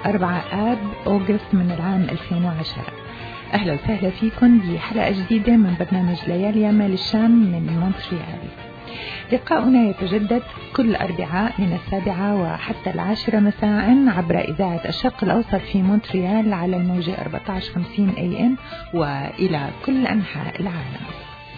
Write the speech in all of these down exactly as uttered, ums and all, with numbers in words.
أربعة آب أوغست من العام ألفين وعشرة. أهلا وسهلا فيكم بحلقة جديدة من برنامج ليالي مال الشام من مونتريال. لقاؤنا يتجدد كل أربعاء من السابعة وحتى العاشرة مساء عبر إذاعة الشرق الأوسط في مونتريال على الموجة أربعة عشر خمسين أي إم وإلى كل أنحاء العالم.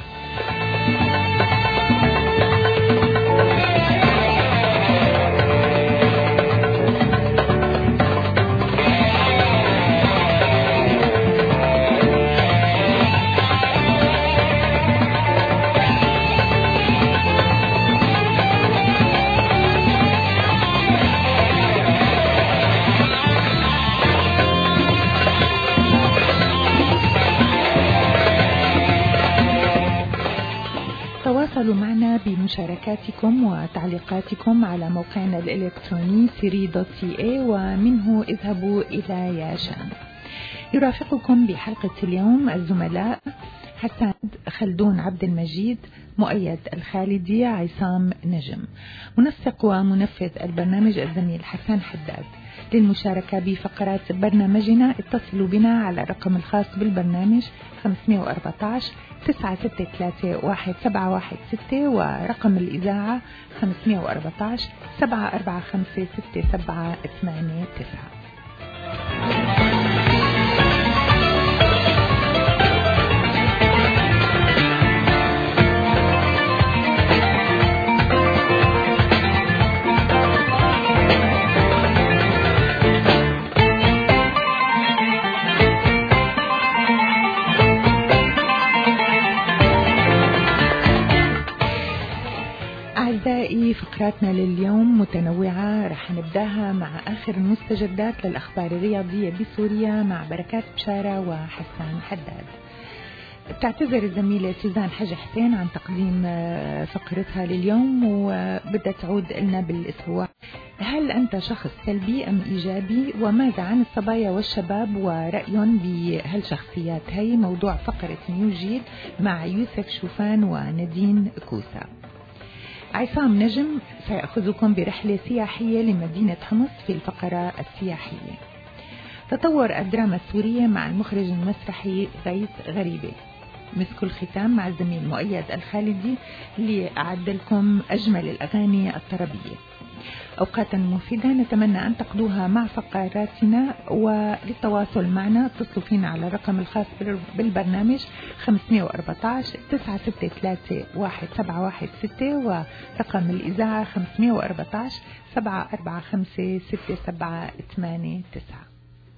تواصلوا معنا بمشاركاتكم وتعليقاتكم على موقعنا الإلكتروني سيري دوت سي اي ومنه اذهبوا إلى يا شام. يرافقكم بحلقة اليوم الزملاء حسان خلدون عبد المجيد، مؤيد الخالدي، عصام نجم. منسق ومنفذ البرنامج الزميل حسان حداد. للمشاركة بفقرات برنامجنا اتصلوا بنا على الرقم الخاص بالبرنامج خمسة أربعة عشر تسعة ستة ثلاثة واحد سبعة واحد ستة ورقم الإذاعة خمسة أربعة عشر سبعة أربعة خمسة ستة سبعة ثمانية تسعة. أعزائي، فقراتنا لليوم متنوعة، رح نبداها مع آخر المستجدات للأخبار الرياضية بسوريا مع بركات بشارة وحسان حداد. بتعتذر الزميلة سوزان حج حسين عن تقديم فقرتها لليوم وبدها تعود لنا بالأسبوع. هل أنت شخص سلبي أم إيجابي؟ وماذا عن الصبايا والشباب ورأيهم بهالشخصيات؟ هي موضوع فقرة نيوجيل مع يوسف شوفان وندين كوسا. عصام نجم سيأخذكم برحلة سياحية لمدينة حمص في الفقرة السياحية. تطور الدراما السورية مع المخرج المسرحي غيث غريبة. مسك الختام مع الزميل مؤيد الخالدي اللي أعد لكم أجمل الأغاني الطربية. أوقاتا مفيدة نتمنى أن تقضوها مع فقراتنا، وللتواصل معنا اتصلوا فينا على الرقم الخاص بالبرنامج خمسة أربعة عشر تسعة ستة ثلاثة واحد سبعة واحد ستة ورقم الإذاعة خمسة أربعة عشر سبعة أربعة خمسة ستة سبعة ثمانية تسعة.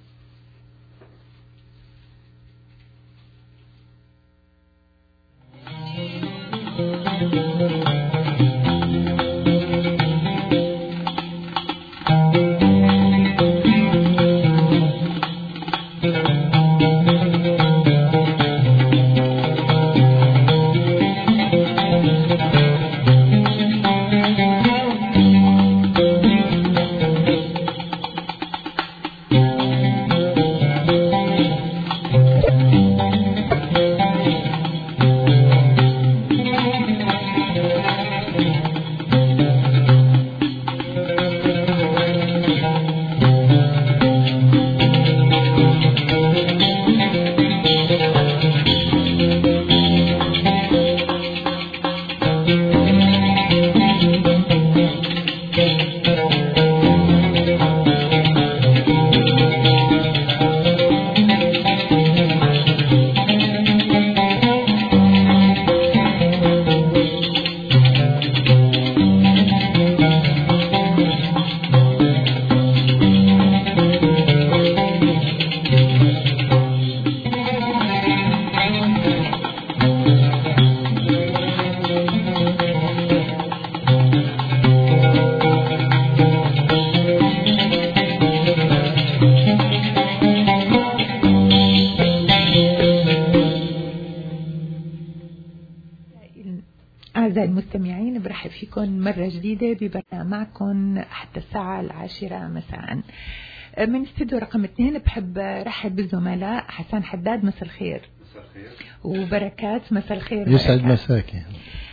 أعزائي المستمعين، برحب فيكم مرة جديدة ببرنامجكم حتى الساعة العاشرة مساء من استوديو رقم اثنين. بحب رحب بالزملاء حسان حداد، مساء الخير. مساء الخير. وبركات، مساء الخير. يسعد مساكي.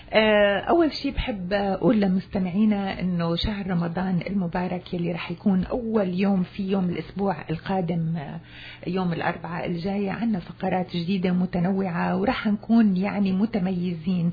أول شيء بحب أقول لمستمعينا أنه شهر رمضان المبارك يلي رح يكون أول يوم في يوم الأسبوع القادم يوم الأربعاء الجاية عنا فقرات جديدة متنوعة، ورح نكون يعني متميزين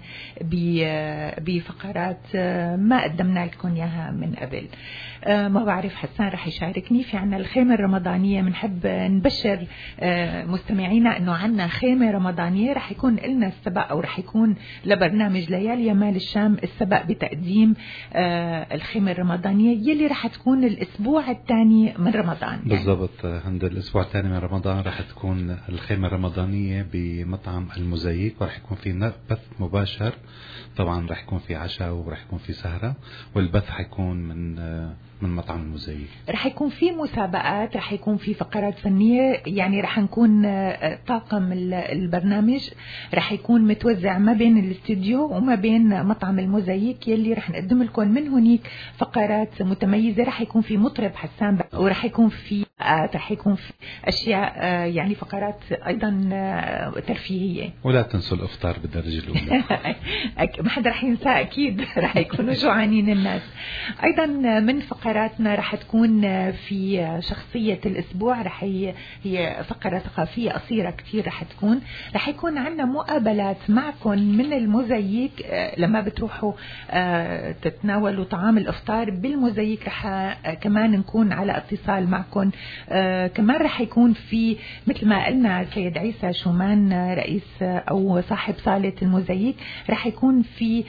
بفقرات ما قدمنا لكم إياها من قبل. ما بعرف حسان رح يشاركني في عنا الخيمة الرمضانية. بنحب نبشر مستمعينا أنه عنا خيمة رمضانية رح يكون لنا السبق أو رح يكون لبرنامج ليالي يمال الشام السبق بتقديم الخيمة الرمضانية يلي رح تكون الأسبوع الثاني من رمضان. يعني بالضبط، عند الأسبوع الثاني من رمضان رح تكون الخيمة الرمضانية بمطعم الموزاييك، ورح يكون في بث مباشر. طبعا رح يكون في عشاء ورح يكون في سهرة، والبث حيكون من من مطعم الموزاييك. رح يكون في مسابقات، رح يكون في فقرات فنية، يعني رح نكون طاقم البرنامج رح يكون متوزع ما بين الاستوديو وما بين مطعم الموزاييك يلي رح نقدم لكم من هناك فقرات متميزة. رح يكون في مطرب حسان، ورح يكون في رح يكون في أشياء يعني فقرات أيضا ترفيهية. ولا تنسوا الإفطار بالدرجة الأولى. ما حدا رح ينساه أكيد، رح يكونوا جوعانين الناس. أيضا من فقراتنا رح تكون في شخصية الأسبوع، رح هي هي فقرة ثقافية قصيرة كتير. رح تكون رح يكون عندنا مقابلات معكم من الموزاييك لما بتروحوا تتناولوا طعام الإفطار بالموزاييك. رح كمان نكون على اتصال معكم. كمان رح يكون في مثل ما قلنا السيد عيسى شومان رئيس أو صاحب صالة الموزاييك، رح يكون في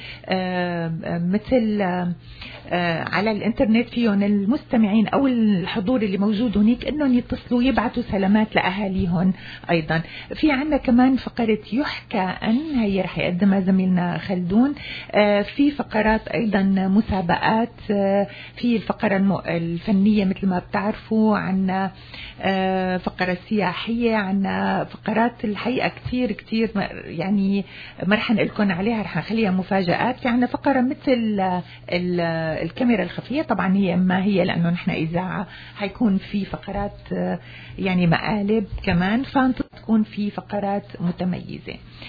مثل على الانترنت فيهم المستمعين او الحضور اللي موجود هناك انهم يتصلوا يبعثوا سلامات لاهاليهم. ايضا في عندنا كمان فقره يحكى ان هي رح يقدمها زميلنا خلدون. في فقرات ايضا مسابقات، في الفقره الفنيه مثل ما بتعرفوا، عنا فقره سياحيه، عنا فقرات الحقيقه كتير كتير يعني ما رح نقول لكم عليها، رح نخليها مفاجآت. في عندنا فقره مثل الكاميرا الخفية، طبعا هي ما هي لأنه نحن إذاعة، حيكون في فقرات يعني مقالب كمان، فانتكون في فقرات متميزة.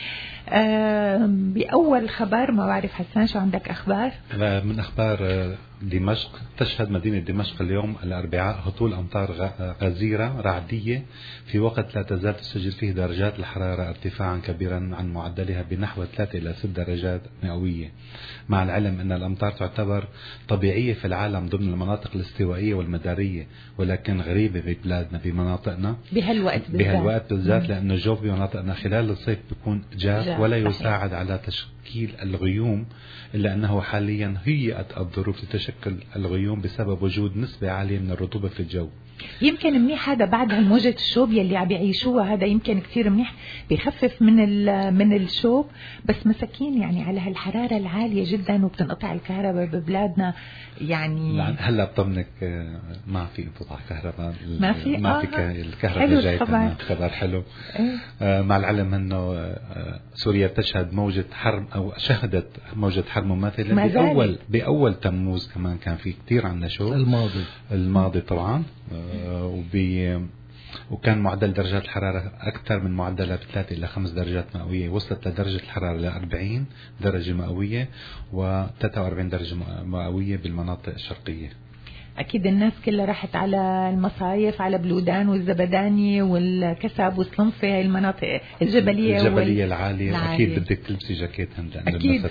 بأول خبر ما بعرف حسان شو عندك أخبار؟ من أخبار دمشق. تشهد مدينة دمشق اليوم الأربعاء هطول أمطار غزيرة رعدية في وقت لا تزال تسجل فيه درجات الحرارة ارتفاعا كبيرا عن معدلها بنحو ثلاثة إلى ستة درجات مئوية، مع العلم أن الأمطار تعتبر طبيعية في العالم ضمن المناطق الاستوائية والمدارية، ولكن غريبة ببلادنا بمناطقنا بهالوقت بالذات, بهالوقت بالذات لأن الجو بمناطقنا خلال الصيف بيكون جاف ولا يساعد على تشكيل الغيوم، إلا أنه حاليا هيئت الظروف لتشكل الغيوم بسبب وجود نسبة عالية من الرطوبة في الجو. يمكن منيح هذا بعد هالموجة الشوب يلي عم بيعيشوها، هذا يمكن كثير منيح بيخفف من من الشوب، بس مساكين يعني على هالحرارة العالية جدا وبتنقطع الكهرباء ببلادنا. يعني هلا بطمنك ما في انقطاع كهرباء، ما في ما في آه الكهرباء جاي خبر حلو. إيه؟ آه مع العلم انه سوريا تشهد موجة حرب او شهدت موجة حرب مماثلة باول باول تموز، كمان كان في كثير عنا شوب الماضي الماضي طبعا. آه وبي وكان معدل درجات الحرارة أكثر من معدلها بثلاثة إلى خمس درجات مئوية، وصلت لدرجة الحرارة لأربعين درجة مئوية وثلاثة وأربعين درجة مئوية بالمناطق الشرقية. أكيد الناس كلها راحت على المصايف، على بلودان والزبداني والكسب والصنفة، هاي المناطق الجبلية الجبلية العالية, العالية. أكيد بدك تلبسي جاكيت هندلة. أكيد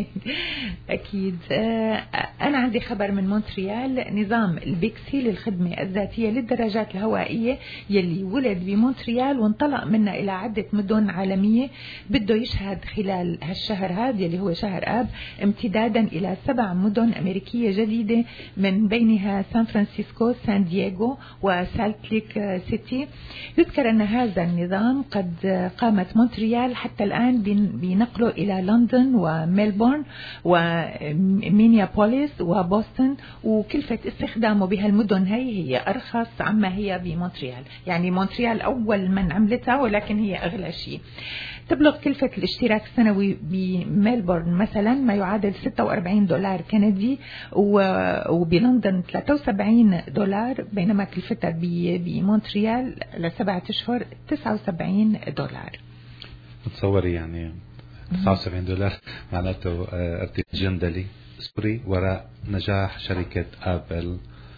أكيد. آه أنا عندي خبر من مونتريال. نظام البيكسي للخدمة الذاتية للدراجات الهوائية يلي ولد بمونتريال وانطلق منا إلى عدة مدن عالمية بده يشهد خلال هالشهر هذا يلي هو شهر آب امتدادا إلى سبع مدن أمريكية جديدة، من بينها سان فرانسيسكو، سان دييغو، وسالت ليك سيتي. يذكر أن هذا النظام قد قامت مونتريال حتى الآن بنقله إلى لندن وميلبورن ومينيابوليس وبوسطن، وكلفة استخدامه بهالمدن هي هي أرخص عما هي بمونتريال. يعني مونتريال أول من عملتها ولكن هي أغلى شيء. تبلغ كلفة الاشتراك السنوي بميلبورن مثلا ما يعادل ستة وأربعين دولار كندي، وبلندن ثلاثة وسبعين دولار، بينما كلفتها بمونتريال لسبعة أشهر تسعة وسبعين دولار. تصوري يعني تسعة وسبعين دولار معناته ارتفاع جندلي سوري وراء نجاح شركة آبل.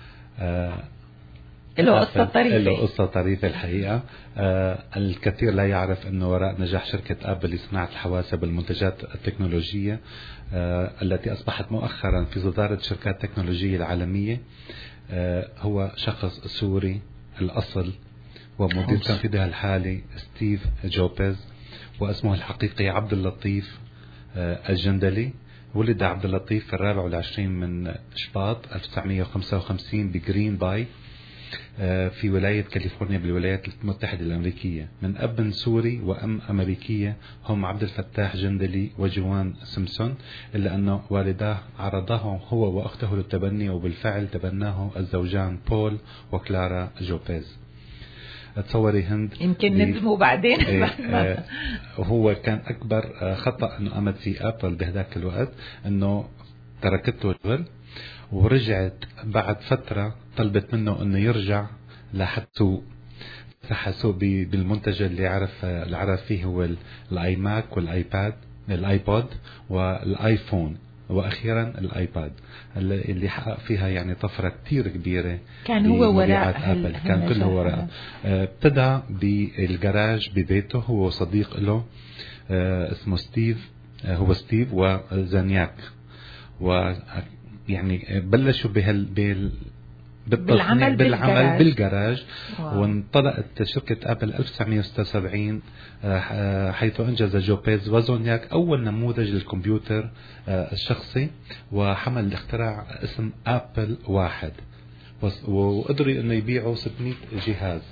له قصة طريفة له قصة طريفة الحقيقة. آه الكثير لا يعرف أنه وراء نجاح شركة آبل لصناعة الحواسب والمنتجات التكنولوجية آه التي أصبحت مؤخرا في صدارة شركات التكنولوجية العالمية آه هو شخص سوري الأصل ومدير تنفيذها الحالي ستيف جوبيز، واسمه الحقيقي عبد اللطيف آه الجندلي. ولد عبد اللطيف في الرابع والعشرين من شباط ألف وتسعمائة وخمسة وخمسين بجرين باي في ولاية كاليفورنيا بالولايات المتحدة الأمريكية، من أب سوري وأم أمريكية هم عبد الفتاح جندلي وجوان سيمسون، إلا أن والداه عرضاه هو وأخته للتبني، وبالفعل تبناه الزوجان بول وكلارا جوبيز. تصوري هند يمكن ندموا بعدين. آه هو كان أكبر خطأ أنه قامت فيه آبل بهذاك الوقت أنه تركته الشغل ورجعت بعد فترة طلبت منه أنه يرجع لحد سوق فتح سوق بالمنتج اللي عرف اللي عرف فيه هو الاي ماك والايباد الايبود والايفون واخيرا الايباد اللي حقق فيها يعني طفرة كتير كبيرة. كان هو وراء آبل كان كله وراء. ابتدى بالجراج ببيته هو صديق له اسمه ستيف هو ستيف وزانياك، و يعني بلشوا بهال بال بالعمل بالعمل بالجراج. وانطلقت شركة آبل ألف وتسعمائة وستة وسبعين حيث أنجز جوبيز وزونياك أول نموذج للكمبيوتر الشخصي، وحمل الاختراع اسم آبل واحد، وقدروا أنه يبيعوا ستمائة جهاز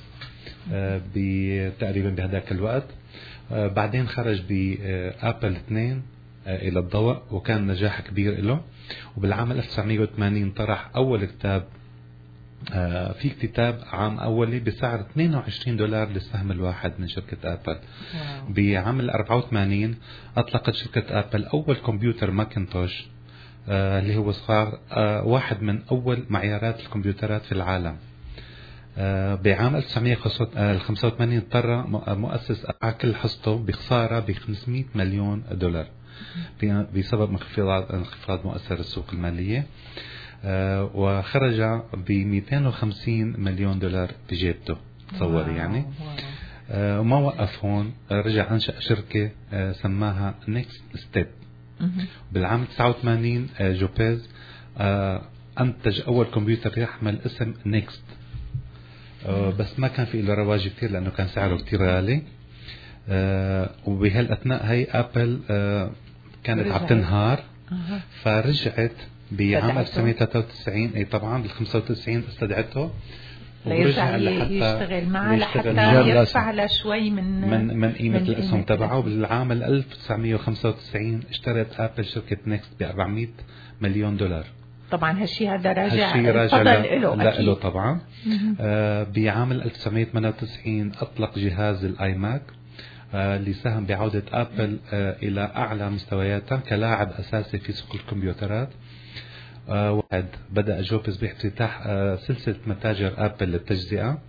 تقريبا بهذاك الوقت. بعدين خرج بآبل اثنين إلى الضوء وكان نجاح كبير له. وبالعام ألف وتسعمائة وثمانين طرح أول كتاب آه في كتاب عام أولي بسعر اثنين وعشرين دولار للسهم الواحد من شركة آبل. بعام أربعة وثمانين أطلقت شركة آبل أول كمبيوتر ماكنتوش آه اللي هو صار آه واحد من أول معيارات الكمبيوترات في العالم. آه بعام ألف وتسعمائة وخمسة وثمانين اضطر مؤسس كل حصته بخسارة ب خمسمائة مليون دولار بسبب انخفاض انخفاض مؤثر السوق المالية. آه وخرج ب مئتين وخمسين مليون دولار بجيبته. تصوري يعني. آه وما وقف هون، رجع أنشأ شركة آه سماها نيكست ستيب. بالعام تسعة وثمانين آه جوبيز آه أنتج أول كمبيوتر يحمل اسم نيكست. آه بس ما كان في له رواج كتير لأنه كان سعره كتير غالي. آه وبهالأثناء هي آبل آه كانت عم تنهار. أه. فرجعت بعام ألف وتسعمائة وثلاثة وتسعين اي طبعا بال خمسة وتسعين استدعته ليرجع يشتغل معه لحتى يرفع له شوي من من من قيمة الاسهم تبعه. وبالعام ألف وتسعمائة وخمسة وتسعين اشترت آبل شركة نيكست ب أربعمائة مليون دولار. طبعا هالشيء هذا راجع راجع له له طبعا. آه بعام ألف وتسعمائة وثمانية وتسعين أطلق جهاز الآي ماك اللي ساهم بعودة آبل إلى أعلى مستوياتها كلاعب أساسي في سوق الكمبيوترات. واحد بدأ جوبيز بافتتاح سلسلة متاجر آبل للتجزئة.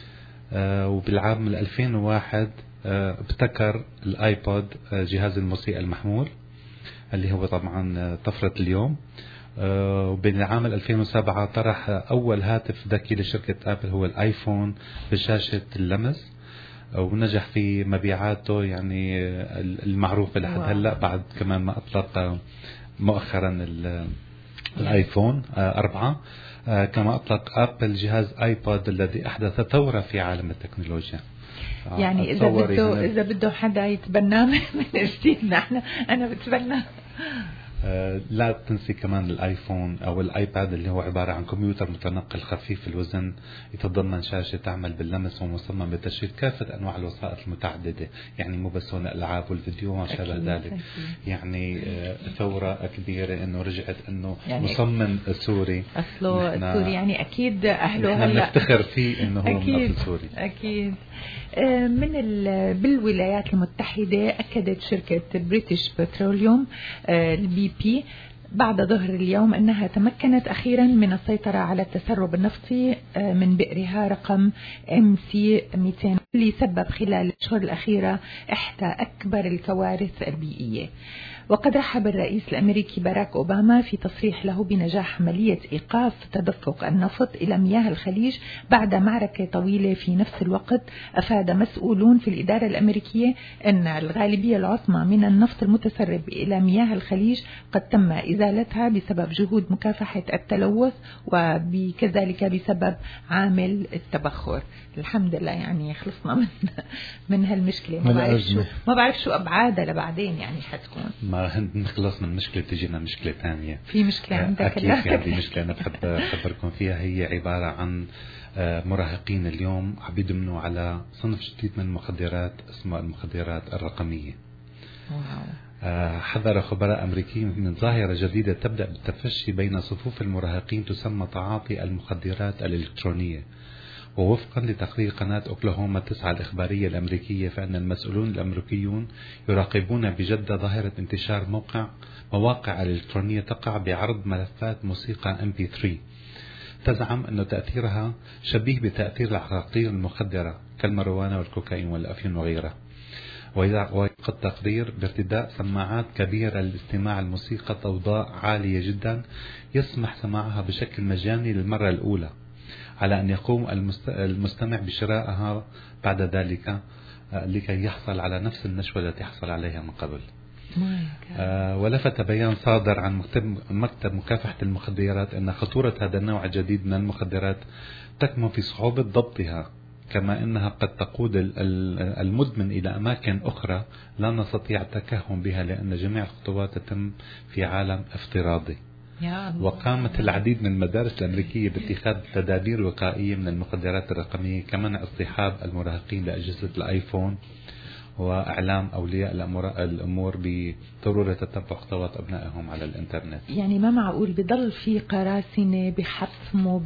وبالعام ألفين وواحد ابتكر الآيبود جهاز الموسيقى المحمول اللي هو طبعا طفرة اليوم. وبالعام ألفين وسبعة طرح أول هاتف ذكي لشركة آبل هو الآيفون بشاشة اللمس، ونجح في مبيعاته يعني المعروفة لحد هلأ بعد كمان ما أطلق مؤخرا الآيفون أربعة. كما أطلق آبل جهاز آيبود الذي أحدث ثورة في عالم التكنولوجيا. يعني إذا بده إذا بده حدا يتبناه من جديد نحن أنا بتبنى. آه لا تنسي كمان الايفون او الايباد اللي هو عبارة عن كمبيوتر متنقل خفيف الوزن يتضمن شاشة تعمل باللمس ومصمم بتشغيل كافة انواع الوسائط المتعددة، يعني مو بس هون الالعاب والفيديو وما شابه ذلك. أكيد. يعني آه ثورة كبيرة انه رجعت انه يعني مصمم سوري اصله سوري، يعني اكيد اهله هلا نفتخر فيه انه هو من اصل سوري. اكيد. من بالولايات المتحدة أكدت شركة بريتش بتروليوم البي بي بعد ظهر اليوم أنها تمكنت أخيرا من السيطرة على التسرب النفطي من بئرها رقم إم سي مئتين اللي سبب خلال الأشهر الأخيرة إحدى أكبر الكوارث البيئية. وقد رحب الرئيس الأمريكي باراك أوباما في تصريح له بنجاح عملية إيقاف تدفق النفط إلى مياه الخليج بعد معركة طويلة. في نفس الوقت أفاد مسؤولون في الإدارة الأمريكية أن الغالبية العظمى من النفط المتسرب إلى مياه الخليج قد تم إزالتها بسبب جهود مكافحة التلوث وكذلك بسبب عامل التبخر. الحمد لله يعني خلصنا من من هالمشكلة. ما بعرف شو ما بعرف شو أبعادها لبعدين يعني حتكون. ما نخلص من مشكلة تجينا مشكلة ثانية. في مشكلة عندك؟ أكيد في عندي مشكلة أنا بحب أخبركم فيها. هي عبارة عن مراهقين اليوم عم يدمنوا على صنف جديد من المخدرات اسمه المخدرات الرقمية. واو. حذر خبراء أمريكيين من ظاهرة جديدة تبدأ بالتفشي بين صفوف المراهقين تسمى تعاطي المخدرات الإلكترونية. ووفقا لتقرير قناة أوكلاهوما تسعة الإخبارية الأمريكية فإن المسؤولون الأمريكيون يراقبون بجدة ظاهرة انتشار موقع مواقع الإلكترونية تقع بعرض ملفات موسيقى إم بي ثري تزعم أن تأثيرها شبيه بتأثير العقاقير المخدرة كالمروانة والكوكايين والأفيون وغيرها. ويقول التقرير بارتداء سماعات كبيرة لاستماع الموسيقى ضوضاء عالية جدا يسمح سماعها بشكل مجاني للمرة الأولى، على أن يقوم المستمع بشرائها بعد ذلك لكي يحصل على نفس النشوة التي حصل عليها من قبل. آه ولفت بيان صادر عن مكتب مكافحة المخدرات أن خطورة هذا النوع الجديد من المخدرات تكمن في صعوبة ضبطها، كما أنها قد تقود المدمن إلى أماكن أخرى لا نستطيع التكهن بها لأن جميع الخطوات تتم في عالم افتراضي. وقامت العديد من المدارس الأمريكية باتخاذ تدابير وقائية من المخدرات الرقمية كمنع اصطحاب المراهقين لأجهزة الآيفون وإعلام أولياء الأمور بضرورة تتبع خطوات أبنائهم على الإنترنت. يعني ما معقول بضل في قراصنة بحطموا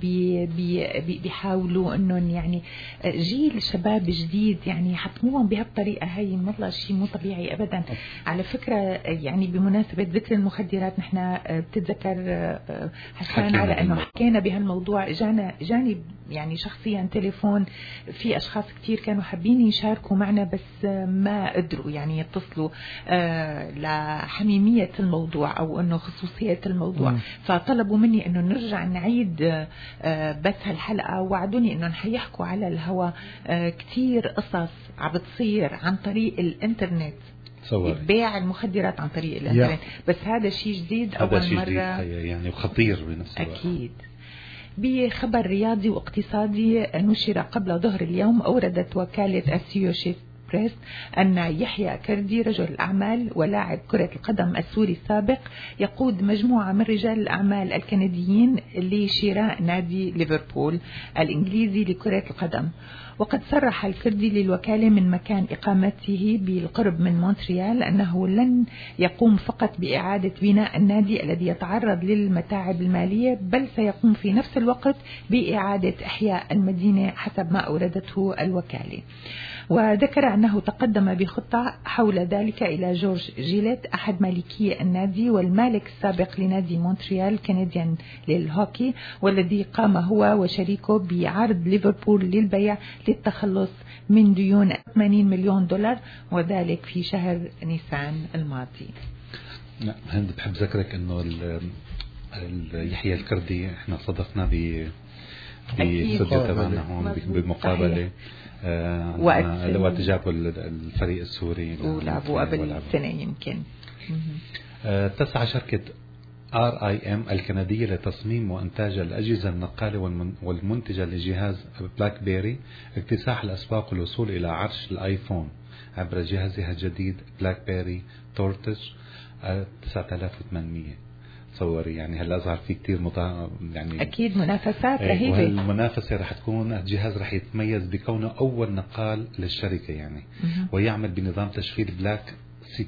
بيحاولوا أنهم يعني جيل شباب جديد يعني يحطموهم بهالطريقة هاي. والله شيء مو طبيعي أبدا. على فكرة يعني بمناسبة ذكر المخدرات نحن بتتذكر حسان على أنه حكينا بهالموضوع. جانا جاني يعني شخصيا تليفون في أشخاص كتير كانوا حابين يشاركوا معنا بس ما قدروا يعني يتصلوا آه لحميمية الموضوع أو أنه خصوصية الموضوع. م. فطلبوا مني أنه نرجع نعيد آه بس هالحلقة، ووعدوني أنه حيحكوا على الهواء آه كتير قصص عم بتصير عن طريق الإنترنت، بيع المخدرات عن طريق الإنترنت. بس هذا شيء جديد أول شي مرة جديد يعني وخطير بنفس الوقت. أكيد. بخبر رياضي واقتصادي نشر قبل ظهر اليوم، أوردت وكالة أسيوشيت بريس أن يحيى كردي رجل الأعمال ولاعب كرة القدم السوري السابق يقود مجموعة من رجال الأعمال الكنديين لشراء نادي ليفربول الإنجليزي لكرة القدم. وقد صرح الكردي للوكالة من مكان إقامته بالقرب من مونتريال أنه لن يقوم فقط بإعادة بناء النادي الذي يتعرض للمتاعب المالية، بل سيقوم في نفس الوقت بإعادة إحياء المدينة حسب ما أوردته الوكالة. وذكر أنه تقدم بخطة حول ذلك إلى جورج جيليت أحد مالكي النادي والمالك السابق لنادي مونتريال كنديان للهوكي، والذي قام هو وشريكه بعرض ليفربول للبيع للتخلص من ديون ثمانين مليون دولار، وذلك في شهر نيسان الماضي. نعم، هند بحب ذكرك أنه يحيى الكردي احنا صدفنا ب باستوديو تبعنا هون بمقابلة آه وقت جابوا الفريق السوري ولعبوا قبل سنة يمكن. آه تسعى شركة آر آي إم الكندية لتصميم وإنتاج الأجهزة النقالة والمنتجة لجهاز بلاك بيري اكتساح الأسواق والوصول إلى عرش الآيفون عبر جهازها الجديد بلاك بيري تورتش تسعة آلاف وثمانمية. تصوري يعني هلا ظهر في كتير مطا... يعني أكيد منافسات رهيبة. والمنافسة رح تكون الجهاز رح يتميز بكونه أول نقال للشركة يعني م- ويعمل بنظام تشغيل بلاك ستة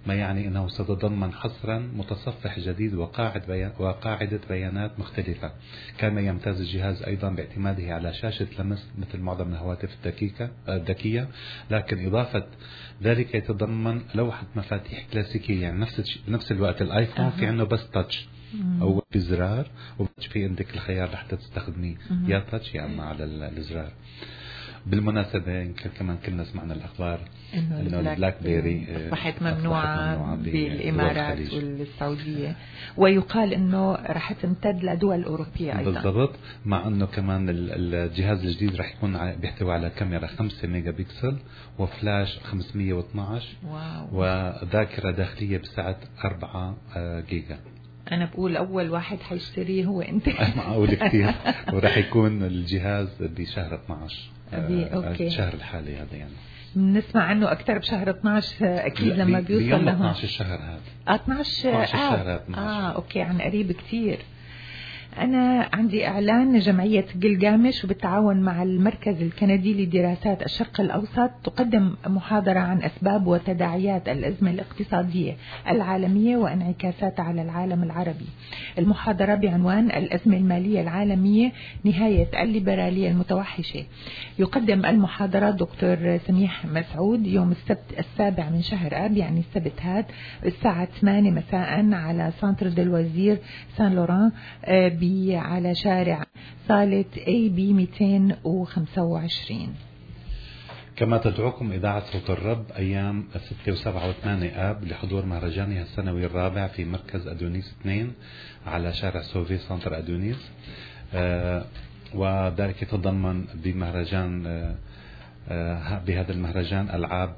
ما يعني أنه ستتضمن حصرا متصفح جديد وقاعد بيان وقاعدة بيانات مختلفة. كما يمتاز الجهاز أيضا باعتماده على شاشة لمس مثل معظم الهواتف الذكية، لكن إضافة ذلك يتضمن لوحة مفاتيح كلاسيكية، يعني نفس نفس الوقت الآيفون في عنده بس تاتش أو بزرار، وفي عندك الخيار لحتى تستخدميه يا تاتش يا أما على الزرار. بالمناسبة يمكن كمان كلنا سمعنا الأخبار إنه البلاك بيري أصبحت ممنوعة بالإمارات والسعودية، ويقال إنه رح تمتد لدول أوروبية أيضا. بالضبط، مع إنه كمان الجهاز الجديد رح يكون بيحتوي على كاميرا خمسة ميجا بكسل وفلاش خمسمية واثناشر واو. وذاكرة داخلية بسعة أربعة جيجا. أنا بقول أول واحد حيشتريه هو أنت. معقول كثير. ورح يكون الجهاز بشهر اثناشر أوكي. الشهر الحالي هذا، يعني بنسمع عنه أكثر بشهر اثناشر أكيد لما بيوصل له اثناشر الشهر هذا. اثناشر آه. شهر آه أوكي، عن قريب كثير. أنا عندي إعلان جمعية جلجامش وبالتعاون مع المركز الكندي لدراسات الشرق الأوسط تقدم محاضرة عن أسباب وتداعيات الأزمة الاقتصادية العالمية وانعكاساتها على العالم العربي. المحاضرة بعنوان الأزمة المالية العالمية نهاية الليبرالية المتوحشة. يقدم المحاضرة دكتور سميح مسعود يوم السبت السابع من شهر آب، يعني السبت هاد الساعة ثمانية مساء على سانتر دلوزير سان لوران على شارع صالة اي بي مئتين وخمسة وعشرين. كما تدعوكم إذاعة صوت الرب أيام ستة وسبعة وثمانية آب لحضور مهرجانها السنوي الرابع في مركز أدونيس اثنين على شارع سوفي سانتر أدونيس. آه وذلك يتضمن بمهرجان آه آه بهذا المهرجان ألعاب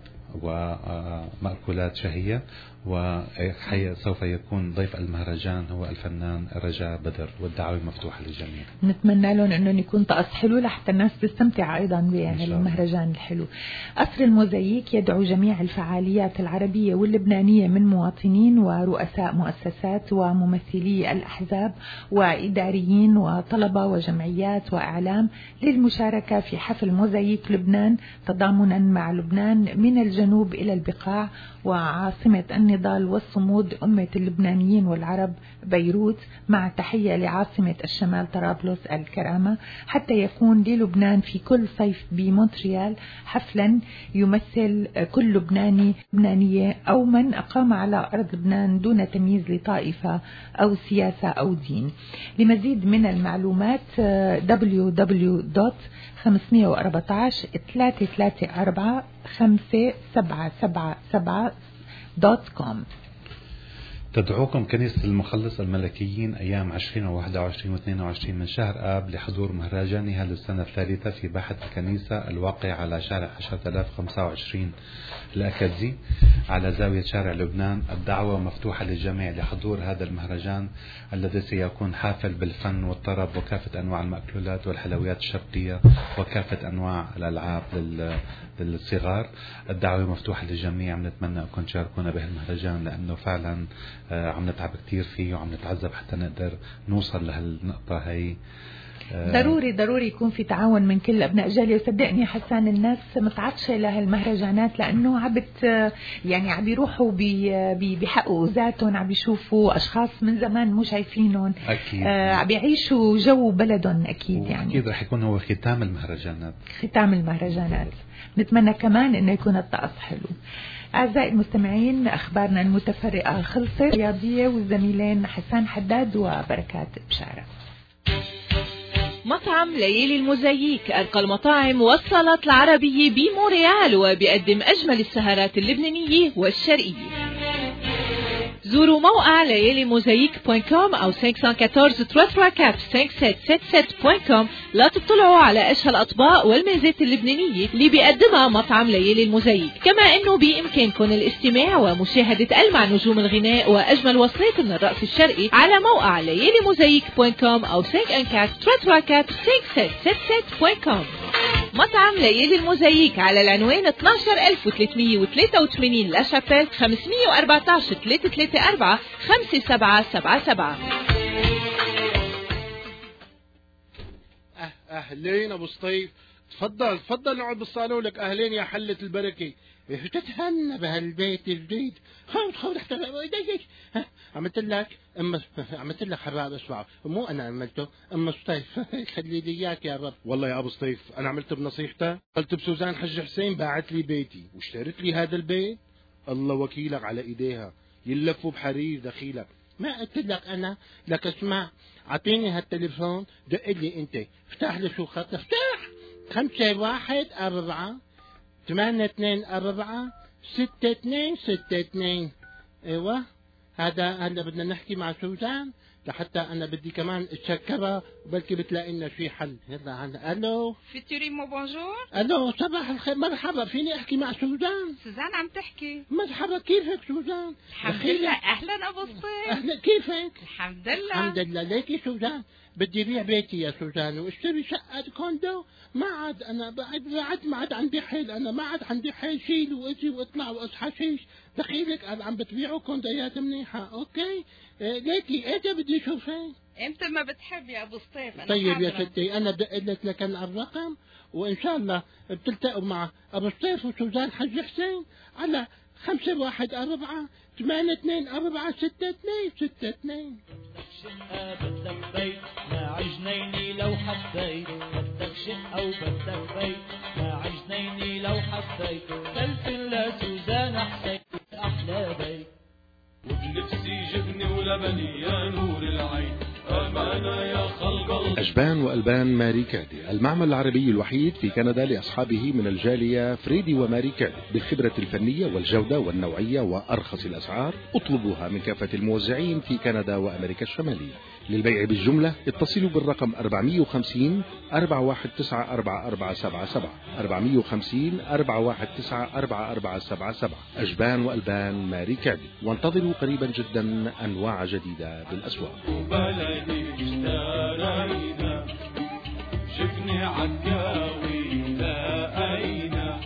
ومأكولات شهية، وسوف يكون ضيف المهرجان هو الفنان رجاء بدر، والدعوة مفتوحة للجميع. نتمنى لهم أنه يكون طقس حلو لحتى الناس تستمتع أيضا بالمهرجان الحلو. قصر الموزاييك يدعو جميع الفعاليات العربية واللبنانية من مواطنين ورؤساء مؤسسات وممثلي الأحزاب وإداريين وطلبة وجمعيات وإعلام للمشاركة في حفل موزاييك لبنان تضامنا مع لبنان من الجنوب إلى البقاع وعاصمة النضال والصمود أمة اللبنانيين والعرب بيروت، مع تحية لعاصمة الشمال طرابلس الكرامة، حتى يكون للبنان في كل صيف بمونتريال حفلا يمثل كل لبناني لبنانية أو من أقام على أرض لبنان دون تمييز لطائفة أو سياسة أو دين. لمزيد من المعلومات دبليو دبليو دوت خمسمية وأربعتاشر ثلاثة ثلاثة أربعة خمسة سبعة سبعة سبعة دوت كوم. تدعوكم كنيسة المخلص الملكيين أيام عشرين وواحد وعشرين واثنين وعشرين من شهر آب لحضور مهرجانها للسنة الثالثة في باحة الكنيسة الواقع على شارع عشرة آلاف وخمسة وعشرين الأكادزي على زاوية شارع لبنان. الدعوة مفتوحة للجميع لحضور هذا المهرجان الذي سيكون حافل بالفن والطرب وكافة أنواع المأكولات والحلويات الشرقية وكافة أنواع الألعاب للصغار. الدعوة مفتوحة للجميع. نتمنى أنكم تشاركونا بهالمهرجان لأنه فعلا عم نتعب كتير فيه وعم نتعذب حتى نقدر نوصل لهالنقطة هاي. ضروري ضروري يكون في تعاون من كل أبناء جالية. وصدقني حسان الناس متعطشة لهالمهرجانات لأنه عبت يعني عم بيروحوا بي بيحققوا ذاتهم، عم بيشوفوا أشخاص من زمان مو شايفينهم، أكيد آه عم بيعيشوا جو بلدهم أكيد. يعني أكيد رح يكون هو ختام المهرجانات ختام المهرجانات. نتمنى كمان إنه يكون الطقس حلو. أعزائي المستمعين، أخبارنا المتفرقة خلصت رياضية والزميلين حسان حداد وبركات بشارة. مطعم ليالي الموزاييك أرقى المطاعم والصالات العربية بمونريال، وبيقدم أجمل السهرات اللبنانية والشرقية. زوروا موقع ليالي موزاييك دوت كوم أو خمسة أربعة أربعة ثلاثة ثلاثة أربعة خمسة سبعة ستة ستة دوت كوم لا تطلعوا على أشهى الأطباق والميزات اللبنانية اللي بيقدمها مطعم ليالي الموزاييك. كما أنه بإمكانكم الاستماع ومشاهدة ألمع نجوم الغناء وأجمل وصلات من الرقص الشرقي على موقع ليالي موزاييك دوت كوم أو خمسة أربعة أربعة ثلاثة ثلاثة أربعة خمسة ستة ستة دوت كوم. مطعم ليالي الموزاييك على العنوان اثنا عشر ألف وثلاثمية وثلاثة وثمانين لا شابيل، خمسمية وأربعتاشر ثلاثة ثلاثة أربعة خمسة سبعة سبعة سبعة. أه أهلين أبو سطيف، تفضل تفضل نقعد بالصالون. لك أهلين يا حلة البركة. تتهنى بهالبيت الجديد. خذ خذ حتى عملت لك أم عملت لك حباب اسمع، مو أنا عملته، أم سطيف خلي لي إياك يا رب. والله يا أبو سطيف أنا عملت بنصيحته، قلت بسوزان حج حسين باعت لي بيتي واشترت لي هذا البيت، الله وكيلك على إيديها يلفوا بحرير دخيلك. ما قلت لك أنا لك اسمع، عطيني هالتليفون دق لي أنت، افتح لي شو خط، افتح خمسة واحد أربعة ثمانية اثنين أربعة ستة اثنين ستة اثنين. ايوه هذا هلا بدنا نحكي مع سوزان لحتى انا بدي كمان اتشكرها وبلكي بتلاقي لنا شي حل. يلا هلا. الو فيتوريمو بونجور. الو صباح الخير، مرحبا، فيني احكي مع سوزان؟ سوزان عم تحكي. مرحبا، كيفك سوزان؟ الحمد لله. اهلا ابو سطيف. اهلا، كيفك؟ الحمد لله الحمد لله. ليكي سوزان بدي بيع بيتي يا سوزان واشتري شقة كوندو، ما عاد انا بعد بعد ما عاد عندي حيل، انا ما عاد عندي حيل شيل واجي واطلع واصحى شيش دخيلك عم بتبيعوا كوندويات منيحة. اوكي إيه ليكي اجا بدي اشوفك. امتى ما بتحب يا ابو سطيف؟ انا طيب حاضرة. يا ستي انا بدق لك لكن الرقم وان شاء الله بتلتقوا مع ابو سطيف وسوزان حج حسين على خمسة واحد أربعة ثمانية اثنين أربعة ستة اثنين ستة اثنين. بدك بيت مع جنيني لو حبيت، بدك شقة وبدك بيت مع جنيني لو حبيت، تلفن لسوزان حسين أحلى بيت. وبنفسي جبني ولبني يا نور العين، أمانة يا خلق الله. أجبان وألبان ماري كادي، المعمل العربي الوحيد في كندا لأصحابه من الجالية فريدي وماري كادي، بالخبرة الفنية والجودة والنوعية وأرخص الأسعار. اطلبوها من كافة الموزعين في كندا وأمريكا الشمالية. للبيع بالجملة اتصلوا بالرقم أربعمية وخمسين أربعة واحد تسعة أربعة أربعة سبعة سبعة أربعمية وخمسين أربعة واحد تسعة أربعة أربعة سبعة سبعة. أجبان وألبان ماري كادي، وانتظروا قريبا جدا أنواع جديدة بالأسواق. وبلدي اشترينا شفني عكاوي لقينا.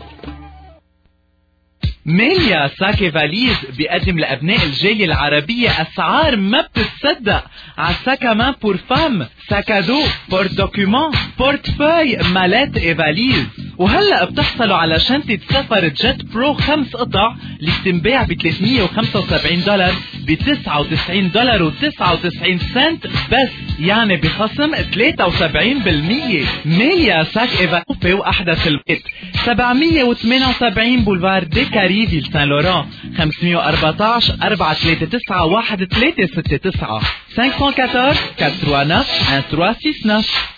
ميليا ساكي فاليز بيقدم لأبناء الجالية العربية أسعار ما بتتصدق على ساكامان بور فام، ساكادو، بورت دوكيومون، بورتفاي، مالات اي فاليز. وهلأ بتحصلوا على شنطة سفر جيت برو خمس قطع اللي بتنباع ب ثلاثمية وخمسة وسبعين دولار ب تسعة وتسعين دولار وتسعة وتسعين سنت بس، يعني بخصم ثلاثة وسبعين بالمية. ميليا ساك ايفالوبي وأحدث البيت سبعمية وثمانية وسبعين بولفار دي كاريفي سان لوران، خمسمية وأربعتاشر أربعة ثلاثة تسعة واحد ثلاثة ستة تسعة خمسة أربعة أربعة تسعة واحد ثلاثة ستة تسعة.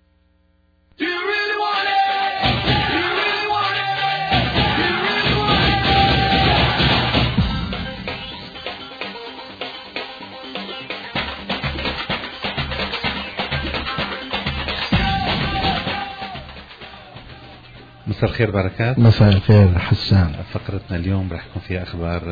مساء الخير بركات. مساء الخير حسان. فقرتنا اليوم رح يكون فيها أخبار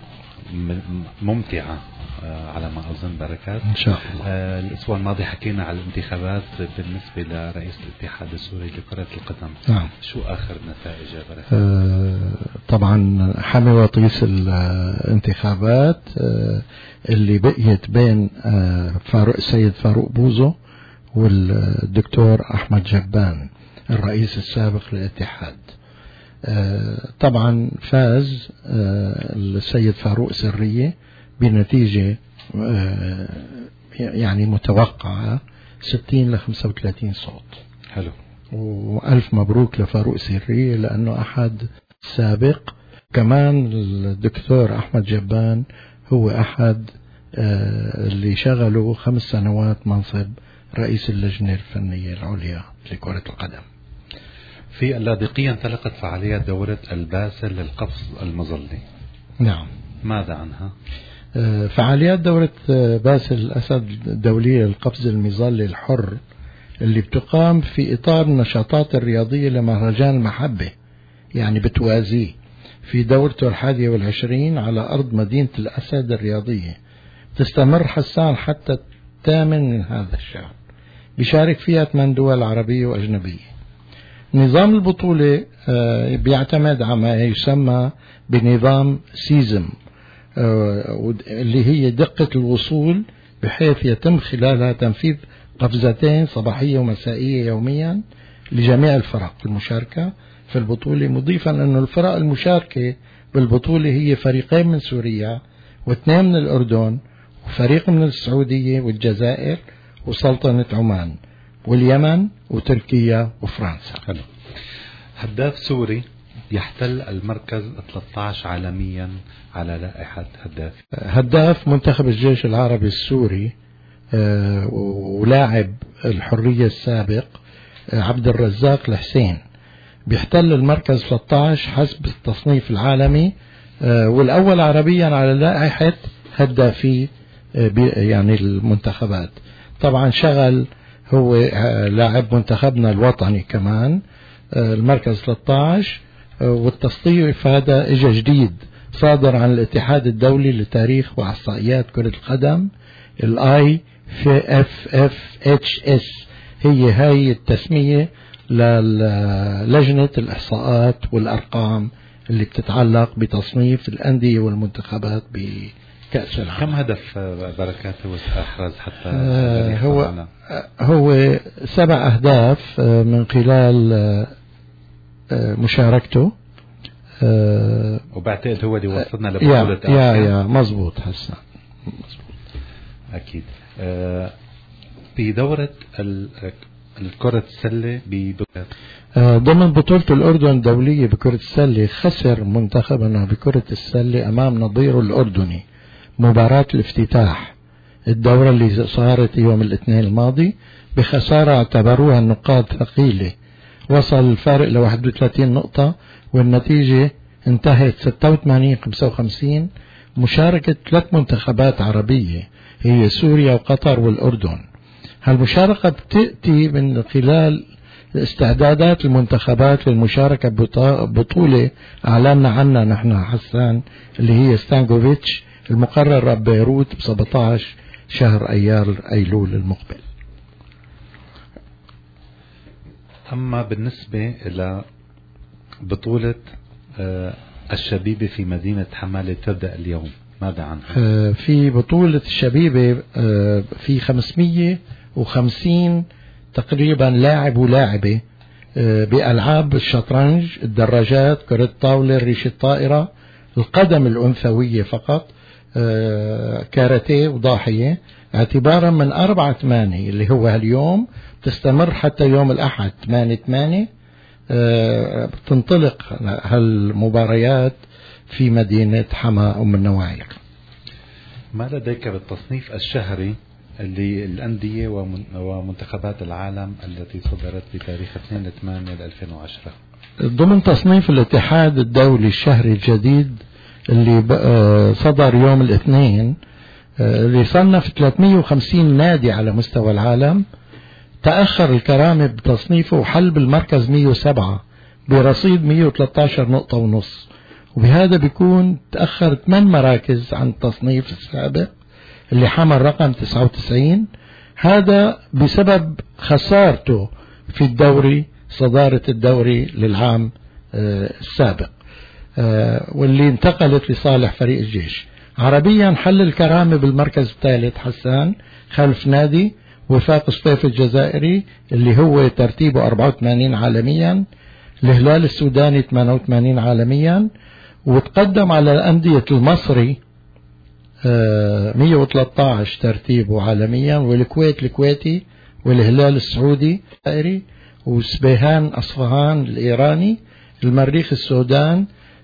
ممتعة على ما أظن بركات إن شاء الله. الأسبوع الماضي حكينا على الانتخابات بالنسبة لرئيس الاتحاد السوري لكرة القدم. نعم. شو آخر نتائج يا بركات؟ آه طبعا حمي وطيس الانتخابات آه اللي بقيت بين آه فاروق السيد فاروق بوزو والدكتور أحمد جبان الرئيس السابق للاتحاد. آه طبعا فاز آه السيد فاروق سرية بنتيجة آه يعني متوقعة ستين لخمسة وثلاثين صوت. حلو. وألف مبروك لفاروق سرية لأنه أحد سابق. كمان الدكتور أحمد جبان هو أحد آه اللي شغلوا خمس سنوات منصب رئيس اللجنة الفنية العليا لكرة القدم. في اللاذقية انطلقت فعاليات دورة الباسل للقفز المظلي. نعم. ماذا عنها؟ فعاليات دورة باسل الأسد الدولية للقفز المظلي الحر اللي بتقام في إطار النشاطات الرياضية لمهرجان المحبة، يعني بتوازيه في دورته الحادية والعشرين على أرض مدينة الأسد الرياضية، تستمر حسان حتى الثامن من هذا الشهر. بيشارك فيها ثمان دول عربية وأجنبية. نظام البطولة بيعتمد على ما يسمى بنظام سيزم اللي هي دقة الوصول، بحيث يتم خلالها تنفيذ قفزتين صباحية ومسائية يوميا لجميع الفرق المشاركة في البطولة، مضيفا أنه الفرق المشاركة بالبطولة هي فريقين من سوريا واثنين من الأردن وفريق من السعودية والجزائر وسلطنة عمان واليمن وتركيا وفرنسا. حلو. هداف سوري يحتل المركز ثلاثة عشر عالميا على لائحة هداف. هداف منتخب الجيش العربي السوري آه ولاعب الحرية السابق آه عبد الرزاق الحسين بيحتل المركز ثلاثة عشر حسب التصنيف العالمي آه والأول عربيا على لائحة هدافي آه يعني المنتخبات. طبعا شغل هو آه لاعب منتخبنا الوطني كمان آه المركز ثلاثة عشر آه والتصنيف هذا اجى جديد صادر عن الاتحاد الدولي لتاريخ واحصائيات كرة القدم الاي اف اف اتش اس. هي هاي التسمية للجنة الإحصاءات والأرقام اللي بتتعلق بتصنيف الأندية والمنتخبات بكأس العالم. كم هدف بركات هو أحرز حتى آه هو هو سبع أهداف من خلال آه مشاركته آه وبعتقد هو اللي وصلنا لبطولة يا يا, يا مزبوط حسنا مزبوط أكيد. آه بدورة الكرة السلة ضمن بطولة الأردن الدولية بكرة السلة خسر منتخبنا بكرة السلة أمام نظيره الأردني مباراة الافتتاح الدورة اللي صارت يوم الاثنين الماضي بخسارة اعتبروها النقاط ثقيلة. وصل الفارق ل واحد وثلاثين نقطة والنتيجة انتهت ستة وثمانين خمسة وخمسين. مشاركة ثلاث منتخبات عربية هي سوريا وقطر والأردن. هالمشاركة بتأتي من خلال استعدادات المنتخبات للمشاركة ببطولة أعلنا عنها نحن حسان اللي هي ستانكوفيتش المقررة ببيروت ب سبعة عشر شهر أيار أيلول المقبل. أما بالنسبة إلى بطولة الشبيبة في مدينة حمالة تبدأ اليوم ماذا عنها؟ في بطولة الشبيبة في خمسمية وخمسين تقريبا لاعب ولاعبة بألعاب الشطرنج الدراجات كرة الطاولة ريش الطائرة القدم الأنثوية فقط كاراتيه وضاحية اعتبارا من أربعة ثمانية اللي هو اليوم تستمر حتى يوم الأحد ثمانية ثمانية بتنطلق هالمباريات في مدينة حما أم النواعر. ما لديك بالتصنيف الشهري اللي الأندية ومنتخبات العالم التي صدرت بتاريخ اثنين ثمانية ألفين وعشرة ضمن تصنيف الاتحاد الدولي الشهري الجديد اللي صدر يوم الاثنين اللي صنف ثلاثمية وخمسين نادي على مستوى العالم. تأخر الكرامة بتصنيفه وحل بالمركز مية وسبعة برصيد مية وثلاثة عشر نقطة ونص وبهذا بيكون تأخر ثمان مراكز عن التصنيف السابق اللي حمل رقم تسعة وتسعين. هذا بسبب خسارته في الدوري صدارة الدوري للعام السابق واللي انتقلت لصالح فريق الجيش. عربيا حل الكرامة بالمركز الثالث حسان خلف نادي وفاق سطيف الجزائري اللي هو ترتيبه أربعة وثمانين عالميا الهلال السوداني ثمانية وثمانين عالميا وتقدم على الأندية المصري مية وثلاثة عشر ترتيبه عالميا والكويت الكويتي والهلال السعودي الجزائري وسبيهان أصفهان الإيراني المريخ السودان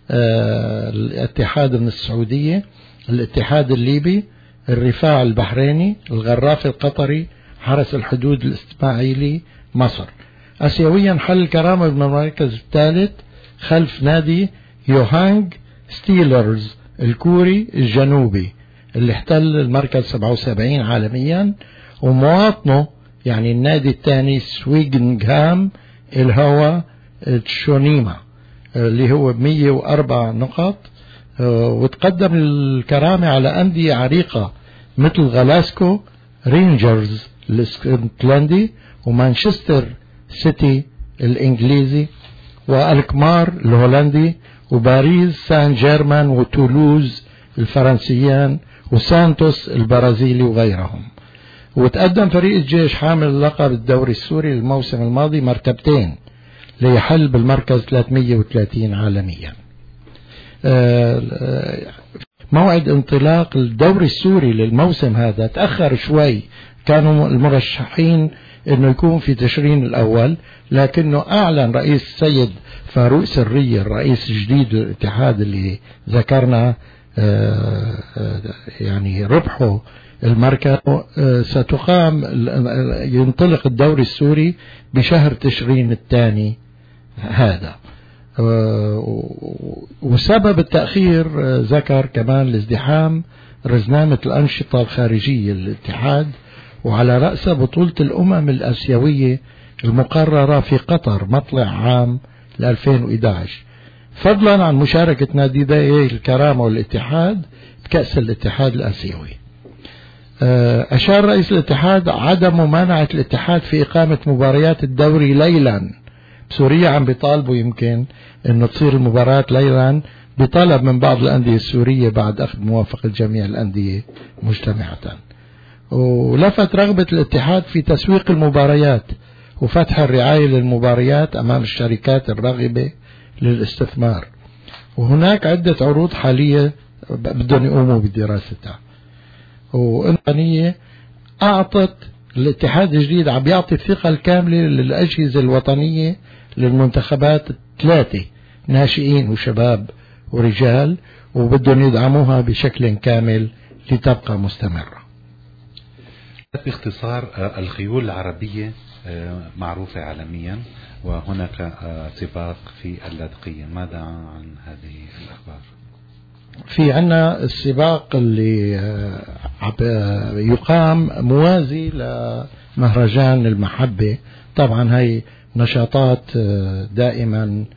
الاتحاد من السعودية الاتحاد الليبي الرفاع البحريني الغراف القطري حرس الحدود الإسماعيلي مصر. آسيويا حل الكرامة بالمركز الثالث خلف نادي يوهانج ستيلرز الكوري الجنوبي اللي احتل المركز سبعة وسبعين عالميا ومواطنه يعني النادي الثاني سويغنغهام الهوا تشونيما اللي هو بمية وأربع نقط. وتقدم الكرامة على أندية عريقة مثل غلاسكو رينجرز الاسكتلندي ومانشستر سيتي الإنجليزي والكمار الهولندي وباريس سان جيرمان وتولوز الفرنسيان وسانتوس البرازيلي وغيرهم. وتقدم فريق الجيش حامل اللقب الدوري السوري الموسم الماضي مرتبتين ليحل بالمركز ثلاثمئة وثلاثين عالميا. موعد انطلاق الدوري السوري للموسم هذا تأخر شوي، كانوا المرشحين انه يكون في تشرين الاول، لكنه اعلن رئيس السيد فاروق سرية الرئيس الجديد للاتحاد اللي ذكرنا يعني ربحه المركز، ستقام ينطلق الدوري السوري بشهر تشرين الثاني هذا. وسبب التأخير ذكر كمان الازدحام رزنامة الأنشطة الخارجية للاتحاد، وعلى رأسها بطولة الأمم الآسيوية المقررة في قطر مطلع عام ألفين وإحدى عشر، فضلا عن مشاركة نادي الكرامة والاتحاد بكأس الاتحاد الآسيوي. أشار رئيس الاتحاد عدم ممانعة الاتحاد في إقامة مباريات الدوري ليلا. بسوريا عم بيطالبوا يمكن أنه تصير المباراة ليلا بطلب من بعض الأندية السورية بعد أخذ موافقة جميع الأندية مجتمعة. ولفت رغبة الاتحاد في تسويق المباريات وفتح الرعاية للمباريات أمام الشركات الراغبة للاستثمار، وهناك عدة عروض حالية بدهم يقوموا بدراستها. وإنسانية أعطت الاتحاد الجديد عم يعطي الثقة الكاملة للأجهزة الوطنية للمنتخبات الثلاثة ناشئين وشباب ورجال، وبدهم يدعموها بشكل كامل لتبقى مستمرة. باختصار الخيول العربية معروفة عالميا، وهناك سباق في اللاذقية، ماذا عن هذه الأخبار؟ في عنا السباق اللي يقام موازي لمهرجان المحبة، طبعا هي نشاطات دائما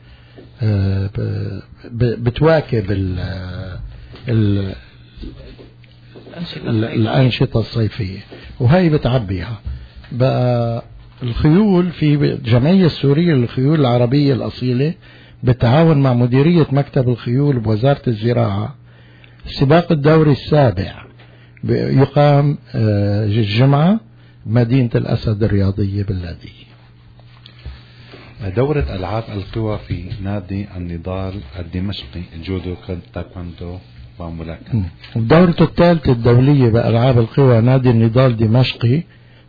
بتواكب الأنشطة الصيفية، وهي بتعبيها. بقى الخيول في جمعية السورية للخيول العربية الأصيلة بالتعاون مع مديرية مكتب الخيول بوزارة الزراعة، السباق الدوري السابع يقام الجمعة بمدينة الأسد الرياضية باللاذقية. دورة ألعاب القوى في نادي النضال الدمشقي، جودو تايكوندو وملاكمة. الدورة الثالثة الدولية بألعاب القوى نادي النضال الدمشقي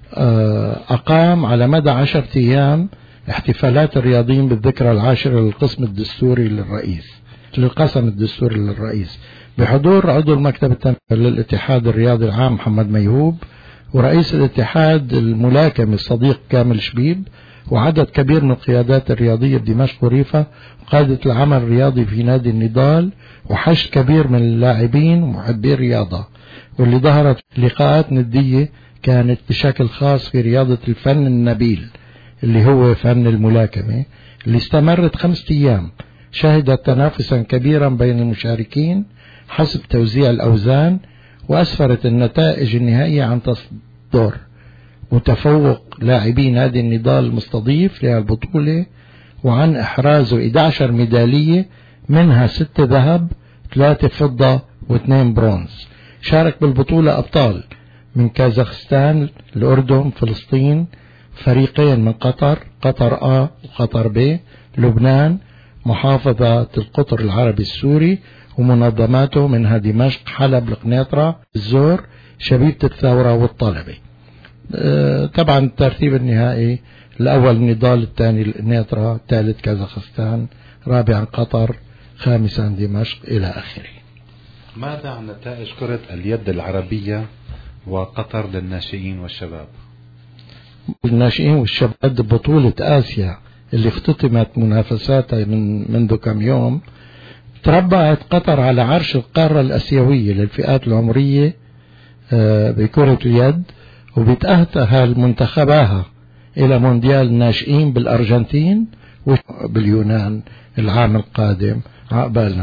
أقام على مدى عشرة أيام احتفالات الرياضيين بالذكرى العاشرة للقسم الدستوري للرئيس للقسم الدستوري للرئيس بحضور عضو المكتب التنفيذي للاتحاد الرياضي العام محمد ميهوب، ورئيس الاتحاد الملاكم الصديق كامل شبيب، وعدد كبير من القيادات الرياضية بدمشق وريفة، قادة العمل الرياضي في نادي النضال، وحشد كبير من اللاعبين ومحبي الرياضة، واللي ظهرت لقاءات ندية كانت بشكل خاص في رياضة الفن النبيل اللي هو فن الملاكمة، اللي استمرت خمسة أيام، شهدت تنافسا كبيرا بين المشاركين حسب توزيع الأوزان، وأسفرت النتائج النهائية عن تصدر وتفوق لاعبي نادي النضال المستضيف للبطولة، وعن إحرازه إحدى عشرة ميدالية، منها ستة ذهب، ثلاثة فضة، واثنين برونز. شارك بالبطولة أبطال من كازاخستان، الأردن، فلسطين، فريقين من قطر، قطر A وقطر B، لبنان، محافظة القطر العربي السوري ومنظماته منها دمشق، حلب، القنيطرة، الزور، شبيبة الثورة والطلبة. أه طبعا الترتيب النهائي: الأول النضال، الثاني القنيطرة، الثالث كازاخستان، رابعا قطر، خامسا دمشق، إلى آخره. ماذا عن نتائج كرة اليد العربية وقطر للناشئين والشباب؟ الناشئين والشباب بطولة آسيا اللي اختتمت منافساتها من منذ كم يوم، تربعت قطر على عرش القارة الآسيوية للفئات العمرية بكرة اليد، وبتأهل منتخباها إلى مونديال الناشئين بالأرجنتين وباليونان العام القادم عقبالنا.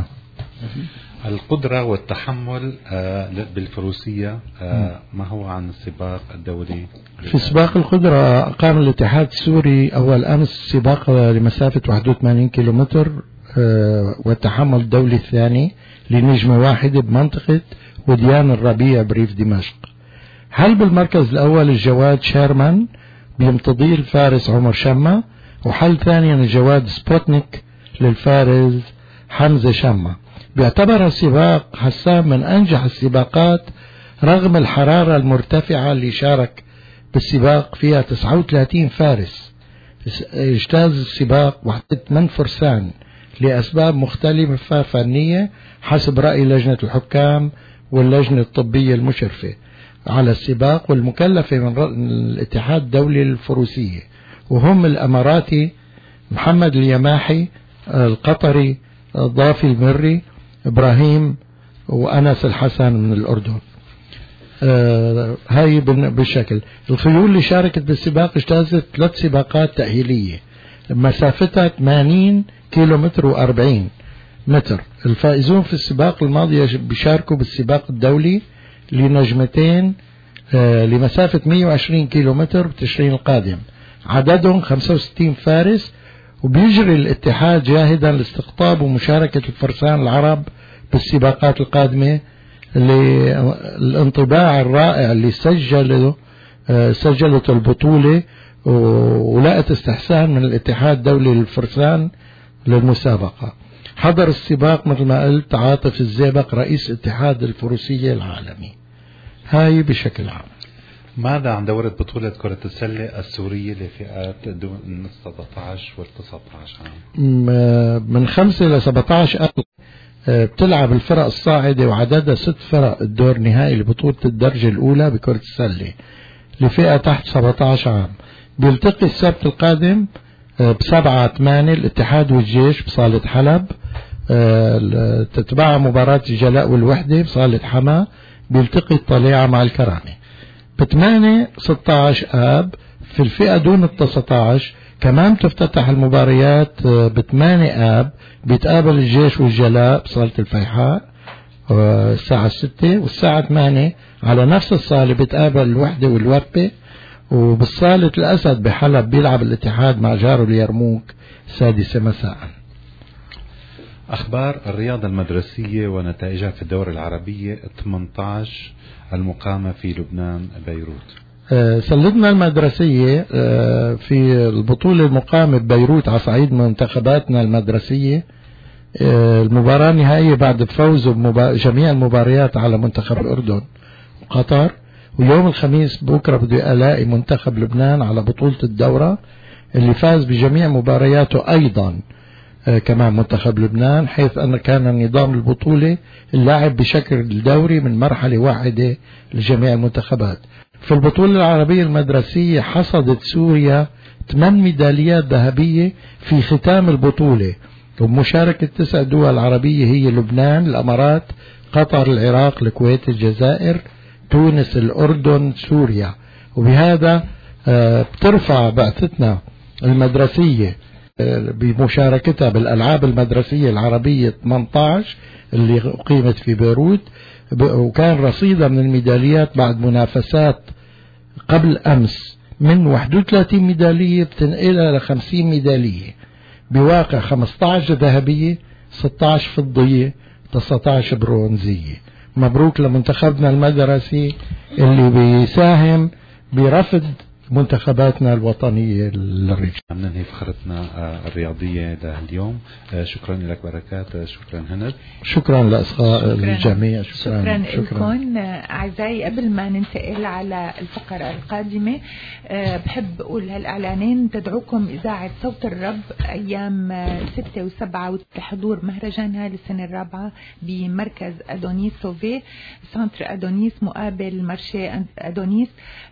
القدرة والتحمل بالفروسية، ما هو عن السباق الدولي؟ في سباق القدرة قام الاتحاد السوري أول أمس سباق لمسافة واحد وثمانين كيلومتر، والتحمل الدولي الثاني لنجمة واحدة بمنطقة وديان الربيع بريف دمشق. هل بالمركز الأول الجواد شيرمان بيمتضيه الفارس عمر شمة، وحل ثاني لجواد سبوتنيك للفارز حمزة شمة. بيعتبر السباق حسام من أنجح السباقات رغم الحرارة المرتفعة اللي شارك بالسباق فيها تسعة وثلاثين فارس. اجتاز السباق وحدة من فرسان لأسباب مختلفة فنية حسب رأي لجنة الحكام واللجنة الطبية المشرفة على السباق والمكلفة من الاتحاد الدولي للفروسية، وهم الأماراتي محمد اليماحي، القطري ضافي المري، إبراهيم، وأنس الحسن من الأردن. آه هاي بالشكل. الخيول اللي شاركت بالسباق اجتازت ثلاث سباقات تأهيلية مسافتها ثمانين كيلومتر وأربعين متر. الفائزون في السباق الماضي بيشاركوا بالسباق الدولي لنجمتين آه لمسافة مئة وعشرين كيلومتر بتشرين القادم، عددهم خمسة وستين فارس. وبيجري الاتحاد جاهدا لاستقطاب ومشاركة الفرسان العرب بالسباقات القادمة للانطباع الرائع اللي سجله سجلت البطولة ولقت استحسان من الاتحاد الدولي للفرسان للمسابقة. حضر السباق مثل ما قلت عاطف الزيبق رئيس اتحاد الفروسية العالمي. هاي بشكل عام. ماذا عن دورة بطولة كرة السلة السورية لفئات دون سبعة عشر وال تسعة عشر عام؟ من خمسة إلى سبعة عشر بتلعب الفرق الصاعدة وعددها ست فرق الدور نهائي لبطولة الدرجة الأولى بكرة السلة لفئة تحت سبعة عشر عام. بيلتقي السبت القادم بسبعة ثمانية الاتحاد والجيش بصالة حلب، تتبع مباراة الجلاء والوحدة بصالة حما. بيلتقي الطليعة مع الكرامة. بثمانية ستة عشر آب في الفئة دون التسعة عشر كمان تفتتح المباريات. بثمانية آب بيتقابل الجيش والجلاء بصالة الفيحاء الساعة الستة، والساعة ثمانية على نفس الصالة بيتقابل الوحدة والوربة. وبالصالة الأسد بحلب بيلعب الاتحاد مع جاره اليرموك السادسة مساء. أخبار الرياضة المدرسية ونتائجها في الدورة العربية ثمانية عشر المقامة في لبنان بيروت. آه سلتنا المدرسية آه في البطولة المقامة ببيروت على صعيد منتخباتنا المدرسية. آه المباراة النهائية بعد فوزه بجميع المباريات على منتخب الأردن وقطر. ويوم الخميس بكرة بده ألاقي منتخب لبنان على بطولة الدورة اللي فاز بجميع مبارياته أيضا آه كمان منتخب لبنان، حيث أن كان نظام البطولة اللاعب بشكل دوري من مرحلة واحدة لجميع المنتخبات. في البطولة العربية المدرسية حصدت سوريا ثمان ميداليات ذهبية في ختام البطولة، ومشاركة تسع دول عربية هي لبنان، الأمارات، قطر، العراق، الكويت، الجزائر، تونس، الأردن، سوريا. وبهذا آه بترفع بعثتنا المدرسية بمشاركتها بالألعاب المدرسية العربية ثمانية عشر اللي أقيمت في بيروت، وكان رصيدها من الميداليات بعد منافسات قبل أمس من واحد وثلاثين ميدالية بتنقلها ل خمسين ميدالية، بواقع خمسة عشر ذهبية، ستة عشر فضية، تسعة عشر برونزية. مبروك لمنتخبنا المدرسي اللي بيساهم برفض منتخباتنا الوطنية للرجال. ننهي فقرتنا الرياضية لليوم. شكرا لك بركات. شكرا هند. شكرا لأصدقاء الجميع. شكرا, شكرا, شكرا لكم أعزائي. قبل ما ننتقل على الفقرة القادمة بحب أقول هالإعلانين. تدعوكم إذاعة صوت الرب أيام ستة وسبعة لحضور مهرجانها للسنة الرابعة بمركز أدونيس سوفي سنتر أدونيس مقابل مرشي أدونيس.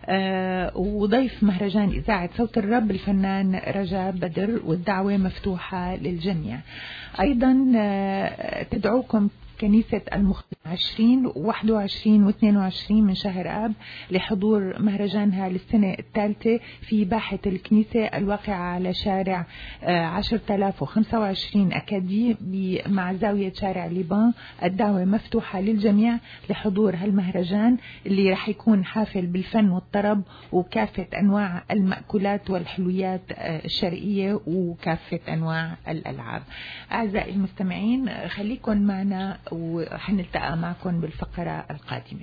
وضيف مهرجان إذاعة صوت الرب الفنان رجاء بدر، والدعوة مفتوحة للجميع. أيضا تدعوكم كنيسة المخلص عشرين وواحد وعشرين واثنين وعشرين من شهر آب لحضور مهرجانها للسنة الثالثة في باحة الكنيسة الواقعة على شارع عشرة آلاف وخمسة وعشرين أكادي مع زاوية شارع ليبان. الدعوة مفتوحة للجميع لحضور هالمهرجان اللي رح يكون حافل بالفن والطرب وكافة أنواع المأكولات والحلويات الشرقية وكافة أنواع الألعاب. أعزائي المستمعين خليكن معنا وحنلتقى معكم بالفقرة القادمة.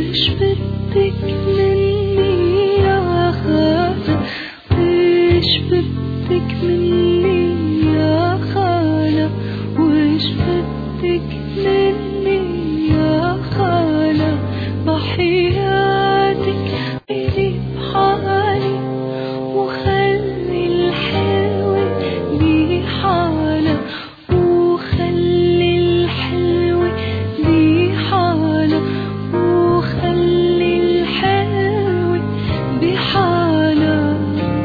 وش بدك مني يا خالة وش بدك مني يا خالة وش بدك مني يا خالة بحياتك إلي بحالي وخلي الحلوة بحالة وخلي الحلوة بحالة وخلي الحلوة بحالة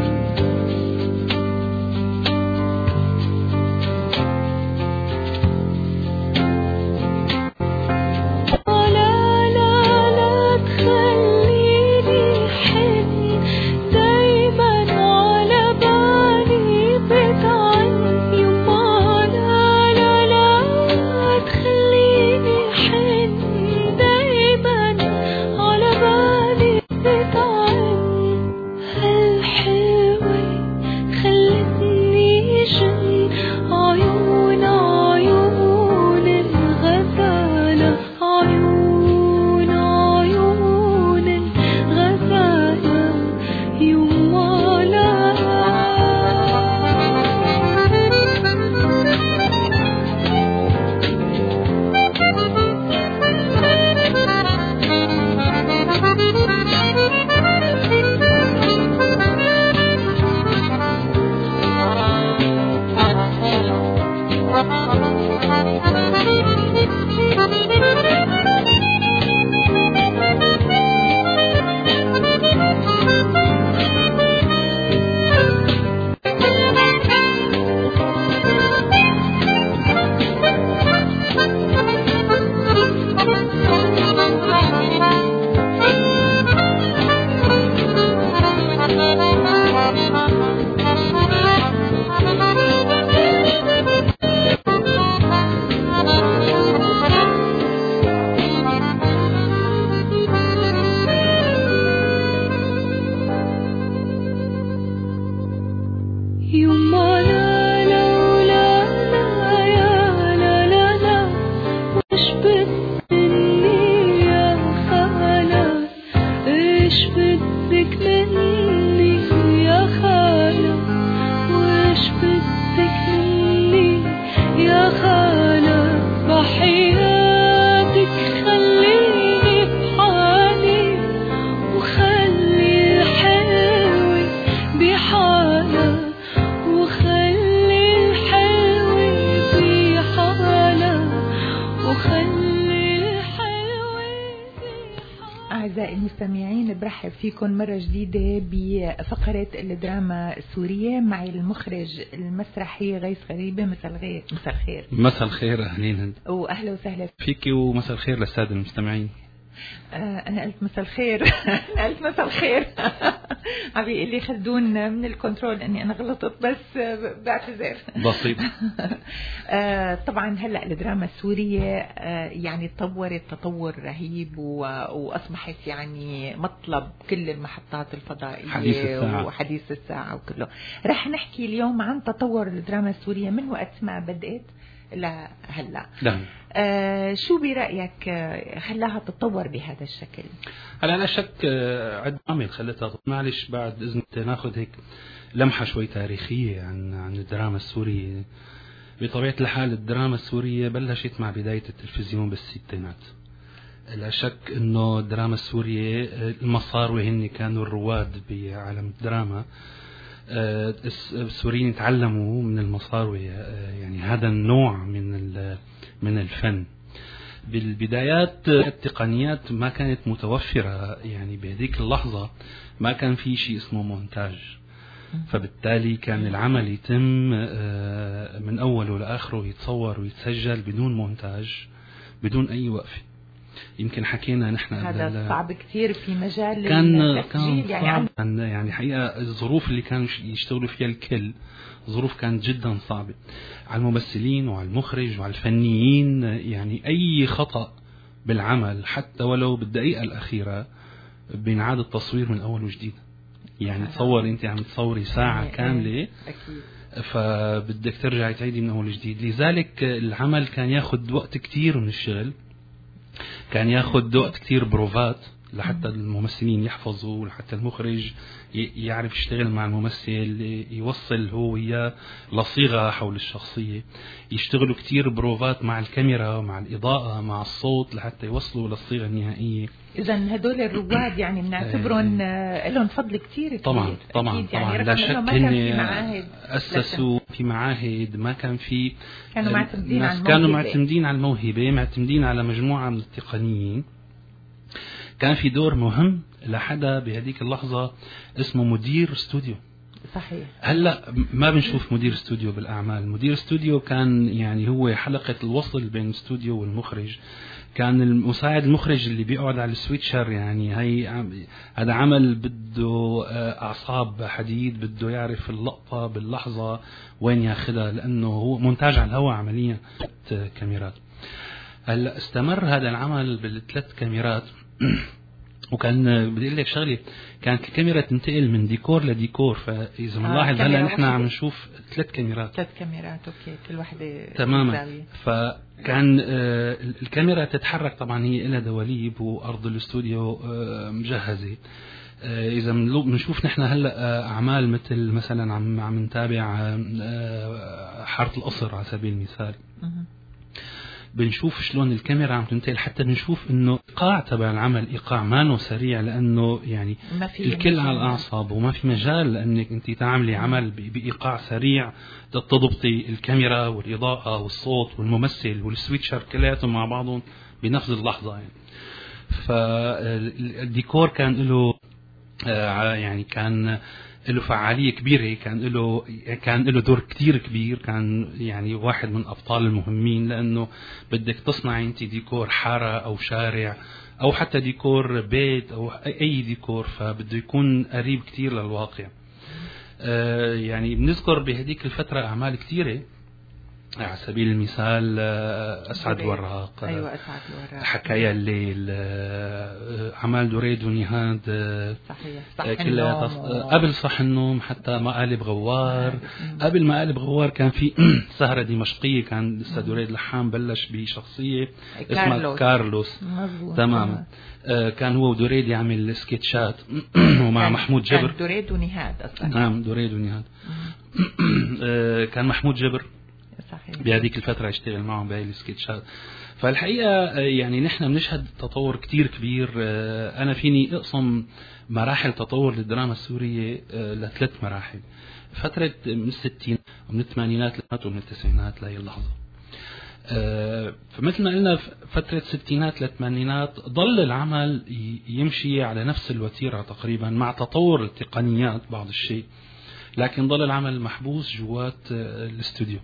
فيكم مرة جديدة بفقرة الدراما السورية معي المخرج المسرحي غيث غريبة. مساء الخير. مساء الخير. مساء الخير أهلين وأهلا وسهلا فيكي ومساء الخير للسادة المستمعين. آه أنا قلت مساء الخير أنا قلت مساء الخير عم بيقول لي خلدون من الكنترول إني أنا غلطت بس بعتذر. بسيط. آه طبعا هلأ الدراما السورية آه يعني تطورت تطور رهيب وأصبحت يعني مطلب كل المحطات الفضائية حديث الساعة. وحديث الساعة وكله. رح نحكي اليوم عن تطور الدراما السورية من وقت ما بدأت لا هلا. لا. آه شو برأيك خلاها تتطور بهذا الشكل؟ هلا لا شك عد عامل خلتها. معلش بعد إذنك ناخذ هيك لمحة شوي تاريخية عن عن الدراما السورية. بطبيعة الحال الدراما السورية بلشت مع بداية التلفزيون بالستينات. لا شك إنه الدراما السورية المصاروي هن كانوا الرواد بعالم الدراما. السوريين تعلموا من المصاروي يعني هذا النوع من من الفن. بالبدايات التقنيات ما كانت متوفرة يعني بهذيك اللحظة ما كان في شيء اسمه مونتاج، فبالتالي كان العمل يتم من أوله لآخره يتصور ويتسجل بدون مونتاج بدون أي وقفة. يمكن حكينا نحن هذا صعب كثير في مجال كان التسجيل كان يعني كان يعني حقيقة الظروف اللي كانوا يشتغلوا فيها الكل ظروف كانت جدا صعبة على الممثلين وعلى المخرج وعلى الفنيين. يعني أي خطأ بالعمل حتى ولو بالدقيقة الأخيرة بينعاد التصوير من أول وجديد. يعني تصور أنت عم تصوري ساعة كاملة أكيد فبدك ترجعي تعيدي من أول وجديد. لذلك العمل كان ياخد وقت كتير من الشغل كان ياخد وقت كتير بروفات لحتى الممثلين يحفظوا، لحتى المخرج يعرف يشتغل مع الممثل، يوصل هو وياه لصيغة حول الشخصية. يشتغلوا كتير بروفات مع الكاميرا، مع الإضاءة، مع الصوت، لحتى يوصلوا للصيغة النهائية. إذا هدول الرواد يعني بنعتبرهم لهم فضل كتير. طبعا طبعا طبعا يعني لا شك إن أسسوا في معاهد، ما كان في كانوا معتمدين على الموهبة، كانوا معتمدين على الموهبة، معتمدين على مجموعة من التقنيين. كان في دور مهم لحدا بهديك اللحظة اسمه مدير استوديو. صحيح. هلا ما بنشوف مدير استوديو بالأعمال. مدير استوديو كان يعني هو حلقة الوصل بين الاستوديو والمخرج. كان المساعد المخرج اللي بيقعد على السويتشر، يعني هي هذا عمل بده أعصاب حديد، بده يعرف اللقطة باللحظة وين ياخدها، لأنه هو مونتاج على الهواء عمليا كاميرات. هلا استمر هذا العمل بالثلاث كاميرات. وكان بدي اقول لك شغله، كانت الكاميرا تنتقل من ديكور لديكور، فاذا بنلاحظ آه هلا نحن عم نشوف ثلاث كاميرات ثلاث كاميرات اوكي كل وحده تماما. فكان آه الكاميرا تتحرك، طبعا هي لها دواليب وارض الاستوديو آه مجهزه. آه اذا بنشوف نحن هلا اعمال مثل مثلا عم عم نتابع آه حاره القصر على سبيل المثال، بنشوف شلون الكاميرا عم تنتقل، حتى بنشوف انه ايقاع تبع العمل ايقاع مانو سريع، لانه يعني الكل على الاعصاب وما في مجال لانك انت تعملي عمل بايقاع سريع، تضبطي الكاميرا والاضاءه والصوت والممثل والسويتشر كلياتهم مع بعضهم بنفس اللحظه يعني. فالديكور كان له يعني كان له فعالية كبيرة، كان له كان له دور كتير كبير، كان يعني واحد من أبطال المهمين، لأنه بدك تصنعي أنت ديكور حارة أو شارع أو حتى ديكور بيت أو أي ديكور، فبده يكون قريب كتير للواقع. آه يعني بنذكر بهديك الفترة أعمال كتيرة، على سبيل المثال أسعد وراق، أيوة أسعد وراق، حكاية الليل، عمال دريد ونهاد، صحيح كلها قبل صح النوم، حتى مقالب غوار. قبل مقالب غوار كان في سهرة دمشقية، كان لسه دريد لحام بلش بشخصية اسمها كارلوس. تماما. كان هو ودريد يعمل سكتشات ومع محمود جبر. كان دريد ونهاد أصلا. نعم دريد ونهاد. كان محمود جبر صحيح. بهذيك الفترة اشتغل معهم بهاي السكتشات. فالحقيقة يعني نحن بنشهد تطور كتير كبير. أنا فيني أقسم مراحل تطور للدراما السورية لثلاث مراحل: فترة من الستين ومن الثمانينات ومن التسعينات لهي اللحظة. فمثل ما قلنا فترة الستينات للثمانينات ضل العمل يمشي على نفس الوتيرة تقريبا مع تطور التقنيات بعض الشيء، لكن ضل العمل محبوس جوات الاستوديو،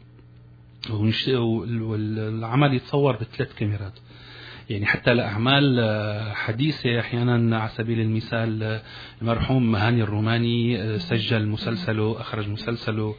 والعمل يتصور بثلاث كاميرات. يعني حتى لأعمال حديثة أحيانا، على سبيل المثال المرحوم مهاني الروماني سجل مسلسله، أخرج مسلسله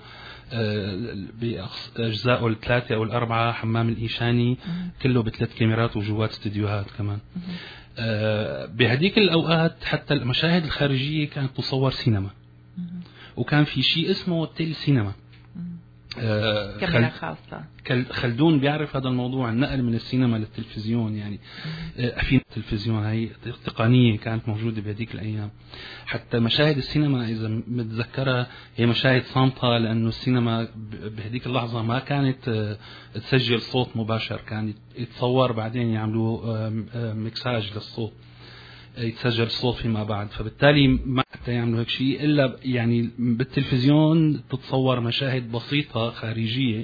بأجزائه الثلاثة أو الأربعة، حمام الإيشاني، كله بثلاث كاميرات وجوات استديوهات كمان. بهديك الأوقات حتى المشاهد الخارجية كانت تصور سينما، وكان في شيء اسمه تيل سينما، كاميرا خاصة. خلدون بيعرف هذا الموضوع، النقل من السينما للتلفزيون. يعني في التلفزيون هي تقنية كانت موجودة بهذيك الأيام. حتى مشاهد السينما إذا متذكرها هي مشاهد صامتة، لأنه السينما بهذيك اللحظة ما كانت تسجل صوت مباشر، كان يتصور بعدين يعملوا مكساج للصوت، يتسجل الصوت فيما بعد. فبالتالي ما حتى يعملوا هيك شيء إلا يعني بالتلفزيون تتصور مشاهد بسيطة خارجية،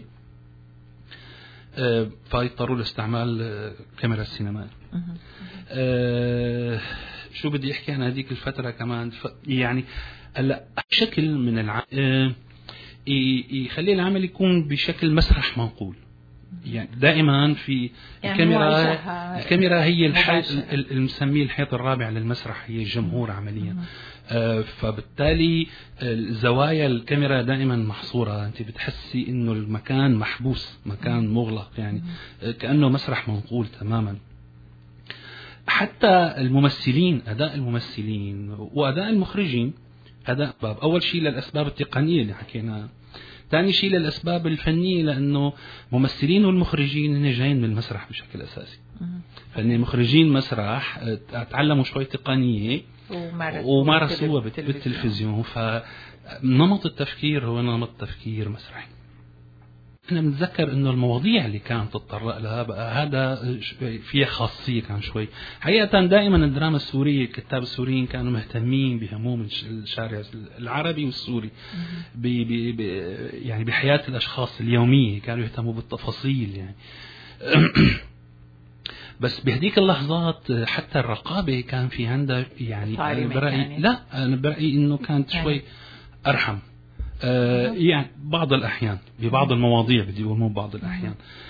فيضطروا لاستعمال كاميرا السينما. أه شو بدي أحكي عن هذيك الفترة كمان؟ يعني هلا شكل من العمل أه يخلي العمل يكون بشكل مسرح منقول. يعني دائما في يعني الكاميرا الكاميرا هي الحيط المسميه الحيط الرابع للمسرح، هي الجمهور عمليا. آه فبالتالي زوايا الكاميرا دائما محصوره، انت بتحسي انه المكان محبوس، مكان مغلق، يعني كانه مسرح منقول تماما. حتى الممثلين، اداء الممثلين واداء المخرجين هذا باب أول شيء للأسباب التقنية اللي حكينا. ثاني شيء للأسباب الفنية، لأنه ممثلين والمخرجين هن جايين من المسرح بشكل أساسي. فإن مخرجين مسرح تعلموا شوي تقنية ومارسوها بالتلفزيون، فنمط التفكير هو نمط تفكير مسرحي. احنا بنتذكر انه المواضيع اللي كانت تتطرق لها بقى هذا فيها خاصيه كان شوي. حقيقه دائما الدراما السوريه الكتاب السوريين كانوا مهتمين بهموم الشارع العربي والسوري، بي بي بي يعني بحياه الاشخاص اليوميه، كانوا يهتموا بالتفاصيل يعني. بس بهديك اللحظات حتى الرقابه كان في عندها يعني أنا برأيي يعني. لا انا برايي انه كانت شوي ارحم. آه يعني بعض الأحيان ببعض المواضيع بدي أقول مو بعض الأحيان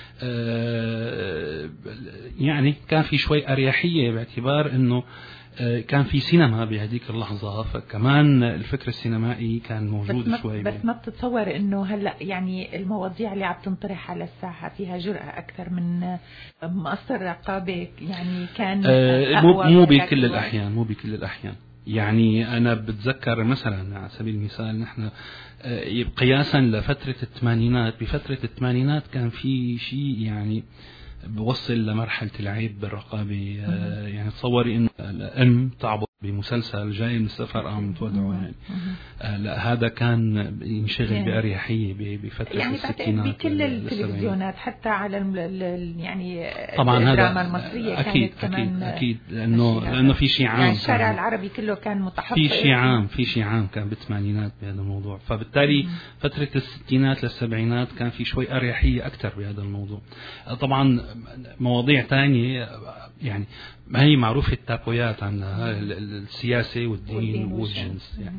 آه يعني كان في شوي أريحية، باعتبار أنه آه كان في سينما بهذيك اللحظة، فكمان الفكر السينمائي كان موجود بس شوي. بس ما بتتصور أنه هلأ يعني المواضيع اللي عم تنطرح على الساحة فيها جرأة أكثر من مقصر رقابة يعني كان آه مو, مو بكل الأحيان مو بكل الأحيان يعني أنا بتذكر مثلا على سبيل المثال نحن قياسا لفترة الثمانينات، بفترة الثمانينات كان في شيء يعني بوصل لمرحلة العيب بالرقابة. يعني تصوري إنه الأم تعبط بمسلسل جاي من السفر أو متودعه يعني لا هذا كان ينشغل يعني بأريحية بفترة يعني الستينات بكل التلفزيونات حتى على يعني طبعا الدراما المصرية أكيد كانت كمان أكيد أكيد لأنه لأنه في شيء عام يعني الشارع العربي كله كان متحفظ في شيء عام في شيء عام كان بالثمانينات بهذا الموضوع. فبالتالي مم. فترة الستينات للسبعينات كان في شوي أريحية أكثر بهذا الموضوع. طبعا مواضيع ثانية يعني ما هي معروفة التابويات عنها، السياسة والدين والجنس يعني.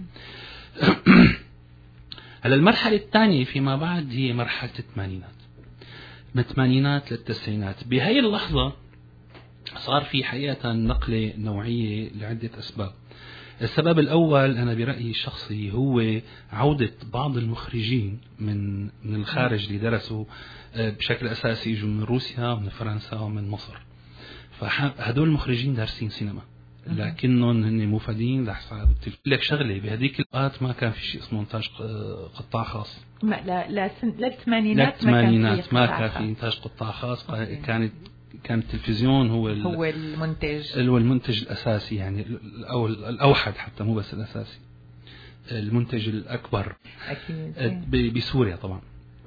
هلا المرحلة الثانية فيما بعد هي مرحلة الثمانينات، من الثمانينات للتسعينات. بهاي اللحظة صار في حقيقة نقلة نوعية لعدة أسباب. السبب الأول أنا برأيي الشخصي هو عودة بعض المخرجين من من الخارج اللي درسوا بشكل أساسي، يجوا من روسيا ومن فرنسا ومن مصر. فهدول المخرجين دارسين سينما لكنهم هن مفيدين لحساب التلفزيون. لك شغله بهذيك الوقت ما كان في شيء اسمه انتاج قطاع خاص. ما لا لا للثمانينات ما كان في انتاج قطاع خاص. كانت كان التلفزيون هو هو المنتج هو المنتج الاساسي يعني، او الاوحد حتى مو بس الاساسي، المنتج الاكبر اكيد بسوريا طبعا.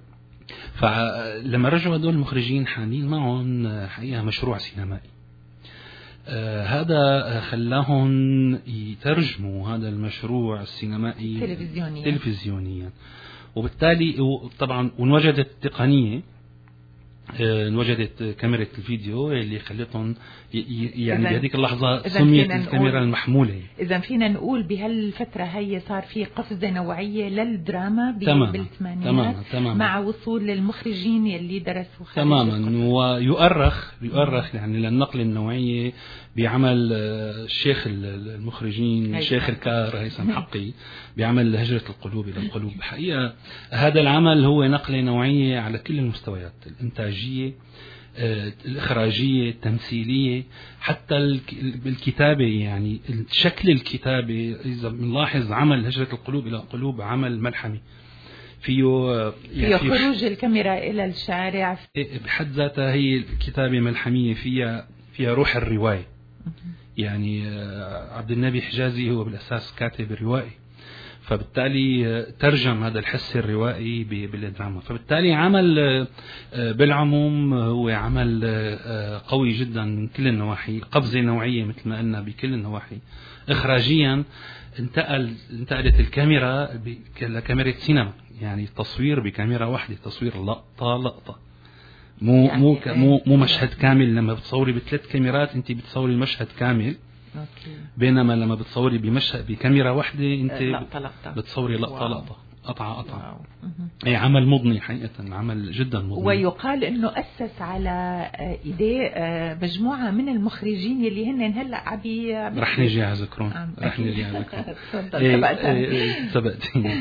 فلما رجعوا هدول المخرجين حاملين معهم حقيقة مشروع سينمائي، آه هذا خلاهم يترجموا هذا المشروع السينمائي تلفزيونيا, تلفزيونيا. وبالتالي طبعا وانوجدت التقنية، آه انوجدت كاميرا الفيديو اللي خلتهم يعني بهذيك اللحظة سميت الكاميرا المحمولة. إذا فينا نقول بهالفترة هي صار في قفزة نوعية للدراما بالثمانينات مع وصول المخرجين اللي درسوا خارج تماما. ويؤرخ يؤرخ يعني للنقل النوعية بعمل الشيخ المخرجين الشيخ الكار هيثم حقي بعمل هجرة القلوب إلى القلوب. حقيقة هذا العمل هو نقلة نوعية على كل المستويات، الإنتاجية، الإخراجية، التمثيلية، حتى بالكتابة. يعني شكل الكتابة إذا بنلاحظ عمل هجرة القلوب إلى القلوب عمل ملحمي فيه يعني فيه خروج الكاميرا إلى الشارع بحد ذاتها. هي الكتابة ملحمية، فيها فيها روح الرواية. يعني عبد النبي حجازي هو بالأساس كاتب روائي، فبالتالي ترجم هذا الحس الروائي بالدراما. فبالتالي عمل بالعموم هو عمل قوي جدا من كل النواحي، قفزة نوعية مثل ما قلنا بكل النواحي. إخراجيا انتقل انتقلت الكاميرا لكاميرا سينما، يعني تصوير بكاميرا واحدة، تصوير لقطة لقطة، مو يعني مو مو مو مشهد كامل. لما بتصوري بثلاث كاميرات انت بتصوري المشهد كامل، أوكي. بينما لما بتصوري بمشهد بكاميرا واحدة انت لقطة لقطة. بتصوري لقطة واو. لقطة قطعة قطعة. اي عمل مضني حقيقة، عمل جدا مضني. ويقال انه اسس على ايديه مجموعة من المخرجين اللي هن هلا عبي رح نجي على ذكرهم رح نجي على ذكرهم سبقتي.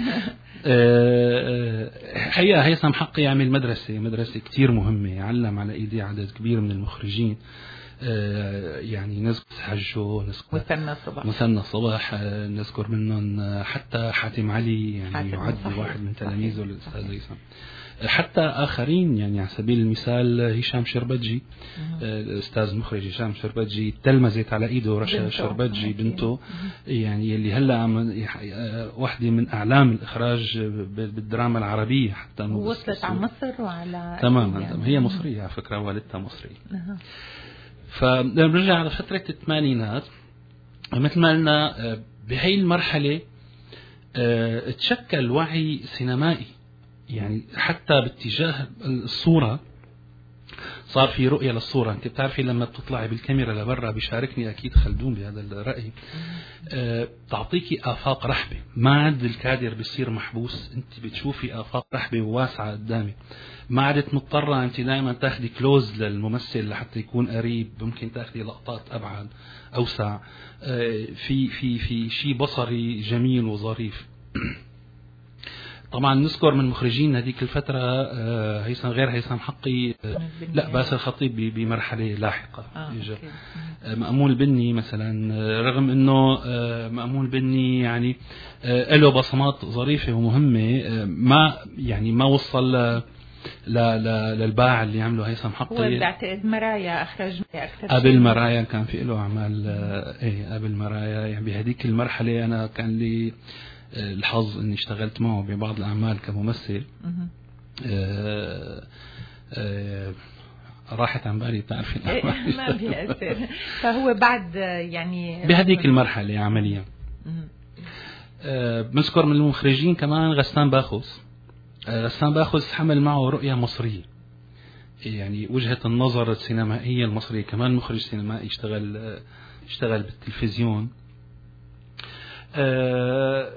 حقيقة هيثم حقي يعمل مدرسة مدرسة كتير مهمة، علم على ايديه عدد كبير من المخرجين. يعني نذكر حجو، نذكر مثنى الصبح مثنى الصبح، نذكر منهم حتى حاتم علي يعني حاتم يعد صحيح. واحد من تلاميذه الأستاذ هيثم. حتى آخرين يعني على سبيل المثال هشام شربتجي، الأستاذ مخرج هشام شربتجي تلمذت على إيده رشا شربتجي بنته، يعني اللي هلا واحدة من أعلام الإخراج بالدراما العربية، حتى وصلت على مصر وعلى تماما يعني. هي مصرية على فكرة، والدتها مصري. أه. فبنرجع على فترة الثمانينات، مثل ما قلنا بهي المرحلة اه تشكل وعي سينمائي، يعني حتى باتجاه الصورة صار في رؤية للصورة. انت بتعرفي لما بتطلعي بالكاميرا لبرا، بيشاركني اكيد خلدون بهذا الرأي، أه تعطيكي آفاق رحبة، ما عاد الكادر بيصير محبوس، انت بتشوفي آفاق رحبة وواسعة قدامك، ما عادت مضطرة انت دائما تاخدي كلوز للممثل لحتى يكون قريب، ممكن تاخدي لقطات ابعد اوسع، أه في في في شيء بصري جميل وظريف. طبعا نذكر من مخرجين هذيك الفترة هيثم غير هيثم حقي، لا باسل الخطيب بمرحلة لاحقة. آه مأمون البني مثلا، رغم انه مأمون البني يعني له بصمات ظريفة ومهمة، ما يعني ما وصل ل للباع اللي عمله هيثم حقي. هو بعتقد مرايا اخرج اكثر قبل مرايا كان في له اعمال ايه قبل مرايا، يعني بهذيك المرحلة انا كان لي الحظ اني اشتغلت معه ببعض الاعمال كممثل. آه آه راحت عن بالي، بتعرفي ما بيأثر. فهو بعد يعني بهذيك المرحله عمليا. آه بنذكر من المخرجين كمان غسان باخوس. آه غسان باخوس حمل معه رؤيه مصريه، يعني وجهه النظر السينمائيه المصريه، كمان مخرج سينمائي اشتغل آه اشتغل بالتلفزيون. آه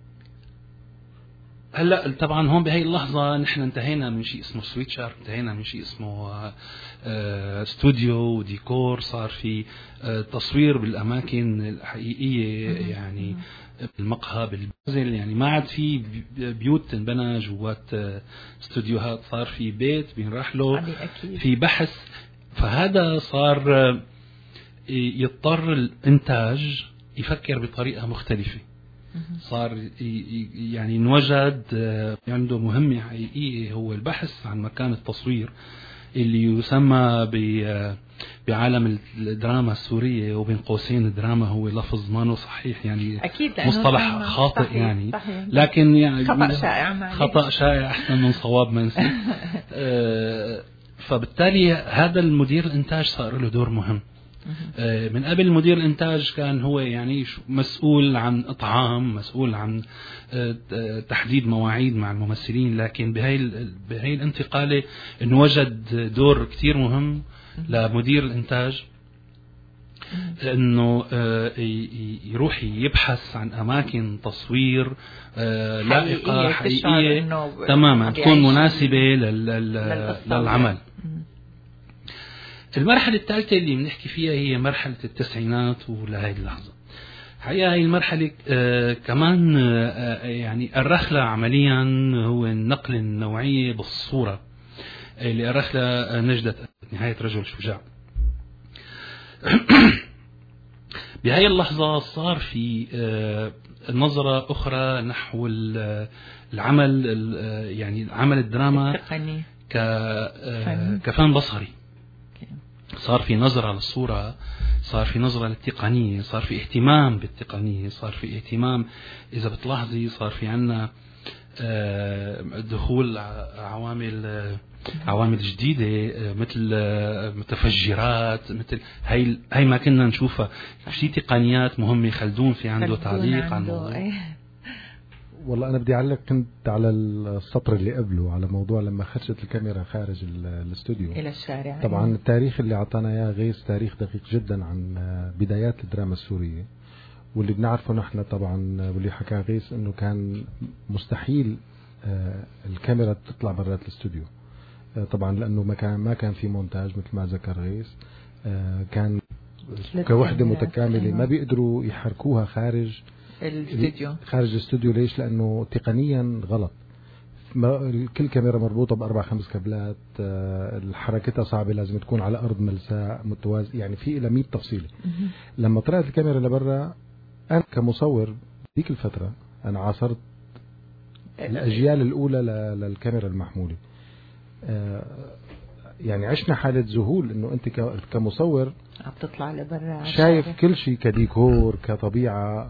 هلا طبعا هون بهي اللحظة نحن انتهينا من شيء اسمه سويتشر، انتهينا من شيء اسمه آه استوديو وديكور، صار في آه تصوير بالأماكن الحقيقية، يعني بالمقهى بالبازل، يعني ما عاد في بيوت تنبنى جوات آه استوديوهات، صار في بيت بينراح له في بحث. فهذا صار آه يضطر الإنتاج يفكر بطريقة مختلفة، صار يعني انوجد عنده مهمة حقيقية، هو البحث عن مكان التصوير اللي يسمى بعالم الدراما السورية، وبين قوسين الدراما هو لفظ ما صحيح، يعني أكيد مصطلح خاطئ صحيح يعني صحيح. لكن يعني خطأ شائع خطأ شائع أحسن من صواب منسي. فبالتالي هذا المدير الإنتاج صار له دور مهم. من قبل مدير الإنتاج كان هو يعني مسؤول عن إطعام، مسؤول عن تحديد مواعيد مع الممثلين، لكن بهاي بهاي الانتقالة انوجد دور كتير مهم لمدير الإنتاج، إنه يروح يبحث عن أماكن تصوير لائقة حقيقية تماما، تكون مناسبة للعمل. المرحلة الثالثة اللي بنحكي فيها هي مرحلة التسعينات ولهذه اللحظة. حقيقة هي المرحلة آه كمان آه يعني الرخلة عمليا هو النقل النوعية بالصورة اللي أرخلها نجدة نهاية رجل شجاع. بهاي اللحظة صار في آه نظرة أخرى نحو العمل، يعني عمل الدراما كفن بصري. صار في نظرة للصورة، صار في نظرة للتقنية، صار في اهتمام بالتقنية، صار في اهتمام، إذا بتلاحظي صار في عنا دخول عوامل عوامل جديدة مثل متفجرات، مثل هاي هاي ما كنا نشوفها، في تقنيات مهمة. خلدون في عنده تعليق عن الموضوع. والله أنا بدي أعلق كنت على السطر اللي قبله على موضوع لما خرجت الكاميرا خارج الاستوديو إلى الشارع. طبعا التاريخ اللي أعطانا إياه غيث تاريخ دقيق جدا عن بدايات الدراما السورية، واللي بنعرفه نحن طبعا واللي حكى غيث إنه كان مستحيل الكاميرا تطلع برات الاستوديو طبعا، لأنه ما كان ما كان في مونتاج مثل ما ذكر غيث، كان كوحدة متكاملة ما بيقدروا يحركوها خارج الاستوديو خارج الاستوديو. ليش؟ لأنه تقنيا غلط، كل كاميرا مربوطة بأربع خمس كابلات، حركتها صعبة، لازم تكون على أرض ملساء متوازي، يعني في إلى مية تفصيلة. لما طلعت الكاميرا لبرا أنا كمصور ديك الفترة أنا عاصرت الأجيال الأولى للكاميرا المحمولة. يعني عشنا حالة ذهول إنه أنت كمصور عم تطلع لبرا شايف كل شيء كديكور كطبيعة.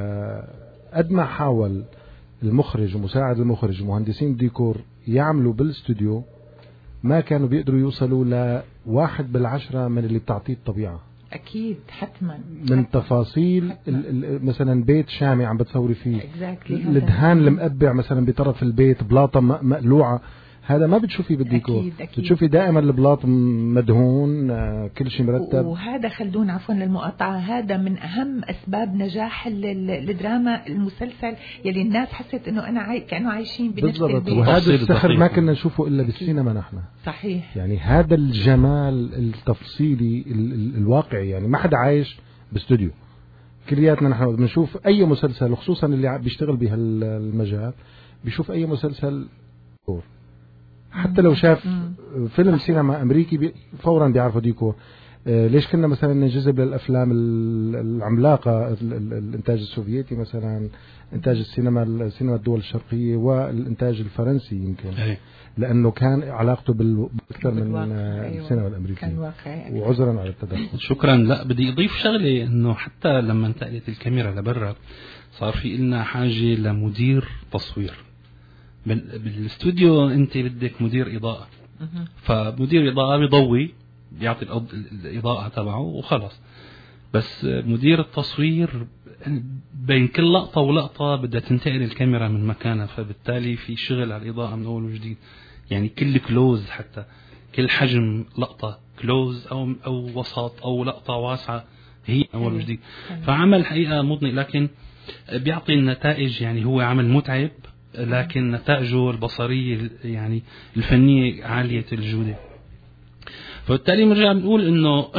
قد ما حاول المخرج ومساعد المخرج ومهندسين ديكور يعملوا بالاستوديو ما كانوا بيقدروا يوصلوا لواحد بالعشرة من اللي بتعطيه الطبيعة. أكيد حتما من تفاصيل مثلا بيت شامي عم بتصوري فيه، الدهان المقبع مثلا بطرف البيت، بلاطة مقلوعة، هذا ما بتشوفي بالديكور. أكيد أكيد. بتشوفي دائما البلاط مدهون، كل شيء مرتب. وهذا خلدون عفوا للمقاطعة، هذا من أهم أسباب نجاح الدراما المسلسل يلي الناس حست إنه أنا عاي... كانوا عايشين بنفس البيت. وهذا السحر ما كنا نشوفه إلا بالسينما نحن. صحيح. يعني هذا الجمال التفصيلي ال... ال... الواقعي، يعني ما حدا عايش باستوديو. كلياتنا نحن بنشوف أي مسلسل، وخصوصا اللي بيشتغل بهالمجال بيشوف أي مسلسل دور. حتى لو شاف فيلم سينما أمريكي فورا بيعرفوا ديكور. آه ليش كنا مثلا نجذب للأفلام العملاقة، الإنتاج السوفيتي مثلا، إنتاج السينما السينما الدول الشرقية والإنتاج الفرنسي يمكن أي. لأنه كان علاقته بالأكثر من أيوة. السينما الأمريكية. وعذرا على التدخل. شكرا. لا بدي أضيف شغلة، إنه حتى لما انتقلت الكاميرا لبرا صار في إلنا حاجة لمدير تصوير. بالاستوديو انت بدك مدير اضاءه، فمدير اضاءه بيضوي بيعطي الاضاءه تبعه وخلص. بس مدير التصوير بين كل لقطه ولقطه بدها تنتقل الكاميرا من مكانها، فبالتالي في شغل على الاضاءه من اول وجديد. يعني كل كلوز، حتى كل حجم لقطه كلوز او او وسط او لقطه واسعه هي اول وجديد. فعمل حقيقه مضني، لكن بيعطي النتائج. يعني هو عمل متعب لكن نتائجه البصرية يعني الفنية عالية الجودة. فبالتالي مرجع بنقول انه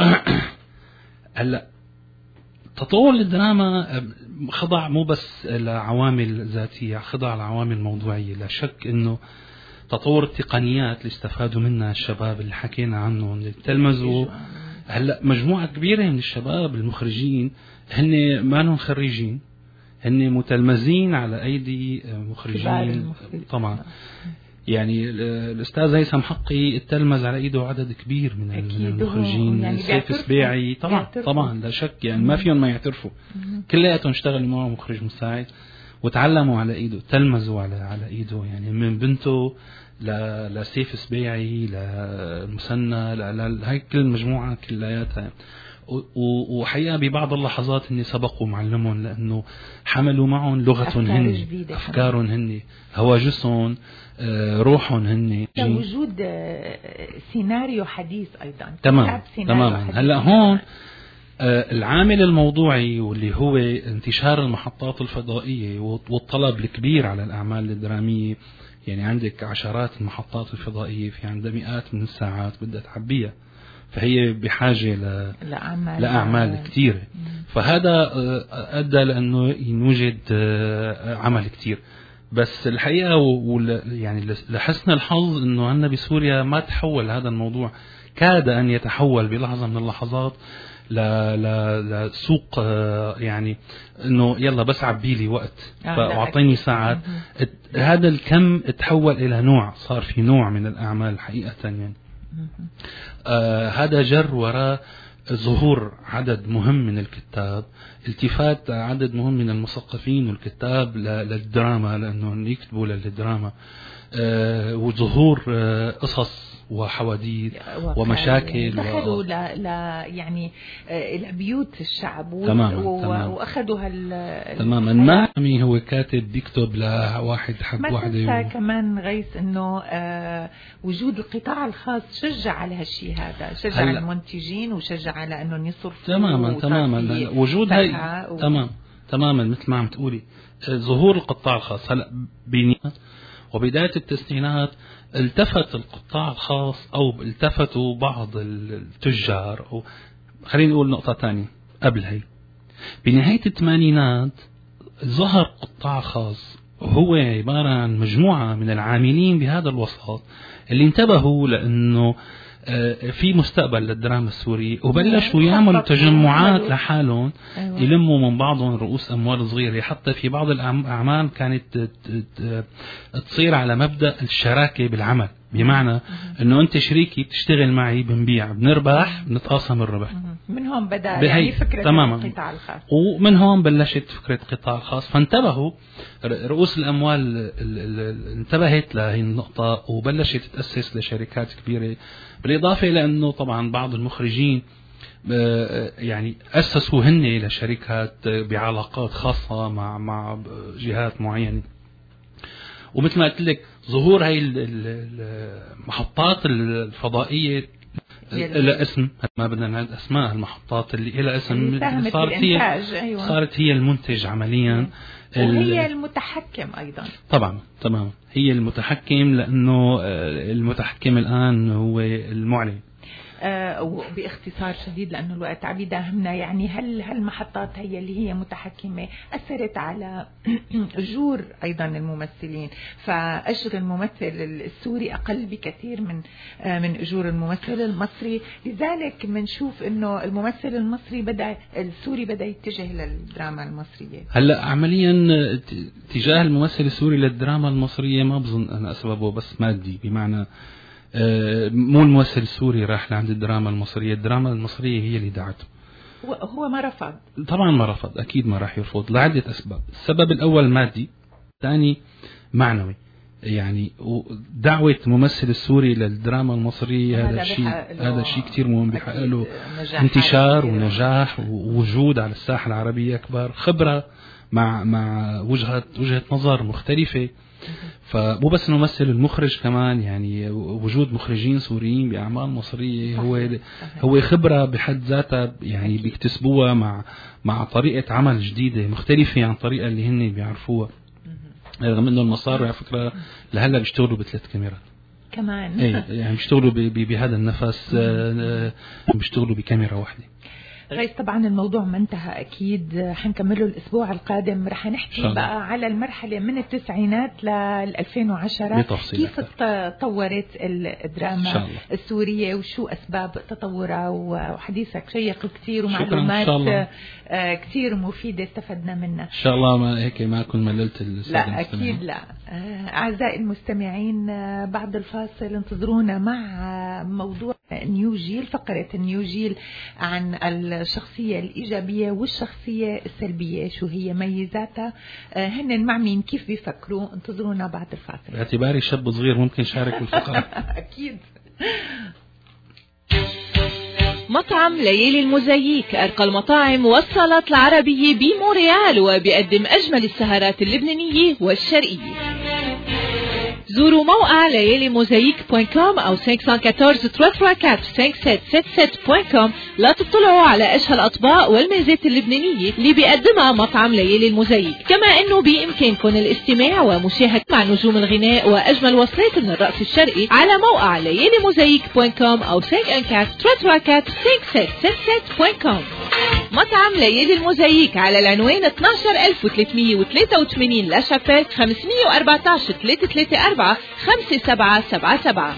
هلا تطور الدراما خضع مو بس لعوامل ذاتية، خضع لعوامل موضوعية. لا شك انه تطور التقنيات اللي استفادوا منها الشباب اللي حكينا عنهم، اللي تلمذوا هلا مجموعة كبيرة من الشباب المخرجين هن ما لهم خريجين، هن متلمذين على أيدي مخرجين طبعا. يعني الأستاذ هيثم حقي التلمذ على إيده عدد كبير من المخرجين، يعني سيف سبيعي طبعا طبعا لا شك، يعني ما فيهم ما يعترفوا. كلياتهم اشتغلوا معه مخرج مساعد وتعلموا على إيده، تلمذوا على على إيده. يعني من بنته لسيف سبيعي للمسنى لهي كل المجموعة كلياتها. وحقيقة ببعض اللحظات هن سبقوا معلمهم، لأنه حملوا معهم لغتهم هن، أفكارهم هن، هواجسهم، روحهم هن، وجود سيناريو حديث أيضا. تمام تماما. هلا هون العامل الموضوعي واللي هو انتشار المحطات الفضائية والطلب الكبير على الأعمال الدرامية. يعني عندك عشرات المحطات الفضائية، في عندها مئات من الساعات بدها تعبيها، فهي بحاجة ل... لأعمال, لأعمال كتيرة. فهذا أدى لأنه ينوجد عمل كتير. بس الحقيقة و... يعني لحسن الحظ أنه عندنا بسوريا ما تحول هذا الموضوع، كاد أن يتحول بلحظة من اللحظات ل... ل... لسوق، يعني أنه يلا بس عبيلي وقت فأعطيني ساعات. هذا الكم تحول إلى نوع، صار في نوع من الأعمال حقيقة. يعني آه هذا جر وراء ظهور عدد مهم من الكتاب، التفات عدد مهم من المثقفين والكتاب للدراما، لأنهم يكتبوا للدراما، آه وظهور آه قصص وحواديت ومشاكل دخلوا ل يعني الى بيوت الشعب تمام و... تمام. واخذوا هال تماما. الناعمي هو كاتب بيكتب لواحد حب واحده. ما تنسى كمان غيث انه آه وجود القطاع الخاص شجع على هالشيء هذا، شجع هل... المنتجين وشجع على انهم يصرفوا. تماما تماما. وجود هاي و... تمام تماما مثل ما عم تقولي، ظهور القطاع الخاص. هلا بنيات وبداية التسعينات التفت القطاع الخاص أو التفتوا بعض التجار، أو خلينا نقول نقطة تانية قبل هي. بنهاية الثمانينات ظهر قطاع خاص هو عبارة عن مجموعة من العاملين بهذا الوسط اللي انتبهوا لأنه في مستقبل للدراما السوري وبلشوا يعملوا تجمعات لحالهم. أيوة. يلموا من بعضهم رؤوس أموال صغيرة، حتى في بعض الأعمال كانت تصير على مبدأ الشراكة بالعمل، بمعنى أنه أنت شريكي بتشتغل معي، بنبيع بنربح بنتقاسم الربح. من هون بدأ يعني فكرة تماما. القطاع الخاص، ومن هون بلشت فكرة القطاع الخاص. فانتبهوا رؤوس الأموال انتبهت لهي النقطة وبلشت تتأسس لشركات كبيرة، بالإضافة إلى أنه طبعا بعض المخرجين يعني أسسوا هن لشركات بعلاقات خاصة مع مع جهات معينة. ومثل ما قلت لك ظهور هاي المحطات الفضائية لها اسم، ما بدنا نعد اسماء المحطات اللي لها اسم، صارت هي أيوة. صارت هي المنتج عمليا، وهي المتحكم ايضا. طبعا تمام، هي المتحكم، لانه المتحكم الان هو المعلن. آه وباختصار شديد لأنه الوقت عم يداهمنا، يعني هل هالمحطات هي اللي هي متحكمة أثرت على أجور أيضا الممثلين، فأجر الممثل السوري أقل بكثير من آه من أجور الممثل المصري، لذلك بنشوف إنه الممثل المصري بدأ السوري بدأ يتجه للدراما المصرية. هلا عمليا اتجاه الممثل السوري للدراما المصرية ما بظن أنا أسببه بس مادي، بمعنى مو الممثل السوري راح لعند الدراما المصرية، الدراما المصرية هي اللي دعته. هو ما رفض؟ طبعا ما رفض، أكيد ما راح يرفض لعدة أسباب. السبب الأول مادي، الثاني معنوي. يعني دعوة الممثل السوري للدراما المصرية هذا شيء هذا شيء كتير مهم، بيحقق له انتشار ونجاح ووجود على الساحة العربية أكبر، خبرة مع مع وجهة وجهة نظر مختلفة. فمو بس الممثل، المخرج كمان، يعني وجود مخرجين سوريين بأعمال مصرية هو هو خبرة بحد ذاتها، يعني بيكتسبوها مع مع طريقة عمل جديدة مختلفة عن الطريقة اللي هن بيعرفوها. رغم انه المصاري على فكرة لهلا بيشتغلوا بثلاث كاميرات كمان، ايه يعني بيشتغلوا بهذا النفس، بيشتغلوا بكاميرا واحدة. غيث طبعا الموضوع ما انتهى، أكيد حنكمله الأسبوع القادم. رح نحكي بقى على المرحلة من التسعينات لل ألفين وعشرة، كيف تطورت الدراما السورية وشو أسباب تطورها، وحديثك شيق كتير ومعلومات كتير مفيدة استفدنا منها إن شاء الله. ما هيك ما أكون مللت السادة لا المستمعين. أكيد لا. أعزائي المستمعين بعد الفاصل انتظرونا مع موضوع نيو جيل، فقرة نيو جيل عن الشخصية الإيجابية والشخصية السلبية، شو هي ميزاتها، هن مع مين، كيف بيفكروا. انتظرونا بعد الفاصل. باعتباري شاب صغير ممكن شارك بالفقرة. أكيد. مطعم ليالي الموزاييك أرقى المطاعم وصلت العربية بمونريال، وبيقدم أجمل السهرات اللبنانية والشرقية. زوروا موقع ليالي موزاييك دوت كوم أو خمسة أربعة أربعة ثلاثة أربعة خمسة سبعة ستة ستة دوت كوم لتطلعوا على أشهى الأطباق والميزات اللبنانية اللي بيقدمها مطعم ليالي الموزاييك. كما أنه بإمكانكم الاستماع ومشاهدة مع نجوم الغناء وأجمل وصلات من الرقص الشرقي على موقع ليالي موزاييك دوت كوم أو خمسة أربعة أربعة ثلاثة أربعة خمسة ستة ستة دوت كوم. مطعم ليالي الموزاييك على العنوان اثني عشر ألف وثلاثمية وثلاثة وثمانين لا شابيل، خمسمية وأربعة عشر ثلاثة ثلاثة أربعة خمسة سبعة سبعة سبعة.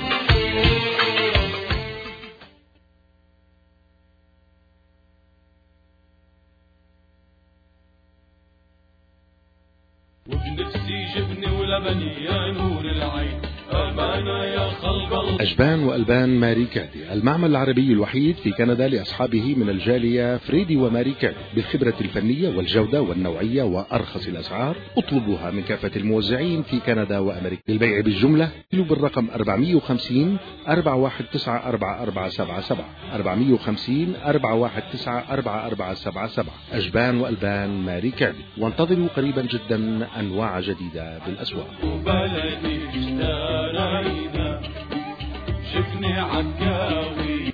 وبنفسي جبني ولبني يا نور العين، أمانة يا خلق الله. أجبان وألبان ماري كادي، المعمل العربي الوحيد في كندا لأصحابه من الجالية فريدي وماري كادي، بالخبرة الفنية والجودة والنوعية وأرخص الأسعار. اطلبوها من كافة الموزعين في كندا وأمريكا. للبيع بالجملة اتصلوا بالرقم أربعمية وخمسين أربعة واحد تسعة أربعة أربعة سبعة سبعة، أربعمية وخمسين أربعة واحد تسعة أربعة أربعة سبعة سبعة. أجبان وألبان ماري كادي، وانتظروا قريبا جدا أنواع جديدة بالأسواق. وبلدي اشترينا شفني عكاوي.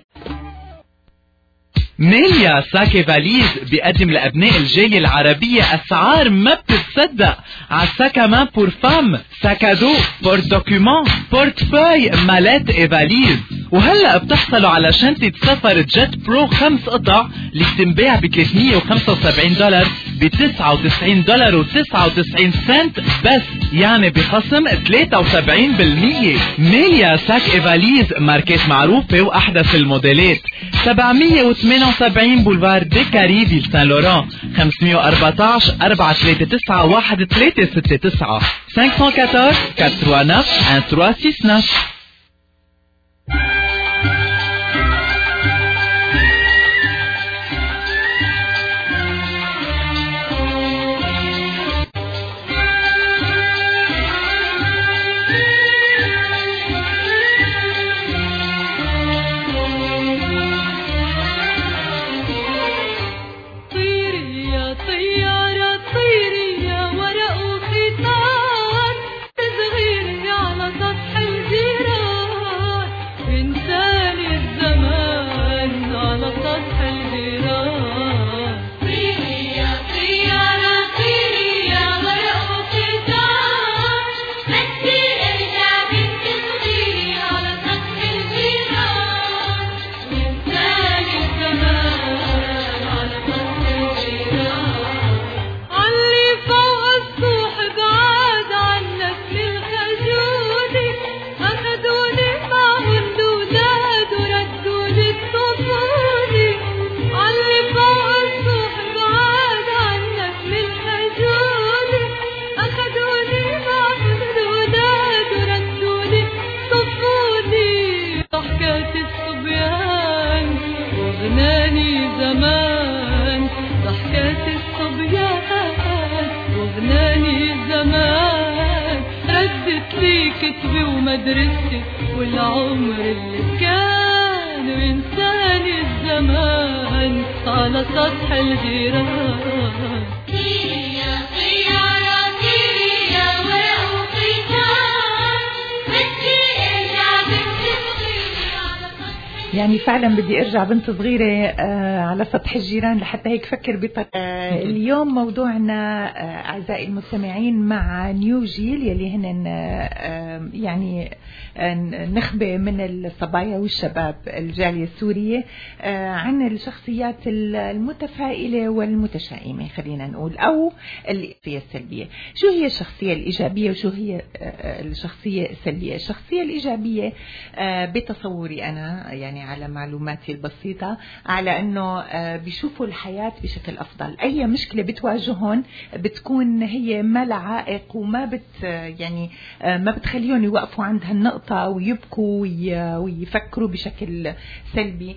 ميليا ساكي فاليز بيقدم لأبناء الجالية العربية أسعار ما بتتصدق على ساكامان بور فام، ساكادو، بورت دوكيومون، بورتفاي، مالات إي فاليز. وهلأ بتحصلوا على شنطة سفر جيت برو خمس قطع اللي بتنباع ب ثلاثمية وخمسة وسبعين دولار ب تسعة وتسعين دولار وتسعة وتسعين سنت بس، يعني بخصم ثلاثة وسبعين بالمية. ميليا ساك إيفاليز ماركات معروفة وأحدث الموديلات، سبعمية وثمانية وسبعين بولفار ديكاري فيل سان لوران، خمسمية وأربعتاشر أربعة ثلاثة تسعة واحد ثلاثة ستة تسعة خمسة أربعة أربعة تسعة واحد ثلاثة ستة تسعة. ومدرستي والعمر اللي كان وإنسان الزمان على سطح الجيران. يعني فعلا بدي ارجع بنت صغيرة آه على سطح الجيران لحتى هيك فكر بطريقة. آه اليوم موضوعنا آه اعزائي المستمعين مع نيو جيل يلي هن آه يعني آه نخبة من الصبايا والشباب الجالية السورية آه عن الشخصيات المتفائلة والمتشائمة خلينا نقول، او الشخصية السلبية. شو هي الشخصية الإيجابية وشو هي آه الشخصية السلبية؟ الشخصية الإيجابية آه بتصوري أنا يعني على معلوماتي البسيطة على أنه بيشوفوا الحياة بشكل أفضل. أي مشكلة بتواجههم بتكون هي ما لها عائق وما بت يعني ما بتخليهم يوقفوا عند هالنقطة ويبكوا ويفكروا بشكل سلبي.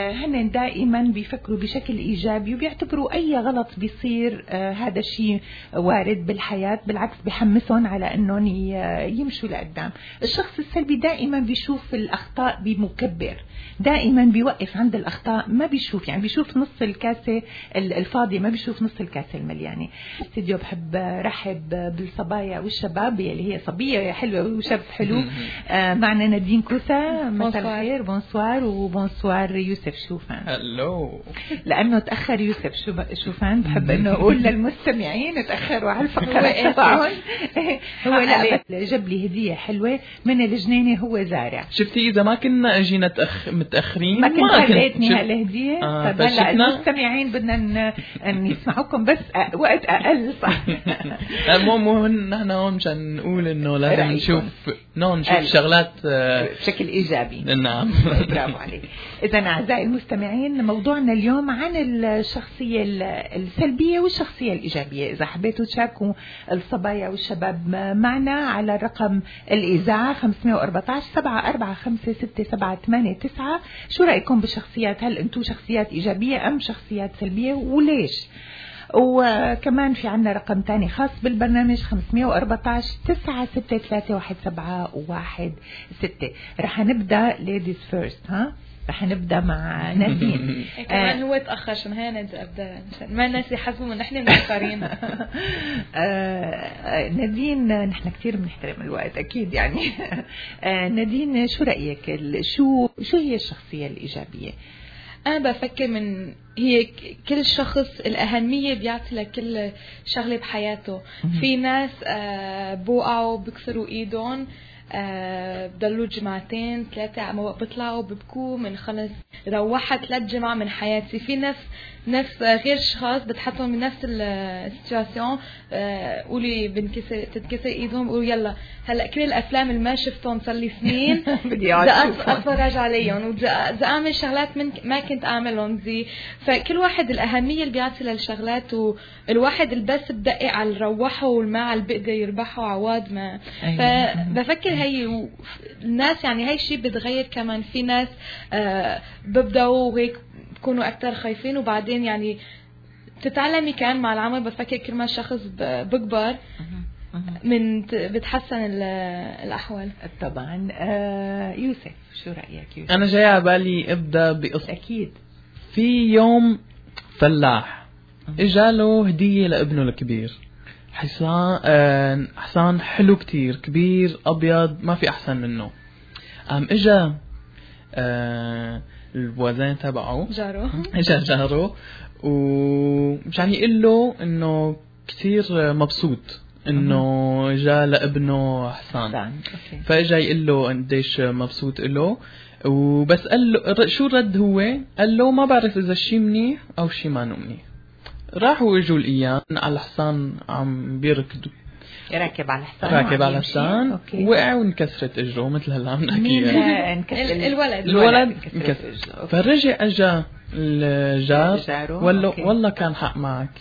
هن دائما بيفكروا بشكل إيجابي وبيعتبروا أي غلط بيصير هذا شيء وارد بالحياة، بالعكس بيحمسهم على أنهم يمشوا لقدام. الشخص السلبي دائما بيشوف الأخطاء بمكبر، دائما بيوقف عند الأخطاء، ما بيشوف يعني بيشوف نص الكاسة الفاضية ما بيشوف نص الكاسة المليانة. استديو بحب رحب بالصبايا والشباب اللي هي صبية حلوة وشاب حلو. آه معنا نادين كوسا، مساء الخير، بونسوار. وبونسوار يوسف شوفان. هلو. لأنه تأخر يوسف شوفان بحب أنه أقول للمستمعين تأخروا على الفقرات تبعهم. هو لا جاب لي هدية حلوة من الجنينة، هو زارع. شفتي إذا ما كنا أجينا تأخ... متأخرين ما كنت خليتني هالهدية. آه طب هلا المستمعين بدنا نسمعوكم بس وقت أقل صح. المهم مو نحن هون مشان نقول إنه لازم نشوف نو نشوف أل. شغلات بشكل إيجابي. نعم. برافو عليك. إذا أعزائي المستمعين موضوعنا اليوم عن الشخصية السلبية والشخصية الإيجابية. إذا حبيتوا تشاركوا الصبايا والشباب معنا على الرقم الإذاعة خمسمية وأربعتاشر سبعة أربعة خمسة ستة سبعة ثمانية تسعة. شو رأيكم بالشخصيات؟ هل أنتم شخصيات إيجابية أم شخصيات سلبية وليش؟ وكمان في عنا رقم تاني خاص بالبرنامج خمسمية وأربعتاشر تسعة ستة ثلاثة واحد سبعة واحد ستة. رح نبدأ ladies first. ها رح نبدأ مع نادين. كمان هو تأخر عشان هي نبدأ أبدأ ما الناس يحسبوا نحن متأخرين. نادين نحن كتير بنحترم الوقت أكيد يعني. نادين شو رأيك؟ شو شو هي الشخصية الإيجابية؟ أنا بفكر من هي كل شخص الأهمية بيعطي لكل شغلة بحياته. في ناس بوقعوا بكسروا إيدهم آه بضلوا جمعتين ثلاثة بيطلعوا ببكوا من خلص روحت ثلاث جمع من حياتي. في نفس نفس غير اشخاص بتحطهم من نفس السيتواسيون، آه قولي بنكسر تتكسر ايدهم قولوا يلا هلا كل الافلام اللي ما شفتهم صار لي سنين بدي اتفرج عليهم وبدي اعمل شغلات من ما كنت اعملهم زي. فكل واحد الاهميه اللي بيعطي للشغلات، والواحد اللي بس بدقق على الروحه والمع اللي بيقدر يربحه عواد ما. فبفكر هي الناس يعني هاي الشيء بتغير كمان. في ناس آه ببدأوا هيك بكونوا أكتر خايفين وبعدين يعني تتعلمي كان مع العمر. بفكر كل ما الشخص بكبر من بتحسن الأحوال. طبعا. آه يوسف شو رأيك يوسف؟ أنا جاي على بالي أبدأ بقصة. أكيد. في يوم فلاح إجاله هدية لابنه الكبير، حصان آه حصان حلو كتير كبير أبيض ما في أحسن منه. قام إجا آه الوزن تبعه جاره إجا جاره ومشان يقول له إنه كتير مبسوط إنه جا لابنه حصان. فإجا يقول له قديش مبسوط له، وبس قال له شو الرد هو؟ قال له ما بعرف إذا شي منيح أو شي ما منيح. راحوا اجوا الايام على الحصان عم بيركضوا، راكب على الحصان راكب على الحصان وقع وانكسرت اجره مثل هلا عم نحكي. مين انكسر؟ الولد الولد انكسر. فرجع اجا الجار ولا والله كان حق معك،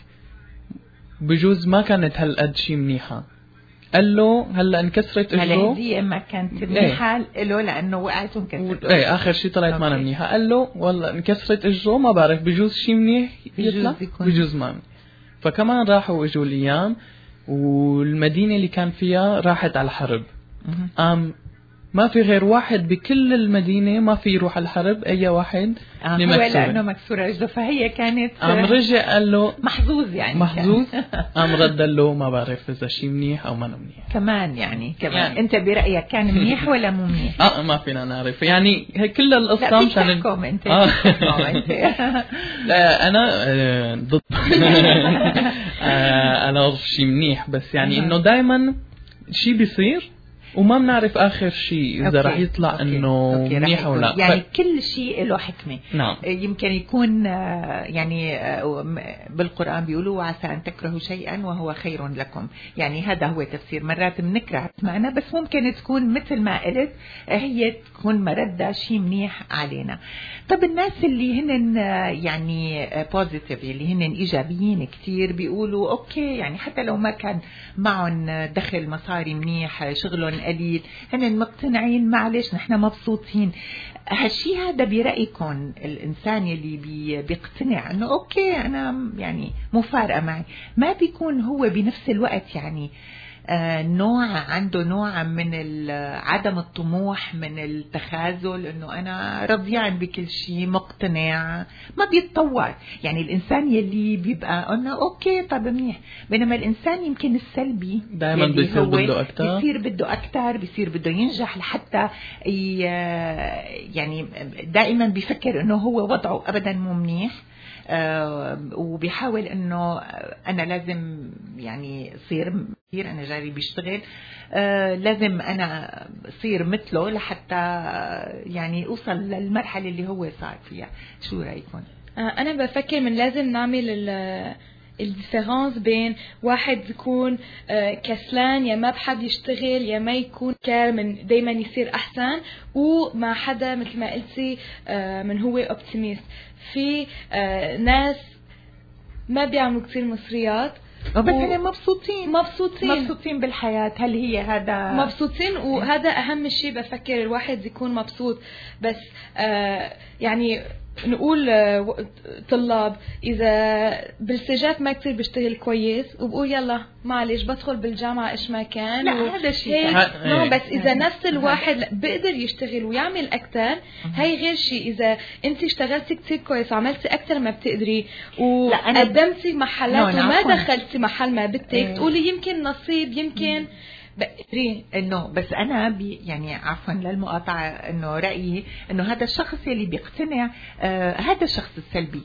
بجوز ما كانت هالقد شي منيحه. قال له هلا انكسرت اجره. هلا هديه ما كانت منيحه له لانه وقعت وانكسرت. ايه اخر شيء طلعت ما منيحه. قال له والله انكسرت اجره ما بعرف بجوز شيء منيح يطلع بجوز ما منيح. فكمان راحوا اجوا الايام والمدينه اللي كان فيها راحت على الحرب. قام ما في غير واحد بكل المدينة ما في يروح الحرب، أي واحد آه هو لأنه مكسورة رجله. فهي كانت قام رجع قال له محظوظ يعني محظوظ. قام رد له ما بعرف إذا شيء منيح أو ما منيح كمان يعني كمان يعني. أنت برأيك كان منيح ولا مو منيح؟ آه ما فينا نعرف يعني هي كل القصة مشان تحكم أنت. آه. لا أنا آه ضد آه أنا أعرف شيء منيح، بس يعني إنه دائما شيء بيصير وما بنعرف آخر شيء إذا راح يطلع أوكي. إنه منيح أو لا. يعني ف... كل شيء له حكمة. نعم. يمكن يكون يعني بالقرآن بيقولوا عسى أن تكرهوا شيئا وهو خير لكم، يعني هذا هو تفسير. مرات بنكره معنا بس ممكن تكون مثل ما قلت هي تكون مردة شيء منيح علينا. طب الناس اللي هن يعني بوزيتيف اللي هن إيجابيين كتير بيقولوا أوكي يعني حتى لو ما كان معهم دخل مصاري منيح شغلهم قليل هن مقتنعين معلش نحن مبسوطين. هالشي هذا برأيكم الإنسان اللي بي بيقتنع أنه أوكي أنا يعني مو فارقة معي، ما بيكون هو بنفس الوقت يعني آه نوع عنده نوع من عدم الطموح من التخاذل انه انا رضيان بكل شيء مقتنع ما بيتطور. يعني الانسان يلي بيبقى انه اوكي طب منيح، بينما الانسان يمكن السلبي دائما بيصير بده اكثر بيصير بده اكثر بيصير بده ينجح لحتى يعني دائما بيفكر انه هو وضعه ابدا مو منيح. آه وبيحاول انه انا لازم يعني صير كثير انا جاري بيشتغل آه لازم انا صير مثله لحتى يعني اوصل للمرحله اللي هو صار فيها. شو رايكم؟ آه انا بفكر من لازم نعمل الديفيرانس بين واحد يكون آه كسلان يا ما بحب يشتغل يا ما يكون كار من دايما يصير احسن، ومع حدا مثل ما قلتي آه من هو اوبتيميست. في آه ناس ما بيعملوا كتير مصريات بس هن مبسوطين مبسوطين مبسوطين بالحياة. هل هي هذا مبسوطين؟ وهذا أهم شيء بفكر الواحد يكون مبسوط. بس آه يعني نقول طلاب إذا بالسجات ما كتير بيشتغل كويس وبقول يلا معلش بدخل بالجامعة إيش ما كان لا و... هذا شيء نو بس إذا نفس الواحد بقدر يشتغل ويعمل أكتر هاي غير شيء. إذا أنت اشتغلتي كتير كويس وعملتي أكتر ما بتقدري وقدمتي محلات وما دخلتي محل ما بدك تقولي يمكن نصيب يمكن بقدري انه بس انا بي يعني عفوا للمقاطعه انه رايي انه هذا الشخص اللي بيقتنع آه هذا الشخص السلبي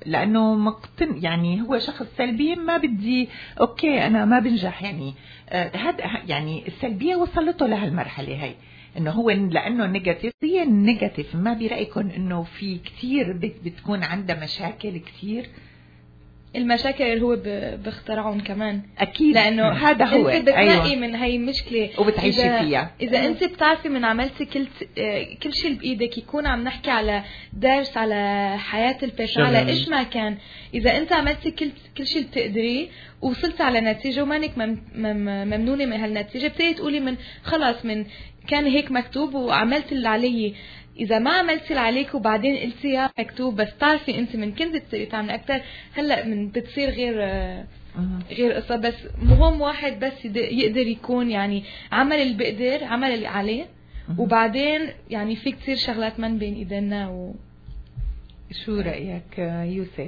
لأنه مقتن يعني هو شخص سلبي ما بدي أوكي أنا ما بنجح يعني هذا آه يعني السلبية وصلته لهالمرحلة هاي إنه هو لأنه نيجاتيف. هي النيجاتيف ما برأيكم إنه في كتير بتكون عنده مشاكل كتير؟ المشاكل اللي هو بيخترعون كمان اكيد لانه هذا هو انت بتلاقي أيوة. من هاي المشكله وبتعيشي إذا فيها اذا أيوة. انت بتعرفي من عملتي كل كل شيء بايدك يكون عم نحكي على درس على حياه البشر على ايش ما كان اذا انت عملتي كل كل شيء بتقدري ووصلت على نتيجه ومانك مم مم ممنونه من هالنتيجه بتقدري تقولي من خلاص من كان هيك مكتوب وعملت اللي علي. إذا ما عملتي اللي عليك وبعدين قلتي يا مكتوب بس تعرفي أنت من كنت تقدري تعملي أكتر هلا من بتصير غير غير قصة. بس مهم واحد بس يقدر يكون يعني عمل اللي بقدر عمل اللي عليه وبعدين يعني في كتير شغلات من بين إيدينا. و... شو رأيك يوسف؟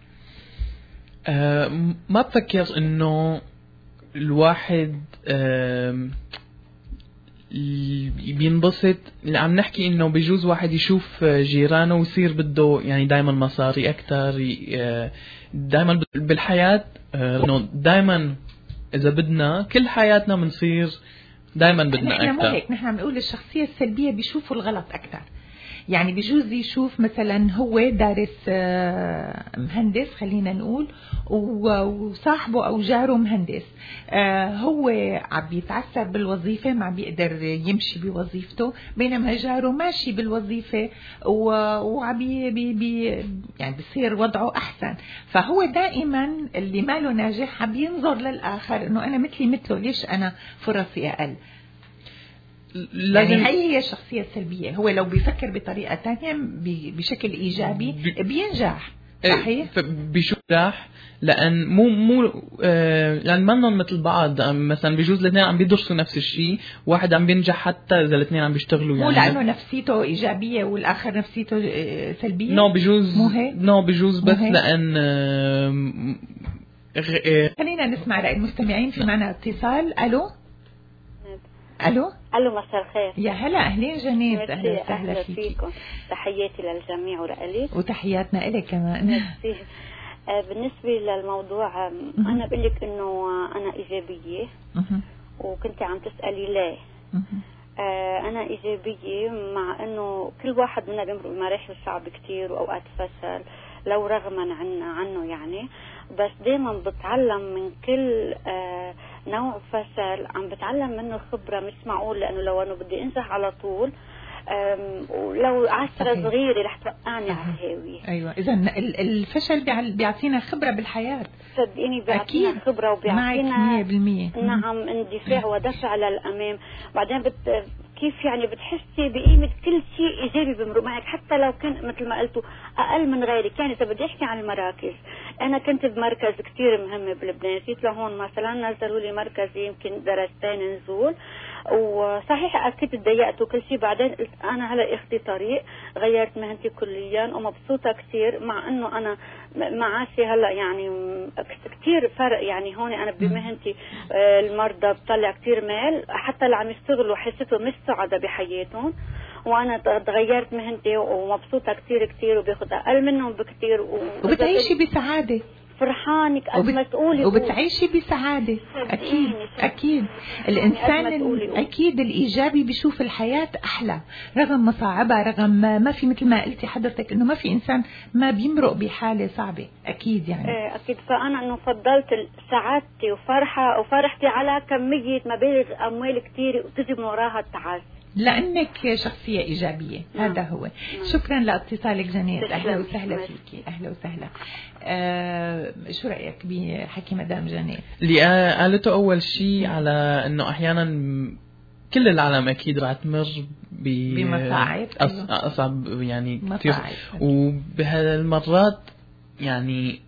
أه ما بفكر إنه الواحد أه بينبسط اللي عم نحكي انه بيجوز واحد يشوف جيرانه ويصير بده يعني دايما مصاري اكثر دايما بالحياه انه دايما اذا بدنا كل حياتنا بنصير دايما بدنا اكثر. نحن مو هيك نحن بنقول الشخصيه السلبيه بيشوفوا الغلط اكثر يعني بيجوز يشوف مثلا هو دارس مهندس خلينا نقول وصاحبه او جاره مهندس هو عم بيتعثر بالوظيفه ما بيقدر يمشي بوظيفته بينما جاره ماشي بالوظيفه وعم بي بي يعني بيصير وضعه احسن. فهو دائما اللي ماله ناجح عم ينظر للاخر انه انا مثلي مثله ليش انا فرصي اقل. يعني هي هي الشخصية السلبية. هو لو بيفكر بطريقة تانية بشكل إيجابي بينجح صحيح بينجح لأن مو مو آه لأن منهم مثل بعض مثلا بيجوز الاثنين عم بيدرسوا نفس الشيء واحد عم بينجح حتى إذا الاثنين عم بيشتغلوا يعني مو لأنه نفسيته إيجابية والآخر نفسيته سلبية نو بيجوز نو بيجوز بس لأن آه آه خلينا نسمع رأي المستمعين. في معنا اتصال. ألو الو الو مساء الخير. يا هلا اهلين جنيد اهلا وسهلا فيكم. تحياتي للجميع ولك وتحياتنا لك كمان. ميرسي. بالنسبه للموضوع انا بقول لك انه انا ايجابيه وكنت عم تسالي ليه. انا ايجابيه مع انه كل واحد منا بيمرق بمراحل صعبه كثير واوقات فشل لو رغما عن عنه يعني بس دائما بتعلم من كل آه نوع فشل عم بتعلم منه خبرة مش معقول لأنه لو أنا بدي أنجح على طول ولو عشرة صغيرة رح توقعني على الهاوية. أيوة إذا الفشل بيعطينا خبرة بالحياة صدقيني بيعطينا خبرة وبيعطينا مية بالمية نعم اندفاع ودفع للأمام. بعدين بت كيف يعني بتحسي بقيمة كل شيء إيجابي بمرق معك حتى لو كان مثل ما قلتوا أقل من غيرك. يعني إذا بدي أحكي عن المراكز أنا كنت بمركز كتير مهم بلبنان جيت لهون مثلا نزلوا لي مركز يمكن درجتين نزول وصحيح أكيد تضايقت وكل شيء. بعدين قلت أنا هلا اختي طريق غيرت مهنتي كليا ومبسوطة كتير مع إنه أنا معاشي هلا يعني كتير فرق يعني هون أنا بمهنتي المرضى بطلع كتير مال حتى اللي عم يشتغلوا حسيتهم مش سعداء بحياتهم وانا تغيرت مهنتي ومبسوطه كتير كتير وباخذ اقل منهم بكتير وبتعيشي بسعاده فرحانك قد ما تقولي وبتعيشي بسعاده. اكيد اكيد الانسان اكيد الايجابي بيشوف الحياه احلى رغم مصاعبها رغم ما في مثل ما قلتي حضرتك انه ما في انسان ما بيمرق بحاله صعبه اكيد يعني ايه اكيد. فانا انه فضلت سعادتي وفرحه وفرحتي على كميه مبالغ اموال كتير وتجي من وراها التعاسه لأنك شخصية إيجابية. نعم. هذا هو. نعم. شكرا لاتصالك جنيد. أهلا وسهلا فيكي. أهلا وسهلا. آه شو رأيك بحكي مدام جنيد؟ اللي قالته أول شيء على إنه أحيانا كل العالم أكيد راح تمر بمصاعب أصعب يعني كتير وبهالمرات يعني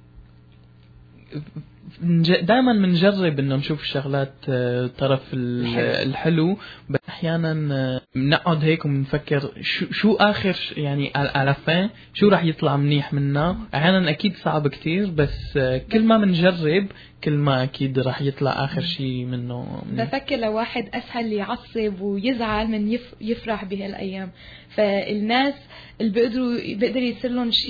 دائما بنجرب انه نشوف الشغلات طرف الحلو بس احيانا بنقعد هيك وبنفكر شو شو اخر يعني على فين شو راح يطلع منيح منا. احيانا اكيد صعب كتير بس كل ما بنجرب كل ما اكيد راح يطلع اخر شيء منه. بفكر لو واحد اسهل يعصب ويزعل من يف يفرح بهالايام. فالناس اللي بيقدروا بيقدر يصير لهم شيء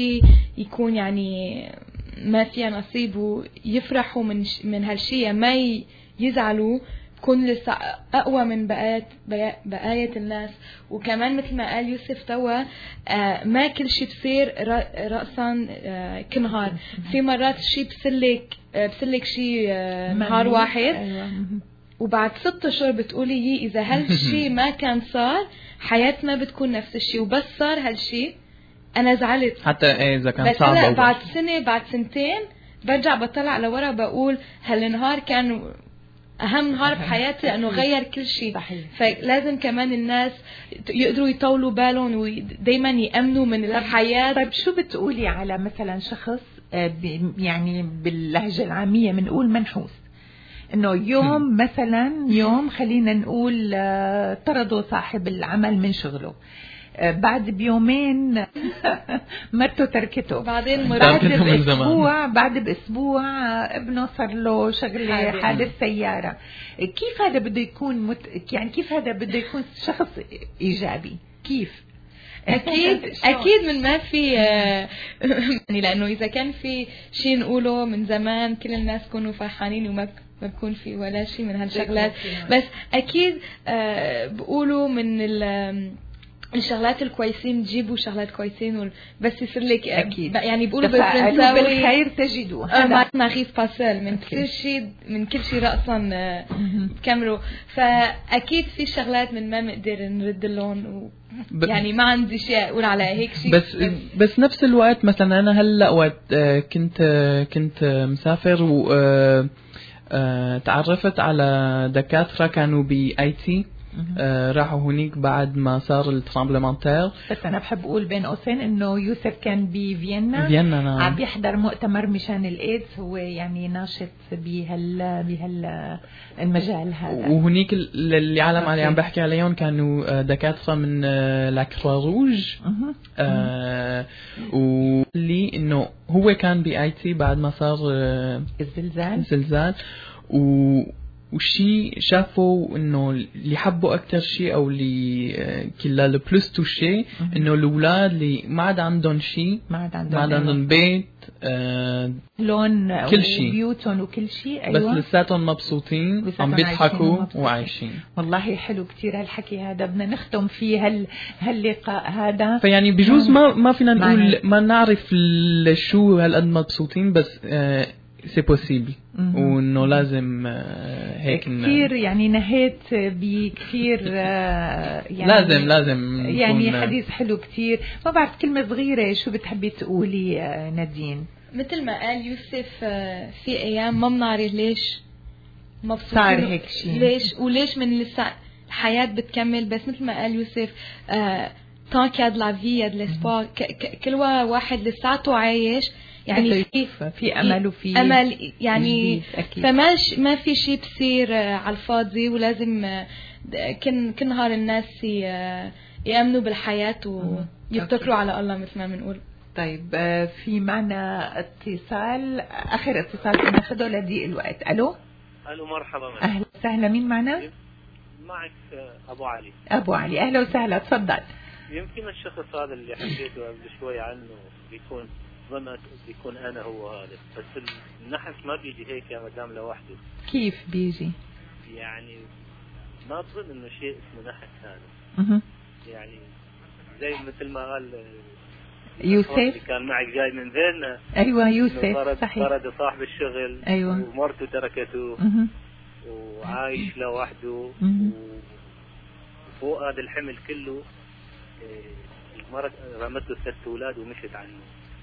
يكون يعني ما فيها نصيب ويفرحوا من من هالشيء، ما يزعلوا، كون لسه أقوى من بقاية بقاية الناس. وكمان مثل ما قال يوسف توا آه ما كل شيء بصير رأسا آه كنهار، في مرات شيء بسلك آه بسلك شيء آه نهار واحد، وبعد ست أشهر بتقولي إذا هالشيء ما كان صار حياتنا بتكون نفس الشيء، وبس صار هالشيء أنا زعلت حتى إذا كان بس صعب. هلا بعد سنة بعد سنتين برجع بطلع لورا بقول هالنهار كان أهم نهار بحياتي لأنه غير كل شيء. فلازم كمان الناس يقدروا يطولوا بالهم ودايما يأمنوا من الحياة. طيب شو بتقولي على مثلا شخص يعني باللهجة العامية بنقول منحوس، انه يوم مثلا يوم خلينا نقول طردوا صاحب العمل من شغله، بعد بيومين مرته تركته، بعدين بعد بأسبوع بعد بأسبوع ابنه صار له شغلة حادث سيارة. كيف هذا بده يكون مت... يعني كيف هذا بده يكون شخص إيجابي؟ كيف؟ أكيد أكيد من ما في يعني لأنه إذا كان في شيء نقوله من زمان كل الناس كونوا فرحانين وما ما بكون في ولا شيء من هالشغلات، بس أكيد بقولوا من ال الشغلات الكويسين تجيبوا شغلات كويسين بس يصير لك أكيد يعني بيقولوا بالفرنساوي بالخير تجدوه ما نغيف باسل من كل شيء من كل شيء رأسا كامرو. فأكيد في شغلات من ما نقدر نرد لهم و يعني ما عندي شيء أقول على هيك شيء. بس بس, بس نفس الوقت مثلا أنا هلا وقت كنت كنت مسافر و تعرفت على دكاترة كانوا بأي تي آه راحوا هناك بعد ما صار الترامبلمنتير. بس أنا بحب أقول بين قوسين إنه يوسف كان بفيينا فيينا نعم. عم يحضر مؤتمر مشان الإيدز، هو يعني ناشط بهال بهال المجال هذا. وهناك اللي عالم علي عم بحكي عليهم كانوا دكاترة من لاكروا روج آه واللي إنه هو كان بأي تي بعد ما صار الزلزال الزلزال و وشي شافوا انه اللي حبوا اكتر شيء او اللي كلا لو بلس توشي انه الاولاد اللي ما عاد عندهم شيء، ما عاد عندهم, ما عاد عندهم بيت آه لون كل شيء بيوتهم وكل شيء. أيوة. بس لساتهم مبسوطين عم بيضحكوا وعايشين. والله حلو كتير هالحكي هذا، بدنا نختم فيه هال هاللقاء هذا. فيعني بجوز ما ما فينا نقول ما نعرف شو هالقد مبسوطين، بس آه سي بوسيبل وانه لازم هيك كثير يعني نهيت بكثير يعني لازم لازم يعني حديث حلو كثير. ما بعرف كلمة صغيرة شو بتحبي تقولي نادين؟ مثل ما قال يوسف في ايام ما بنعرف ليش مبسوطين صار هيك شيء، ليش وليش من لسه الحياة بتكمل، بس مثل ما قال يوسف طان كاد لا في يا ليسبوار، كل واحد لساته عايش يعني في في امل وفي امل يعني فما ما في شيء بصير على الفاضي، ولازم كل كل نهار الناس يامنوا بالحياه ويتكلوا على الله مثل ما بنقول. طيب في معنا اتصال، اخر اتصال ناخذه لضيق الوقت. الو الو مرحبا. اهلا وسهلا، مين معنا؟ معك ابو علي. ابو علي اهلا وسهلا، تفضل. يمكن الشخص هذا اللي حكيته قبل شوي عنه بيكون ظنت بيكون انا هو هذا، بس النحس ما بيجي هيك يا مدام لوحده. كيف بيجي؟ يعني ما تظن انه شيء اسمه نحس هذا. اها يعني زي مثل ما قال يوسف اللي كان معك جاي من فيينا. ايوه يوسف صحيح، طرد صاحب الشغل. ايوه ومرته تركته. اها وعايش لوحده وفوق هذا الحمل كله المرأة رمته ست اولاد ومشت عنه.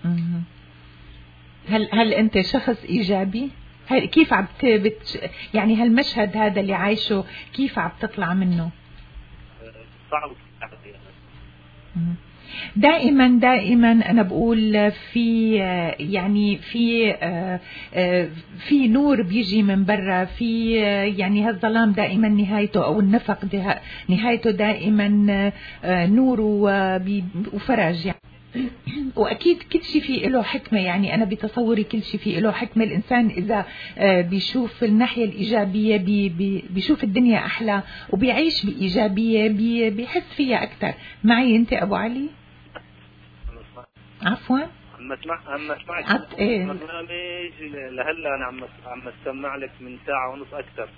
هل هل انت شخص ايجابي؟ هل كيف عم بت يعني هالمشهد هذا اللي عايشه كيف عم تطلع منه؟ صعب. دائما دائما انا بقول في يعني في في نور بيجي من برا، في يعني هالظلام دائما نهايته او النفق نهايته دائما نور وفرج يعني. واكيد كل شيء فيه له حكمه، يعني انا بتصوري كل شيء فيه له حكمه. الانسان اذا بيشوف الناحيه الايجابيه بي بي بيشوف الدنيا احلى وبيعيش بايجابيه بي بيحس فيها اكثر. معي انت ابو علي؟ عفوا عم اسمع عم اسمع إيه؟ برنامج لهلا انا عم عم اسمع لك من ساعه ونص اكثر.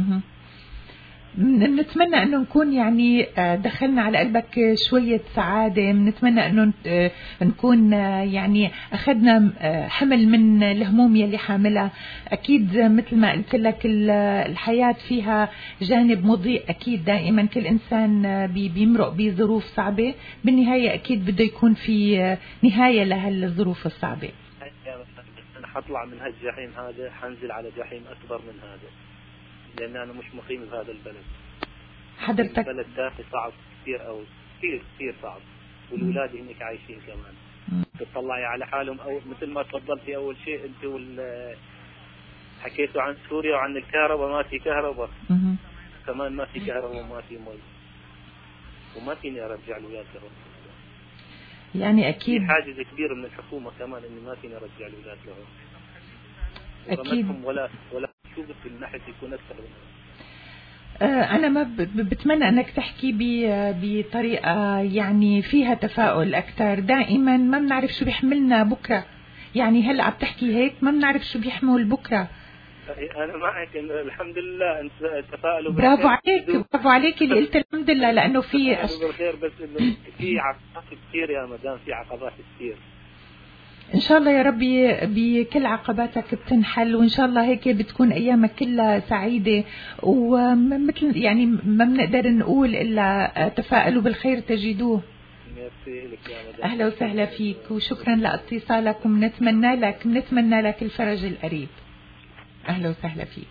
نتمنى انه نكون يعني دخلنا على قلبك شوية سعادة، نتمنى انه نكون يعني اخذنا حمل من الهموم يلي حاملها. اكيد مثل ما قلت لك الحياة فيها جانب مضيء، اكيد دائما كل انسان بيمرق بظروف صعبة، بالنهاية اكيد بده يكون في نهاية لهالظروف الصعبة. انا حطلع من هالجحيم هذا حنزل على جحيم اكبر من هذا، لأن أنا مش مقيم بهذا البلد. حضرتك البلد داخل صعب كثير أو كثير كثير صعب، والأولاد هناك عايشين كمان. تطلعي على حالهم أو مثل ما تفضلتي أول شيء أنت وال حكيتوا عن سوريا وعن الكهرباء، ما في كهرباء كمان، ما في كهرباء وما في مي، وما فيني أرجع الأولاد لهم. يعني أكيد في حاجز كبير من الحكومة كمان إني ما فيني أرجع الأولاد لهم. أكيد. ولا ولا شو في النحس يكون أكثر منهم. أنا ما بتمنى أنك تحكي بطريقة يعني فيها تفاؤل أكثر. دائما ما بنعرف شو بيحملنا بكرة، يعني هلا عم تحكي هيك ما بنعرف شو بيحمل بكرة. أنا معك إنه الحمد لله أنت تفائلوا. برافو عليك، برافو عليك اللي قلت الحمد لله، لأنه في بالخير، بس إنه في عقبات كثير يا مدام، في عقبات كثير. إن شاء الله يا ربي بكل عقباتك بتنحل، وإن شاء الله هيك بتكون أيامك كلها سعيدة، ومثل يعني ما بنقدر نقول إلا تفائلوا بالخير تجدوه. أهلا وسهلا فيك وشكرا لاتصالك، ونتمنى لك نتمنى لك الفرج القريب. أهلا وسهلا فيك.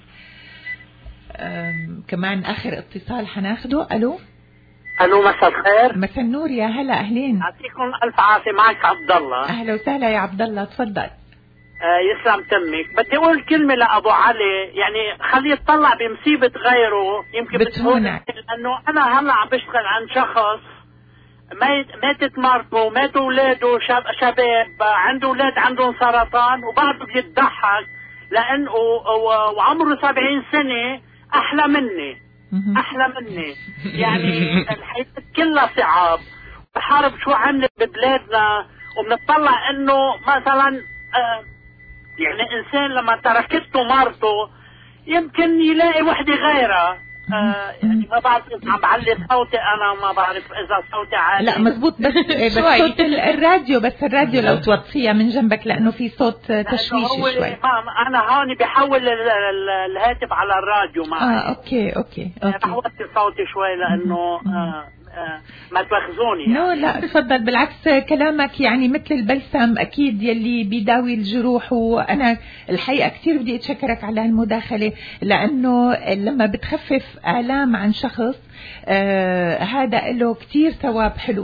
كمان آخر اتصال حناخده. ألو الو، مساء الخير. مساء النور، يا هلا اهلين. يعطيكم الف عافيه. معك عبد الله. اهلا وسهلا يا عبد الله، تفضل. آه يسلم تمك. بدي اقول كلمه لابو علي، يعني خليه يطلع بمصيبه غيره، يمكن بتهونك، لانه انا هلا عم بشتغل عن شخص ميت ماتت مرته، ماتوا اولاده، شاب شباب عنده اولاد عندهم سرطان، وبعده بيضحك لانه وعمره سبعين سنه احلى مني احلى مني. يعني الحياة كلها صعاب، بحارب شو عملت ببلادنا، وبنطلع انه مثلا آه يعني انسان لما تركته مرته يمكن يلاقي وحده غيرها. آه يعني ما بعرف اذا عم بعلي صوتي، انا ما بعرف اذا صوتي عالي. لا مزبوط، بس بس صوت الراديو، بس الراديو لو توطيها من جنبك لانه في صوت تشويشي شوي. انا هون بحول الهاتف على الراديو معي. اه اوكي اوكي اوكي. رح اوطي صوتي شوي لانه آه آه ما تاخذوني يعني. نو لا تفضل، بالعكس كلامك يعني مثل البلسم اكيد يلي بيداوي الجروح، وانا الحقيقه كثير بدي اتشكرك على هالمداخله، لانه لما بتخفف آلام عن شخص آه هذا له كثير ثواب حلو.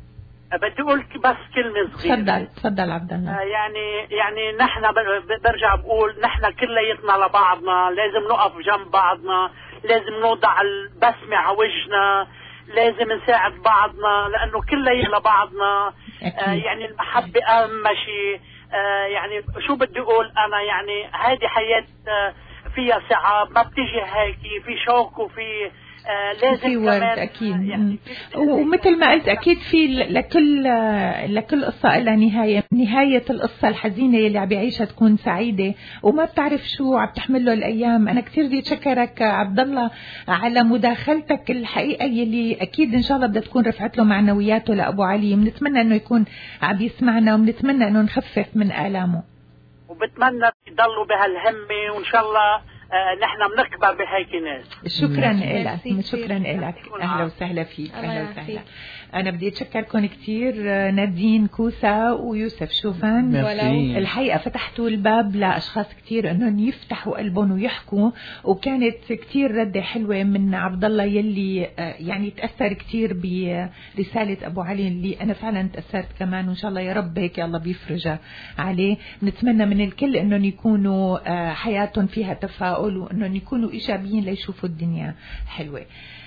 بدي اقول بس كلمه صغيره. تفضل تفضل عبد الله. آه يعني يعني نحن برجع بقول نحن كلياتنا لبعضنا، لازم نقف جنب بعضنا، لازم نوضع البسمه على وجهنا، لازم نساعد بعضنا لانه كلياتنا لبعضنا. آه يعني المحبه اهم شيء. آه يعني شو بدي اقول انا، يعني هذه حياه آه فيها صعاب، ما بتيجي هيك، في شوك وفي آه لازم في ورد اكيد. يعني ومثل ما قلت اكيد في لكل لكل قصه لها نهايه، نهايه القصه الحزينه اللي عم بيعيشها تكون سعيده، وما بتعرف شو عم تحمله الايام. انا كثير بدي اتشكرك عبد الله على مداخلتك الحقيقه يلي اكيد ان شاء الله بدها تكون رفعت له معنوياته لابو علي. بنتمنى انه يكون عم يسمعنا، وبنتمنى انه نخفف من الامه، وبتمنى يضلوا بهالهمه، وان شاء الله آه نحن بنكبر بهيك ناس. شكرا لك، شكرا لك. اهلا وسهلا فيك. اهلا وسهلا. انا بدي اتشكركم كثير نادين كوسا ويوسف شوفان، الحقيقه فتحتوا الباب لاشخاص كثير انهم يفتحوا قلبهم ويحكوا، وكانت كثير رده حلوه من عبد الله يلي يعني تاثر كثير برساله ابو علي اللي انا فعلا تاثرت كمان، وان شاء الله يا رب هيك الله بيفرجها عليه. نتمنى من الكل انهم يكونوا حياتهم فيها تفاؤل، وانهم يكونوا ايجابيين ليشوفوا الدنيا حلوه.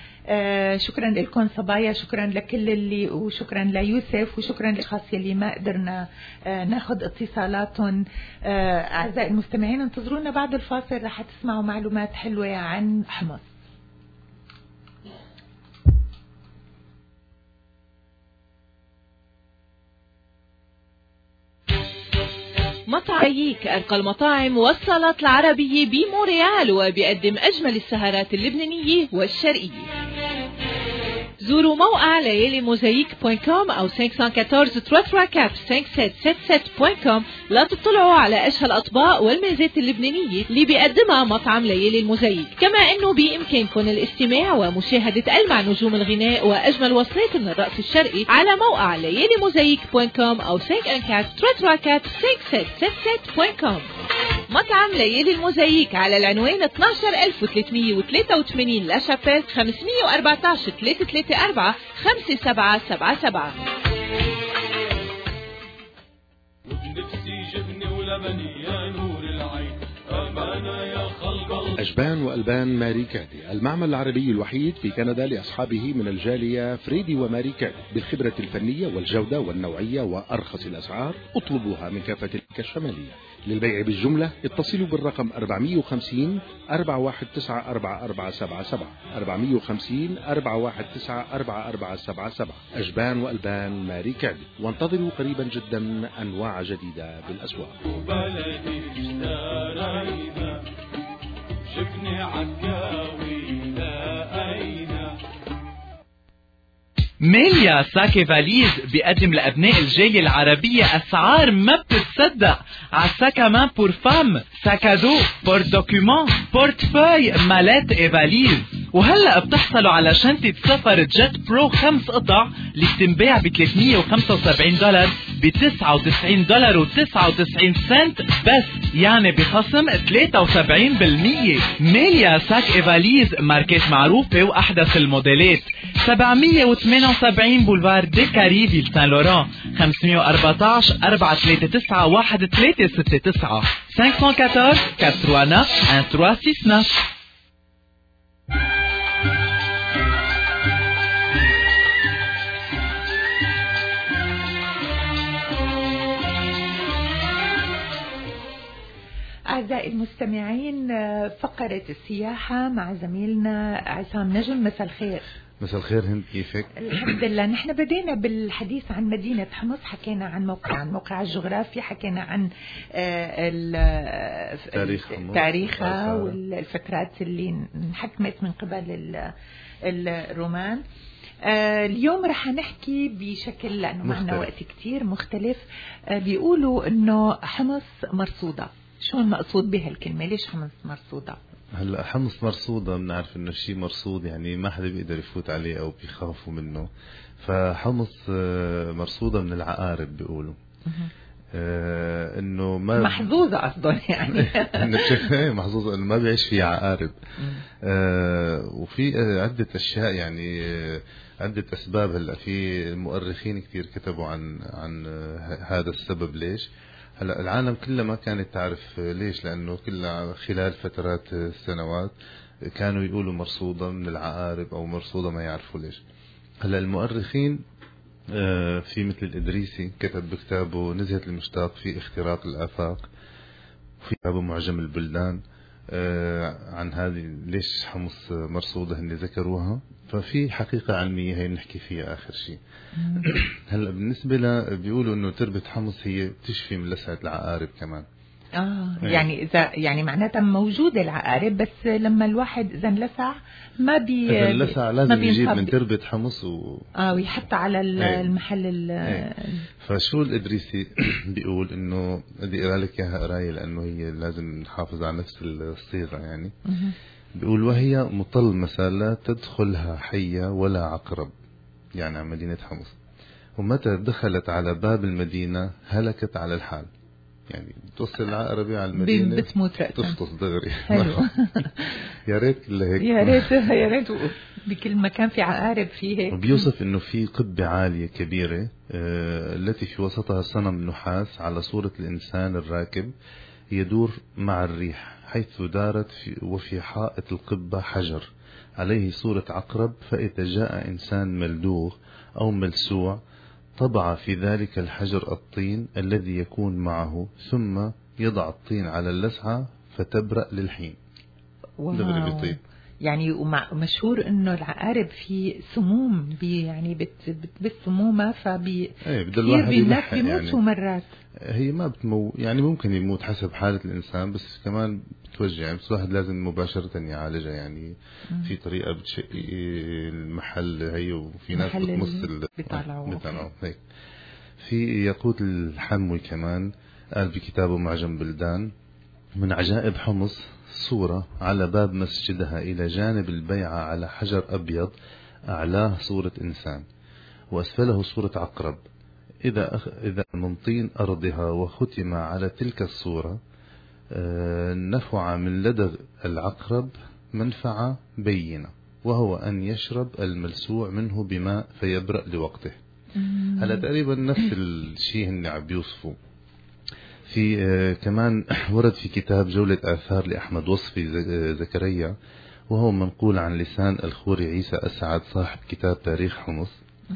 آه شكرا لكم صبايا، شكرا لكل اللي، وشكرا ليوسف، وشكرا للاشخاص يلي ما قدرنا آه ناخذ اتصالاتهم. آه اعزائي المستمعين انتظرونا بعد الفاصل، رح تسمعوا معلومات حلوه عن حمص. مطعم زيك، أرقى المطاعم والصالات العربية بمونريال، وبيقدم أجمل السهرات اللبنانية والشرقية. زوروا موقع ليالي موزايك دوت كوم أو خمسة أربعة أربعة ثلاثة ثلاثة أربعة خمسة سبعة سبعة سبعة دوت كوم لا تطلعوا على أشهى الأطباق والميزات اللبنانية اللي بيقدمها مطعم ليالي الموزايك. كما أنه بإمكانكم الاستماع ومشاهدة ألمع نجوم الغناء وأجمل وصلات من الرقص الشرقي على موقع ليالي موزايك دوت كوم أو خمسة أربعة أربعة ثلاثة ثلاثة أربعة خمسة سبعة سبعة سبعة دوت كوم. مطعم ليالي الموزايك على العنوان اثني عشر ألف وثلاثمية وثلاثة وثمانين لا شابيل، خمسمية وأربعة عشر ثلاثة ثلاثة أربعة خمسة سبعة سبعة سبعة. وبنفسي جبني ولبني يا نور العين، أمانة يا خلق الله. أجبان وألبان ماري كادي، المعمل العربي الوحيد في كندا لأصحابه من الجالية فريدي وماري كادي، بالخبرة الفنية والجودة والنوعية وأرخص الأسعار. اطلبوها من كافة الأمريكا الشمالية. للبيع بالجملة اتصلوا بالرقم أربعمية وخمسين أربعة واحد تسعة أربعة أربعة سبعة سبعة أربعمية وخمسين أربعة واحد تسعة أربعة أربعة سبعة سبعة. أجبان وألبان ماري كادي، وانتظروا قريبا جدا أنواع جديدة بالأسواق. وبلدي اشترينا شفني عكاوي لقينا. ميليا ساكي فاليز بيقدم لأبناء الجالية العربية أسعار ما بتتصدق على ساكامان بور فام، ساكادو، بورت دوكيومون، بورتفاي، مالات اي فاليز. وهلأ بتحصلوا على شنطة سفر جيت برو خمس قطع اللي بتنباع ب ثلاثمية وخمسة وسبعين دولار ب تسعة وتسعين دولار وتسعة وتسعين سنت بس، يعني بخصم ثلاثة وسبعين بالمية. ميليا ساك اي فاليز ماركات معروفة وأحدث الموديلات. سبعمية وثمانية وسبعين بولفار دي كاريفيل سان لوران، خمسمية وأربعة عشر أربعة ثلاثة تسعة واحد ثلاثة ستة تسعة، خمسة أربعة أربعة أربعة تسعة تسعة واحد ثلاثة ستة تسعة. أعزائي المستمعين، فقرة السياحة مع زميلنا عصام نجم. مساء الخير. مساء الخير هند، كيفك؟ الحمد لله. نحن بدينا بالحديث عن مدينة حمص، حكينا عن موقع عن موقع الجغرافي، حكينا عن تاريخ حمص، تاريخها والفترات اللي انحكمت من قبل الرومان. آه اليوم رح نحكي بشكل، لأنه معنا وقت كتير مختلف. آه بيقولوا إنه حمص مرصودة. شو المقصود بهالكلمة؟ ليش حمص مرصودة؟ هلا حمص مرصودة بنعرف انه شيء مرصود، يعني ما حدا بيقدر يفوت عليه او بيخافوا منه. فحمص مرصودة من العقارب بيقولوا. آه انه ما محظوظة اصلا يعني انه محظوظة انه ما بيعيش فيه عقارب. آه وفي عدة اشياء، يعني عدة اسباب. هلا في المؤرخين كتير كتبوا عن عن هذا السبب. ليش؟ هلا العالم كلها ما كانت تعرف ليش، لانه كلها خلال فترات السنوات كانوا يقولوا مرصودة من العقارب او مرصودة ما يعرفوا ليش. هلا المؤرخين في مثل الإدريسي كتب بكتابه نزهة المشتاق في اختراق الآفاق، في كتابه معجم البلدان عن هذه ليش حمص مرصودة هن ذكروها. ففي حقيقة علمية هي نحكي فيها آخر شيء. هلا بالنسبة له بيقولوا إنه تربة حمص هي تشفي من لسعة العقارب كمان. آه يعني إذا يعني معناتها موجودة العقارب، بس لما الواحد إذا لسع ما بي إذا لسع لازم يجيب من تربة حمص و آه ويحط على المحل ال فشو الإدريسي بيقول إنه بدي أقرأ لك إياها قراية لأنه هي لازم نحافظ على نفس الصيغة. يعني بيقول وهي مطلمسة لا تدخلها حية ولا عقرب، يعني عن مدينة حمص، ومتى دخلت على باب المدينة هلكت على الحال. يعني توصل العقربة على المدينة بتموت رأسا تفطس دغري. يا ريت كله هيك، يا ريت يا ريت بكل مكان في عقارب فيه هيك. وبيوصف انه في قبة عالية كبيرة آه التي في وسطها صنم نحاس على صورة الإنسان الراكب يدور مع الريح، حيث دارت في وفي حائط القبة حجر عليه صورة عقرب، فإذا جاء إنسان ملدوغ أو ملسوع طبع في ذلك الحجر الطين الذي يكون معه، ثم يضع الطين على اللسعة فتبرأ للحين. دغري بيطيب. يعني ومشهور انه العقارب في سموم بي يعني بتبث سمومها فبي ايه كثير بالناس بيموتوا يعني مرات. هي ما بتمو يعني ممكن يموت حسب حالة الإنسان، بس كمان بتوجع يعني، بس الواحد لازم مباشرة يعالجها يعني. م. في طريقة بتشق المحل هي، وفي ناس بتمص بيطلعوا هيك. في ياقوت الحموي كمان قال بكتابه معجم بلدان: من عجائب حمص صورة على باب مسجدها إلى جانب البيعة على حجر أبيض أعلاه صورة إنسان وأسفله صورة عقرب، إذا أخ... إذا من طين أرضها وختم على تلك الصورة نفع من لدغ العقرب منفعة بينة، وهو أن يشرب الملسوع منه بماء فيبرأ لوقته. هذا تقريبا نفس الشيء اللي عم بيوصفوا. في كمان ورد في كتاب جولة آثار لأحمد وصفي زكريا، وهو منقول عن لسان الخوري عيسى أسعد صاحب كتاب تاريخ حمص،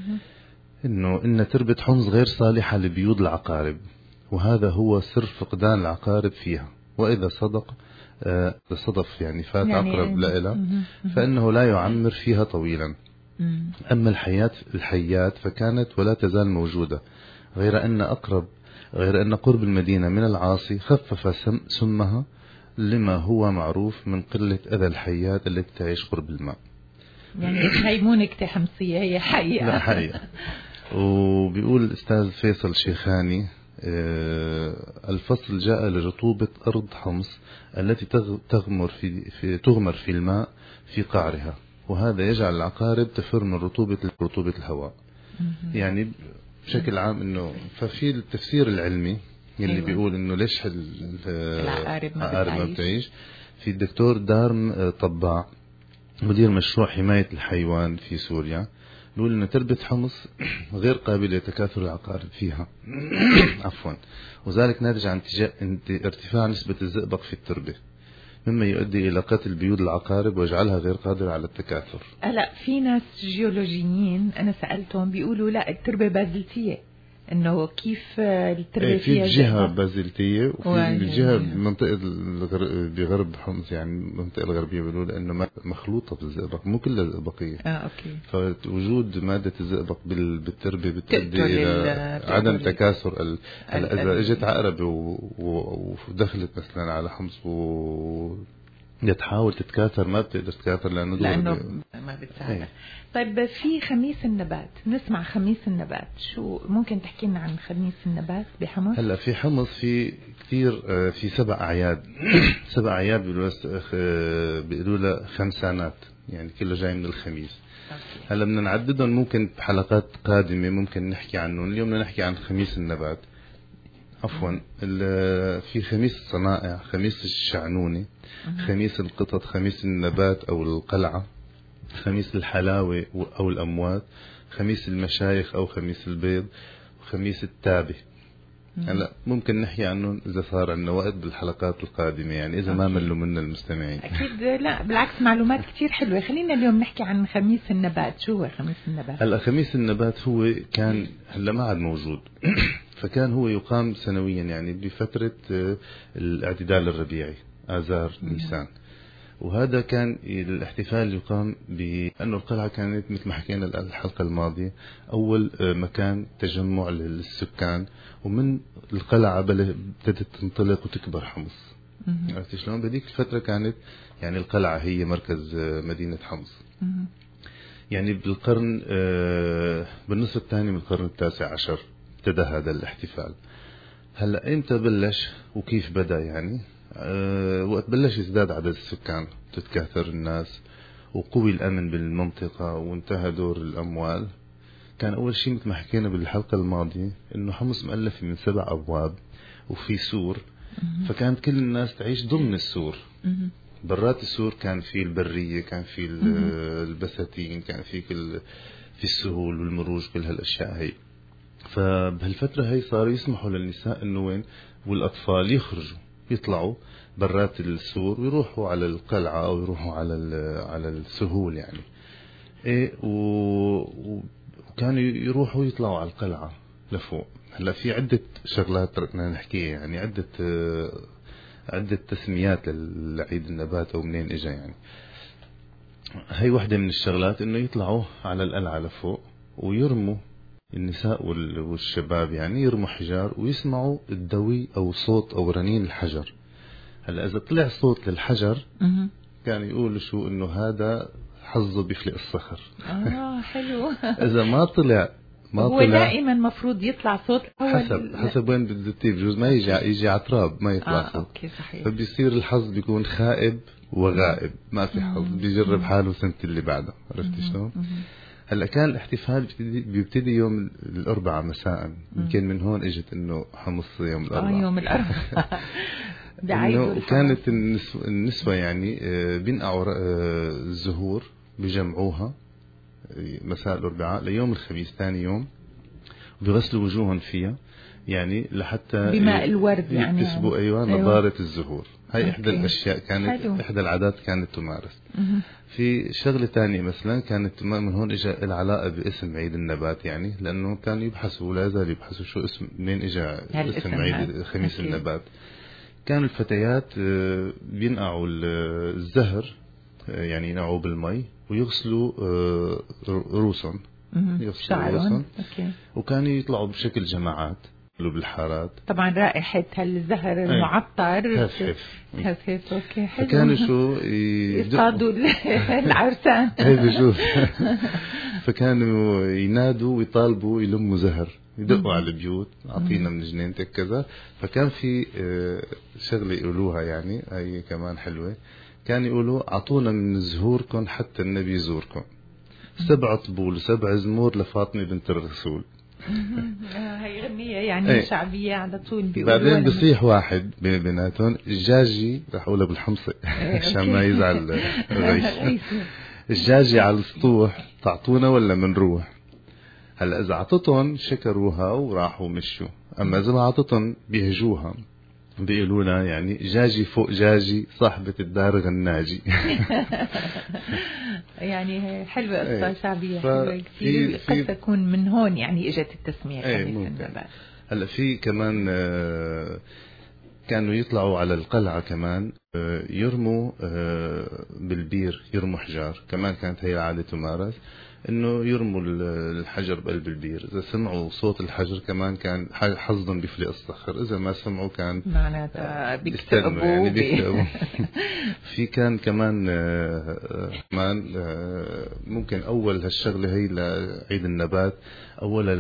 إنه إن تربة حمص غير صالحة لبيوض العقارب، وهذا هو سر فقدان العقارب فيها. وإذا صدق آه صدف يعني فات يعني عقرب لإله فإنه لا يعمر فيها طويلا. أما الحياة الحيات فكانت ولا تزال موجودة، غير أن أقرب غير أن قرب المدينة من العاصي خفف سم سمها لما هو معروف من قلة أذى الحيات التي تعيش قرب الماء. يعني هي مو نكتة حمصية، هي حقيقة. لا حقيقة. وبيقول الأستاذ فيصل شيخاني: الفصل جاء لرطوبة أرض حمص التي تغمر في, في تغمر في الماء في قعرها، وهذا يجعل العقارب تفر من رطوبة رطوبة الهواء. يعني بشكل عام إنه ففي التفسير العلمي اللي أيوة. بيقول إنه ليش العقارب ما بتعيش. في الدكتور دارم طباع مدير مشروع حماية الحيوان في سوريا بيقول إن تربة حمص غير قابلة لتكاثر العقارب فيها عفوا، وذلك ناتج عن ارتفاع نسبة الزئبق في التربة، مما يؤدي إلى قتل بيوض العقارب ويجعلها غير قادرة على التكاثر. لا في ناس جيولوجيين أنا سألتهم بيقولوا لا التربة بازلتية، إنه كيف التربة ايه فيها في جهة بازلتية وفي جهة بمنطقة بغرب حمص، يعني المنطقة الغربية بيقولوا إنه مخلوطة بالزئبق، مو كلها زئبقية. اه اوكي. فوجود مادة الزئبق بالتربة بتؤدي إلى عدم تكاثر ال... إذا اجت عقربة ودخلت مثلا على حمص و تحاول تتكاثر ما بتقدر تتكاثر لأنه, لأنه ما بتساعد. طيب في خميس النبات، نسمع خميس النبات، شو ممكن تحكي لنا عن خميس النبات بحمص؟ هلا في حمص في كثير، في سبع أعياد سبع أعياد بيقولوا له خمسانات، يعني كله جاي من الخميس. هلا بدنا نعددهم ممكن بحلقات قادمة ممكن نحكي عنهم. اليوم بدنا نحكي عن خميس النبات عفوا. في خميس الصنائع، خميس الشعنوني، خميس القطط، خميس النبات أو القلعة، خميس الحلاوة أو الأموات، خميس المشايخ أو خميس البيض، وخميس التابة. هلا ممكن نحكي عنهم إذا صار عندنا وقت بالحلقات القادمة، يعني إذا ما ملوا منا المستمعين. أكيد لا بالعكس، معلومات كتير حلوة. خلينا اليوم نحكي عن خميس النبات. شو هو خميس النبات؟ هلا خميس النبات هو كان هلا ما عاد موجود فكان هو يقام سنويا يعني بفترة الاعتدال الربيعي آذار نيسان، وهذا كان الاحتفال يقام بأنه القلعة كانت مثل ما حكينا الحلقة الماضية أول مكان تجمع للسكان، ومن القلعة بدأت تنطلق وتكبر حمص. عرفت شلون؟ بهذيك الفترة كانت يعني القلعة هي مركز مدينة حمص. يعني بالقرن بالنصف الثاني من القرن التاسع عشر ابتدى هذا الاحتفال. هلا امتى بلش وكيف بدأ؟ يعني أه وقت بلش يزداد عدد السكان، تتكاثر الناس، وقوي الأمن بالمنطقة، وانتهى دور الأموال. كان أول شيء مثل ما حكينا بالحلقة الماضية إنه حمص مؤلف من سبع أبواب وفي سور، فكانت كل الناس تعيش ضمن السور. برات السور كان في البرية، كان في البساتين، كان في كل في السهول والمروج، كل هالأشياء هي. فبهالفترة هي صاروا يسمحوا للنساء إنه وين والأطفال يخرجوا يطلعوا برات السور ويروحوا على القلعة أو يروحوا على على السهول يعني إيه، وكانوا يروحوا يطلعوا على القلعة لفوق. هلا في عدة شغلات بدنا نحكيها، يعني عدة عدة تسميات لعيد النبات أو منين إجا. يعني هي واحدة من الشغلات إنه يطلعوا على القلعة لفوق ويرموا النساء والشباب يعني يرموا حجار ويسمعوا الدوي أو صوت أو رنين الحجر. هلا إذا طلع صوت للحجر كان يقولوا شو إنه هذا حظه بيخلق الصخر. آه حلو. إذا ما طلع ما هو طلع دائما مفروض يطلع صوت حسب حسب وين بده تجيب، بجوز ما يجي يجي على تراب ما يطلع آه صوت. أوكي صحيح. فبيصير الحظ بيكون خائب وغائب، ما في حظ، بيجرب حاله سنة اللي بعده. عرفت شلون؟ هلا كان الاحتفال بيبتدي, بيبتدي يوم الأربعاء مساء، يمكن من هون اجت إنه حمص يوم الأربعاء. آه يوم الأربعاء. إنه كانت النسوة, النسوة يعني بينقعوا الزهور بيجمعوها مساء الأربعاء ليوم الخميس ثاني يوم، بيغسلوا وجوههم فيها يعني لحتى بماء الورد يعني يكتسبوا أيوة نضارة الزهور. هاي أوكي. إحدى الأشياء كانت حلو. إحدى العادات كانت تمارس. مه. في شغلة تانية مثلا كانت من هون إجا العلاقة باسم عيد النبات، يعني لأنه كانوا يبحثوا ولا زال يبحثوا شو اسم منين إجا اسم عيد خميس أوكي. النبات. كانوا الفتيات بينقعوا الزهر يعني ينقعوا بالمي ويغسلوا روسهم شعرهم، وكانوا يطلعوا بشكل جماعات بالحارات. طبعا رائحة هالزهر المعطر خفيف خفيف اوكي حلو. فكانوا شو يصطادوا العرسان. هي بجوز. فكانوا ينادوا ويطالبوا يلموا زهر، يدقوا على البيوت اعطينا من جنينتك كذا. فكان في شغله يقولوها يعني هي كمان حلوه، كان يقولوا اعطونا من زهوركم حتى النبي يزوركم. سبع طبول سبع زمور لفاطمه بنت الرسول. هي غنية يعني أي. شعبية على طول بيقولوا. بعدين بصيح واحد بيناتهم الجاجي رح اقولها بالحمصة عشان ما يزعل الرئيس. الجاجي على السطوح تعطونا ولا منروح؟ هلا اذا عطتهم شكروها وراحوا مشوا، اما اذا ما عطتهم بيهجوها بيقولوا لها يعني جاجي فوق جاجي صاحبة الدار غناجي. يعني حلوة قصة شعبية حلوة كثير، قد تكون من هون يعني اجت التسمية خميس النبات. هلا في كمان كانوا يطلعوا على القلعة كمان يرموا بالبير، يرموا حجار كمان، كانت هي العادة تمارس انه يرموا الحجر بقلب البير. اذا سمعوا صوت الحجر كمان كان حظهم بيفلق الصخر، اذا ما سمعوا كان معناتها بيكتئبوا يعني بيكتئبوا. في كان كمان كمان ممكن اول هالشغله هي لعيد النبات، اولا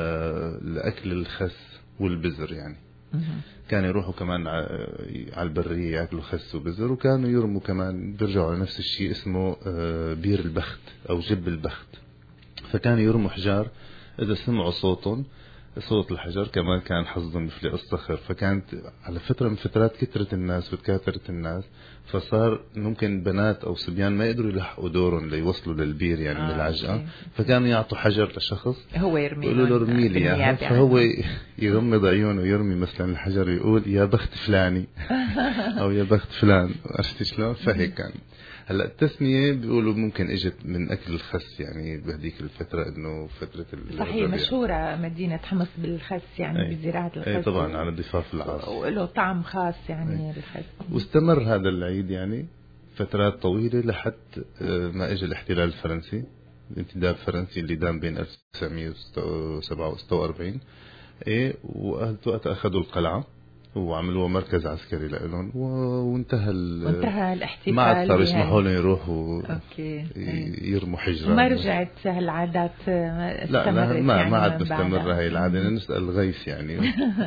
لاكل الخس والبزر يعني. كانوا يروحوا كمان على البرية يأكلوا خس وبزر، وكانوا يرموا كمان بيرجعوا على نفس الشيء اسمه بير البخت أو جب البخت. فكانوا يرموا حجار، إذا سمعوا صوتهم صوت الحجر كمان كان حظهم بفلق الصخر. فكانت على فترة من فترات كثرت الناس وتكاثرت الناس، فصار ممكن بنات أو صبيان ما يقدروا يلحقوا دورهم ليوصلوا للبير يعني آه من العجقة. فكانوا يعطوا حجر لشخص هو يرمي، يقولوا له ارمي لي يعني. فهو يغمض عيونه ويرمي مثلا الحجر يقول يا بخت فلاني أو يا بخت فلان. عرفت شلون؟ فهيك كان. هلا التسمية بيقولوا ممكن اجت من اكل الخس يعني بهديك الفترة، انه فترة صحيح مشهورة مدينة حمص بالخس يعني بزراعة الخس. اي طبعا على ضفاف العاص وله طعم خاص يعني الخس. واستمر هذا العيد يعني فترات طويلة لحد ما اجى الاحتلال الفرنسي، الانتداب الفرنسي اللي دام بين ألف وتسعمية وسبعة وأربعين. ايه وقتها اخذوا القلعة وعملوها مركز عسكري لهم، وانتهى وانتهى الاحتفال. ما عاد صار يسمحوا لهم يروحوا اوكي يرموا حجران. ما رجعت هالعادات استمرت؟ لا لا ما يعني ما عاد مستمرة هاي العادة. نسأل غيث يعني.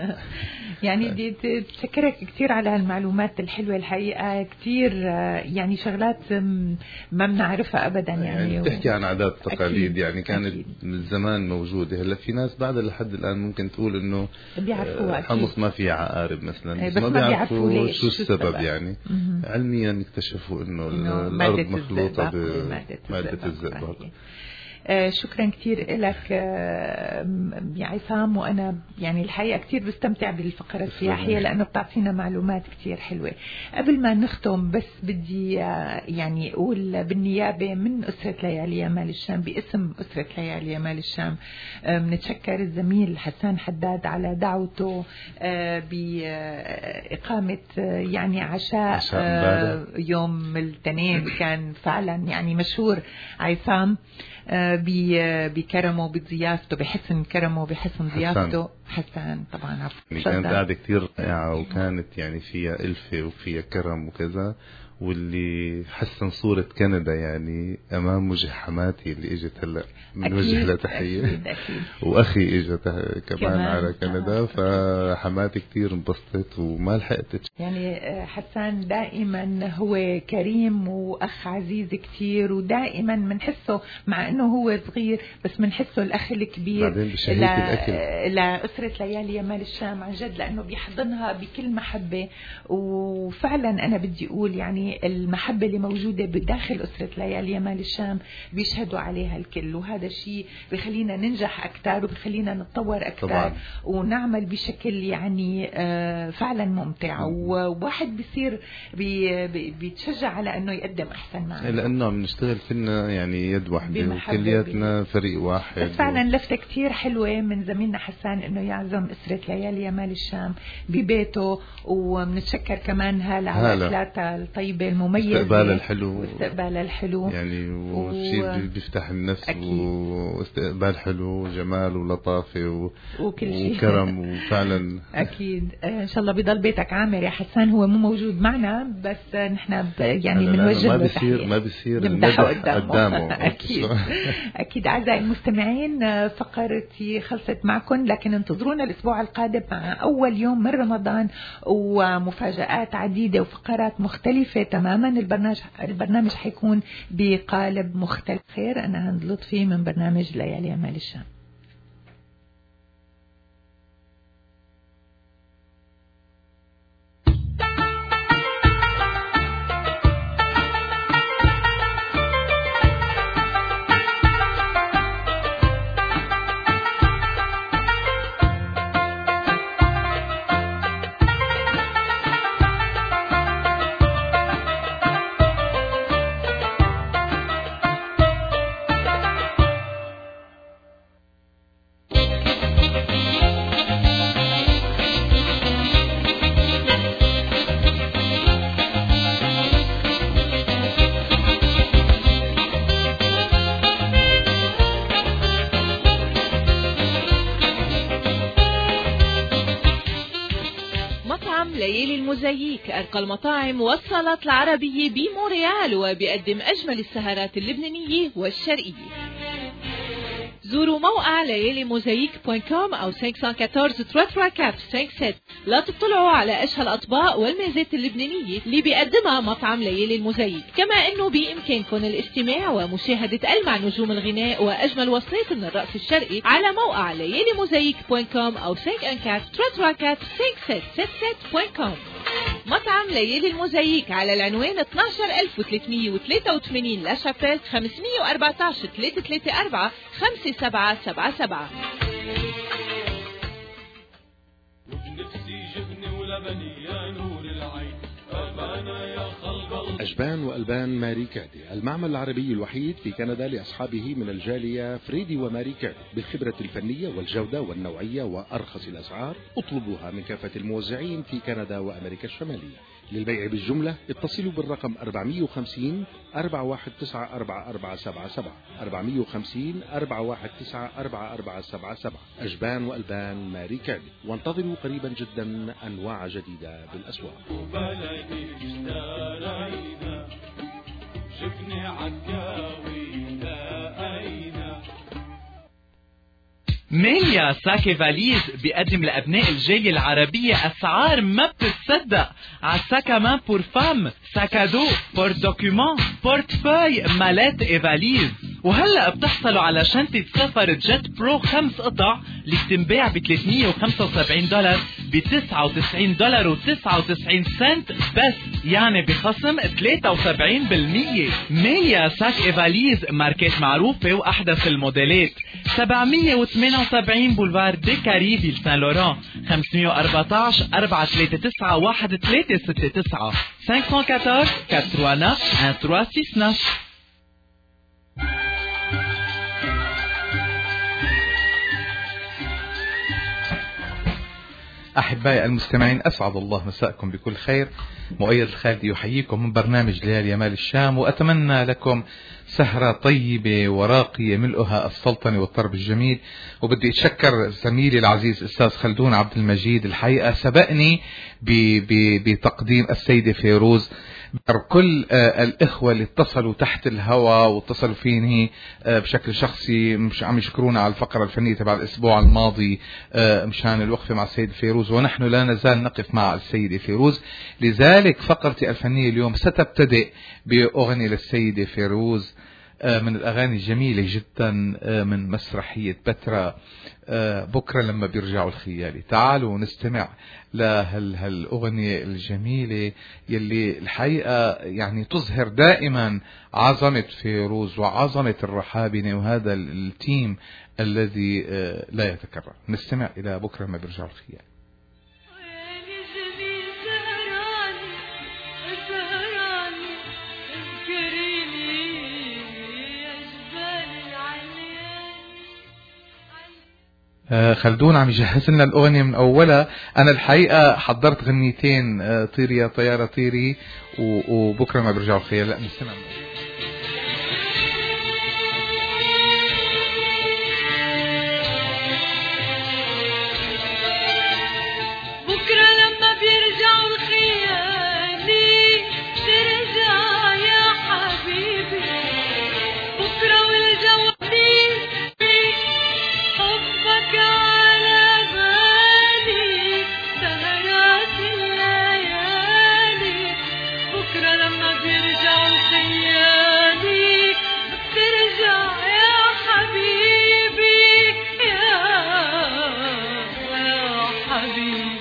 يعني بدي بتشكرك كثير على هالمعلومات الحلوة الحقيقة، كثير يعني شغلات ما بنعرفها ابدا يعني. يعني بتحكي عن عادات تقاليد يعني كانت من زمان موجودة. هلا في ناس بعد لحد الآن ممكن تقول انه حمص ما فيها عقارب مثلا، بس ما بيعرفوا شو السبب يعني. مم. علميا اكتشفوا انه الارض مخلوطة بمادة الزئبق. آه شكرا كثير لك آه يا عصام، وأنا يعني الحقيقة كثير بستمتع بالفقرة السياحية لأنه بتعطينا معلومات كثير حلوة. قبل ما نختم بس بدي آه يعني أقول بالنيابة من أسرة ليالي يمال الشام، باسم أسرة ليالي يمال الشام، آه بنتشكر الزميل حسان حداد على دعوته آه بإقامة آه يعني عشاء آه يوم الاثنين كان فعلا يعني مشهور عصام بكرمه بضيافته، بحسن كرمه بحسن ضيافته. حسان طبعا عفوا كانت قاعدة كتير رائعة، وكانت يعني فيها ألفة وفيها كرم وكذا، واللي حسن صورة كندا يعني أمام وجه حماتي اللي إجت هلا من وجه لها تحية، أكيد أكيد. وأخي إجت كمان, كمان على كندا آه. فحماتي كتير انبسطت وما لحقت. يعني حسان دائما هو كريم وأخ عزيز كتير، ودائما منحسه مع أنه هو صغير بس منحسه الأخ الكبير ل... لأسرة ليالي يمال الشام عن جد، لأنه بيحضنها بكل محبة. وفعلا أنا بدي أقول يعني المحبة اللي موجودة بداخل أسرة ليالي يمال الشام بيشهدوا عليها الكل، وهذا الشيء بيخلينا ننجح أكثر وبيخلينا نتطور أكثر طبعا. ونعمل بشكل يعني فعلا ممتع، وواحد بيصير بي بيتشجع على أنه يقدم أحسن معنا، لأنه بنشتغل كنا يعني يد واحدة وكلياتنا فريق واحد. بس فعلا و... لفتة كتير حلوة من زميلنا حسان أنه يعزم أسرة ليالي يمال الشام ببيته، وبنتشكر كمان هالة على أكلاتها الطيبة المميزة، استقبال الحلو واستقبال الحلو يعني، وشيء و... بيفتح النفس أكيد. واستقبال حلو وجمال ولطافة و... وكل شيء وكرم وفعلا أكيد. إن شاء الله بيضل بيتك عامر يا حسان. هو مو موجود معنا بس نحن يعني بنوجه ما بيصير ما بيصير نمدحه قدامه أكيد أكيد. أعزائي المستمعين فقرتي خلصت معكم، لكن انتظرونا الأسبوع القادم مع أول يوم من رمضان ومفاجآت عديدة وفقرات مختلفة تماما. البرنامج البرنامج حيكون بقالب مختلف. خير، أنا هند لطفي من برنامج ليالي يمال الشام. أرقى المطاعم والصالات العربية بمونريال، وبيقدم أجمل السهرات اللبنانية والشرقية. زوروا موقع ليالي موزايك دوت كوم أو خمسة أربعة أربعة ثلاثة أربعة خمسة ستة لا تطلعوا على أشهى الأطباق والميزات اللبنانية اللي بيقدمها مطعم ليالي الموزايك. كما أنه بإمكانكم الاستماع ومشاهدة ألمع نجوم الغناء وأجمل وصلات من الرقص الشرقي على موقع ليالي موزايك دوت كوم أو خمسة أربعة أربعة ثلاثة أربعة خمسة ستة دوت كوم. مطعم ليالي الموزايك على العنوان اثنا عشر ألف وثلاثمئة وثلاثة وثمانين لا شابيل، خمسمئة وأربعة عشر ثلاثة ثلاثة أربعة خمسة سبعة سبعة سبعة. أجبان وألبان ماري كادي، المعمل العربي الوحيد في كندا لأصحابه من الجالية فريدي وماري كادي، بالخبرة الفنية والجودة والنوعية وأرخص الأسعار. اطلبوها من كافة الموزعين في كندا وأمريكا الشمالية. للبيع بالجملة اتصلوا بالرقم أربعمئة وخمسين أربعة واحد تسعة أربعة أربعة سبعة سبعة أربعمئة وخمسين أربعة واحد تسعة أربعة أربعة سبعة سبعة. أجبان وألبان ماري كادي، وانتظروا قريبا جدا أنواع جديدة بالأسواق. شفني عكاوي لقينا. ميليا ساكي فاليز بيقدم لأبناء الجالية العربية أسعار ما بتتصدق على ساكامان بور فام، ساكادو، بورت دوكيومون، بورتفاي، مالات اي فاليز. وهلأ بتحصلوا على شنطة سفر جيت برو خمس قطع اللي بتنباع ب ثلاثمئة وخمسة وسبعين دولار ب تسعة وتسعين دولار وتسعة وتسعين سنت بس. يعني بخصم ثلاثة وسبعين بالمية. ماليا ساك إيفاليز ماركات معروفة وأحدث الموديلات. سبعمية وثمانية وسبعين بولفار دي كاريفيل سان لوران. خمسمية وأربعتاشر أربعة ثلاثة تسعة واحد ثلاثة ستة تسعة. خمسة أربعة أربعة تسعة تسعة واحد ثلاثة ستة تسعة. أحبائي المستمعين، أسعد الله مساءكم بكل خير. مؤيد الخالدي يحييكم من برنامج ليالي يمال الشام، وأتمنى لكم سهرة طيبة وراقية ملؤها السلطنة والطرب الجميل. وبدي أتشكر زميلي العزيز أستاذ خلدون عبد المجيد، الحقيقة سبقني بتقديم السيدة فيروز. كل الإخوة اللي اتصلوا تحت الهواء واتصلوا فيني بشكل شخصي مش عم يشكرونا على الفقرة الفنية تبع الأسبوع الماضي مشان الوقفة مع السيدة فيروز، ونحن لا نزال نقف مع السيدة فيروز. لذلك فقرتي الفنية اليوم ستبتدئ بأغنية للسيدة فيروز من الأغاني الجميلة جدا من مسرحية بتراء، بكرة لما بيرجعوا الخيالي. تعالوا نستمع لهالأغنية الجميلة يلي الحقيقة يعني تظهر دائما عظمة فيروز وعظمة الرحابنة وهذا التيم الذي لا يتكرر. نستمع إلى بكرة لما بيرجعوا الخيالي. خلدون عم يجهز لنا الأغنية من أولها. أنا الحقيقة حضرت غنيتين، طيري يا طيارة طيري وبكرة ما بيرجعوا الخيال. لا نستمع. بكرة لما بيرجعوا الخيالي ترجع يا حبيبي، بكرة والجو حبك على بالي سهرات الليالي. بكرة لما بيرجعوا الخيالي ترجع يا حبيبي يا حبيبي.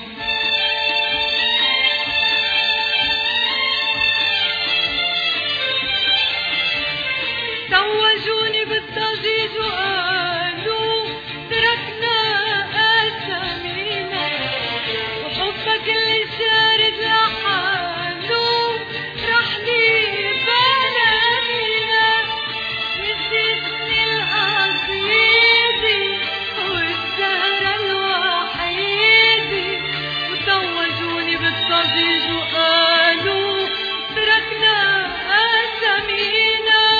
توجوني بالضجيج وقالوا تركنا أسامينا، وحبك اللي شارد لحاله رحلي بلدينا. نسيتني القصيدة والسهرة الوحيدة، وتوجوني بالضجيج وقالوا تركنا أسامينا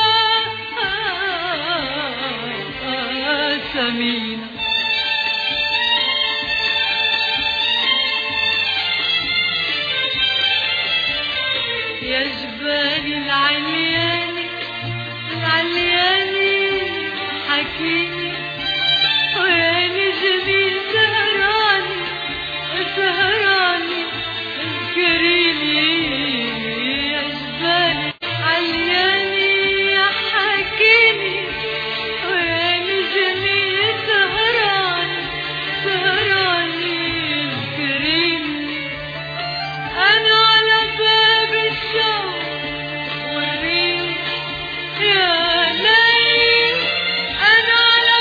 أسامينا. يا جبال العلياني العلياني حكيني، ويا نجمي سهراني سهراني اذكريني. يا جبال العلياني حكيني، ويا نجمي سهراني سهراني اذكريني. أنا على باب الشوق والريح يا ليل، أنا على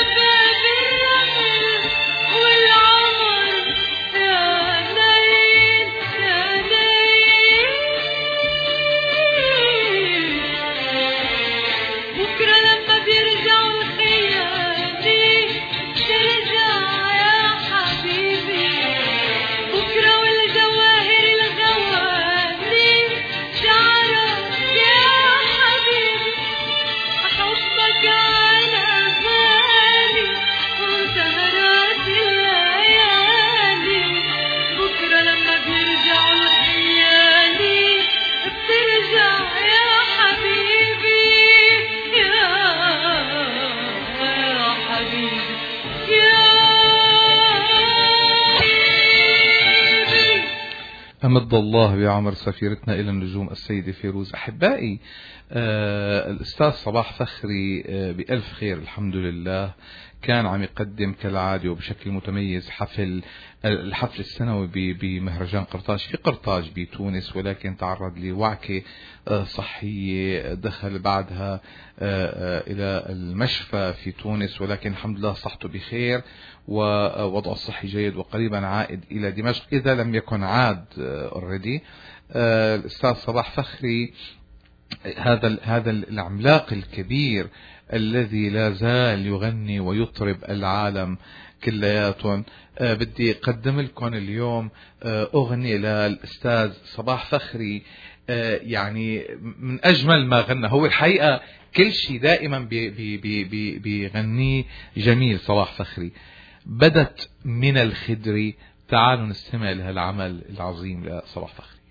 أمد الله بعمر سفيرتنا إلى النجوم السيدة فيروز. أحبائي، آه الأستاذ صباح فخري آه بألف خير الحمد لله، كان عم يقدم كالعادة وبشكل متميز حفل الحفل السنوي بمهرجان قرطاج في قرطاج بتونس، ولكن تعرض لوعكة صحية، دخل بعدها إلى المشفى في تونس، ولكن الحمد لله صحته بخير ووضعه الصحي جيد، وقريبا عائد إلى دمشق إذا لم يكن عاد already. الأستاذ صباح فخري هذا هذا العملاق الكبير الذي لا زال يغني ويطرب العالم كلياتهم. أه بدي أقدم لكم اليوم أه أغنية للأستاذ صباح فخري، أه يعني من أجمل ما غنى. هو الحقيقة كل شيء دائما بي بي بي بي بيغنيه جميل صباح فخري. بدت من الخدر. تعالوا نستمع لهذا العمل العظيم لصباح فخري.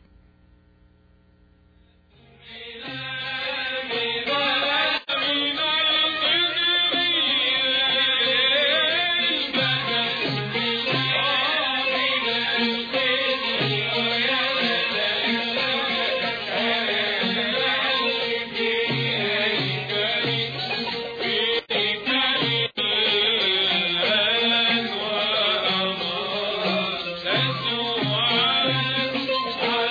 Oh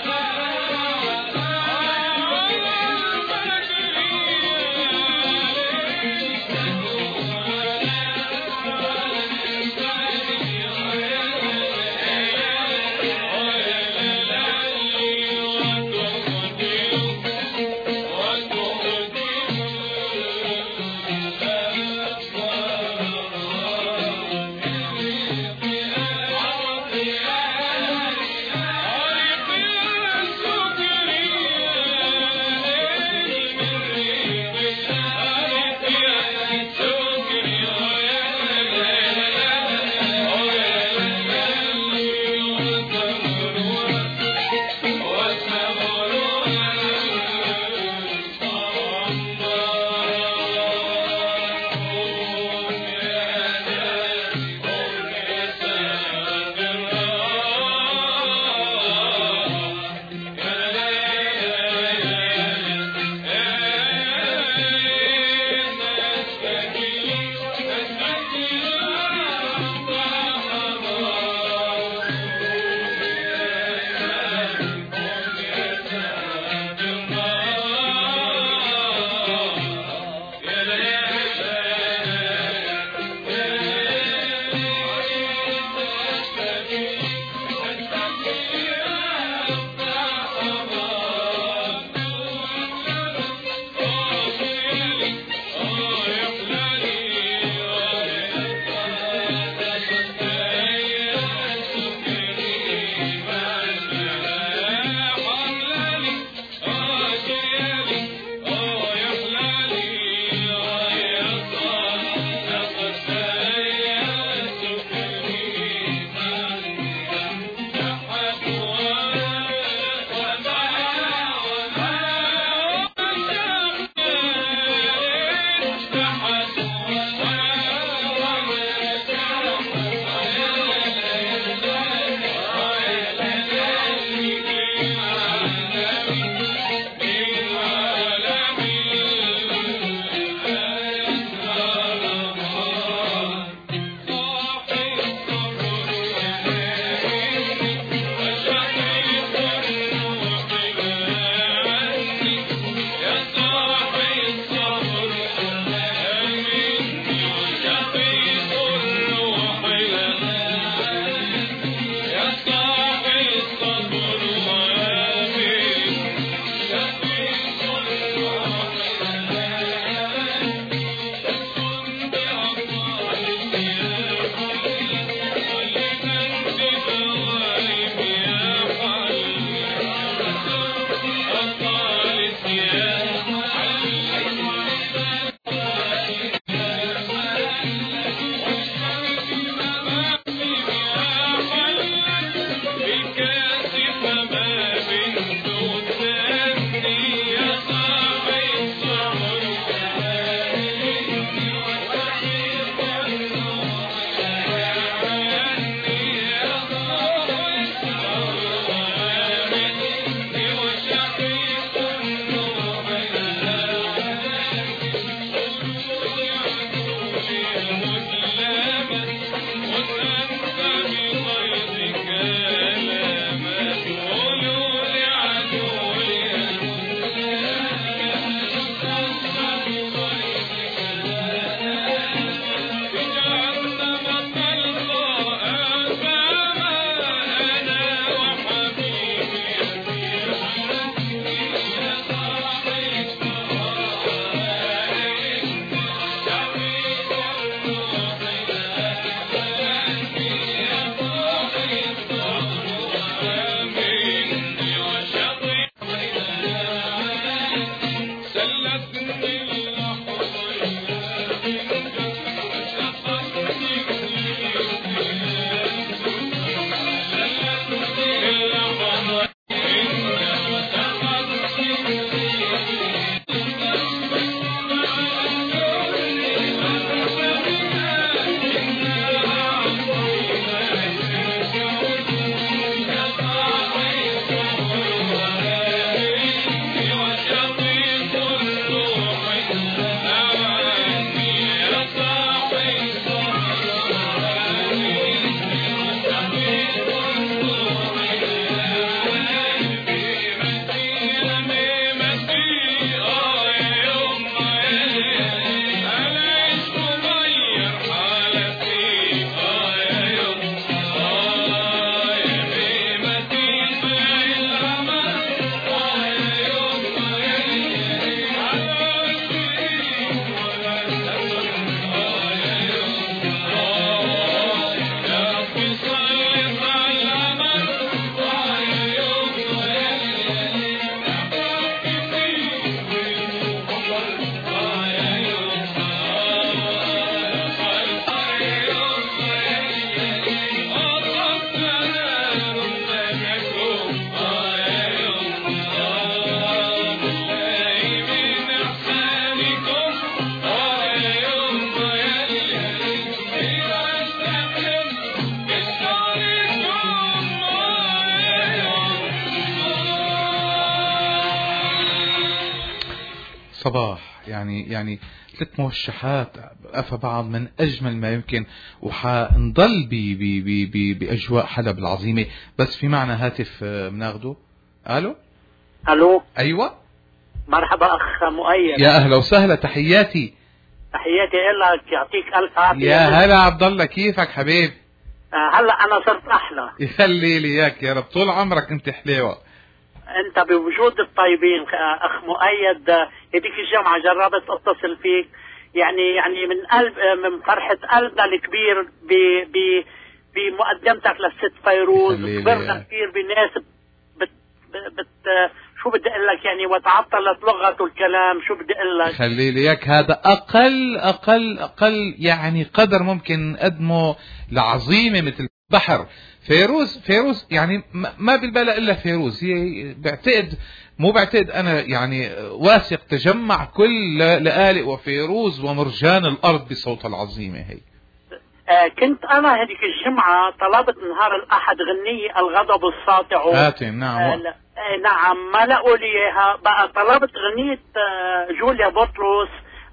صباح، يعني يعني ثلاث موشحات أفى بعض من أجمل ما يمكن، وحنضل بي بي بي بي بأجواء حلب العظيمة. بس في معنا هاتف بناخده. ألو ألو أيوة مرحبا أخ مؤيد. يا أهلا وسهلا، تحياتي تحياتي لك، يعطيك ألف عافية. يا هلا عبد الله، كيفك حبيب؟ آه هلا أنا صرت أحلى. يخلي لي إياك يا رب، طول عمرك أنت حليوة. أنت بوجود الطيبين أخ مؤيد، هذيك الجمعة جربت أتصل فيك، يعني يعني من قلب من فرحة قلبنا الكبير ب ب بمقدمتك للست فيروز. كبرنا كثير بناس بت بت شو بدي اقول لك يعني، وتعطلت لغته الكلام. شو بدي اقول لك، خلي لي اياك، هذا اقل اقل اقل يعني قدر ممكن نقدمه لعظيمه مثل بحر فيروز. فيروز يعني ما بالبالة الا فيروز، هي بعتقد مو بعتقد انا يعني واثق تجمع كل لآلئ وفيروز ومرجان الارض بصوتها العظيمه هي. آه كنت انا هذيك الجمعه طلبت نهار الاحد غنيه الغضب الساطع. آتي نعم. آه آه نعم ما لقوا لي اياها، بقى طلبت غنيه آه جوليا بطرس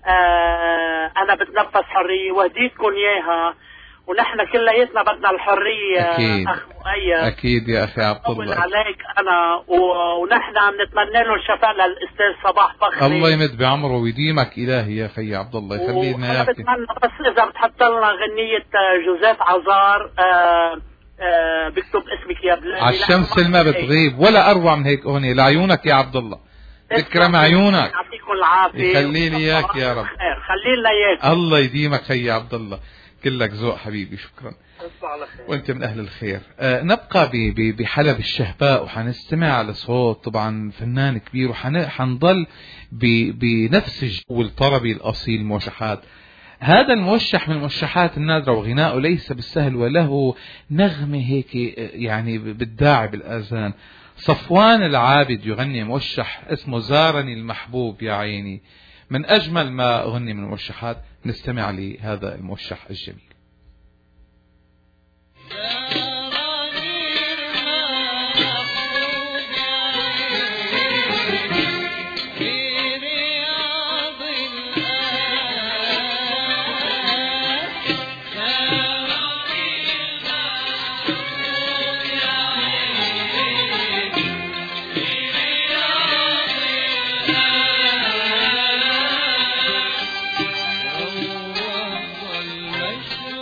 آه انا بتنفس حريه، وهديتكم اياها، ونحن كلياتنا بدنا الحريه. أكيد. اخ مؤيد اكيد يا اخي عبد الله. الله عليك انا ونحن عم نتمنى له الشفاء للاستاذ صباح فخري. الله يمد بعمره ويديمك الهي يا خي عبد الله، يخلي لنا اياك. اياك. بتمنى بس اذا بتحط لنا غنيه جوزيف عزار آه آه بكتب اسمك يا بلادي. على الشمس ما بتغيب، ولا اروع من هيك اغنيه لعيونك يا عبد الله، تكرم عيونك. يعطيكم العافيه، يخلي لي اياك يا رب. خلي لنا اياك. الله يديمك خي عبد الله، كلك ذوق حبيبي، شكرا. وانت من اهل الخير. آه نبقى بحلب الشهباء، وحنستمع لصوت طبعا فنان كبير، وحنضل بنفس الجو الطربي الاصيل موشحات. هذا الموشح من الموشحات النادرة، وغناؤه ليس بالسهل، وله نغمة هيك يعني بتداعب بالآذان. صفوان العابد يغني موشح اسمه زارني المحبوب يا عيني، من أجمل ما غني من الموشحات. نستمع لهذا الموشح الجميل. المشرق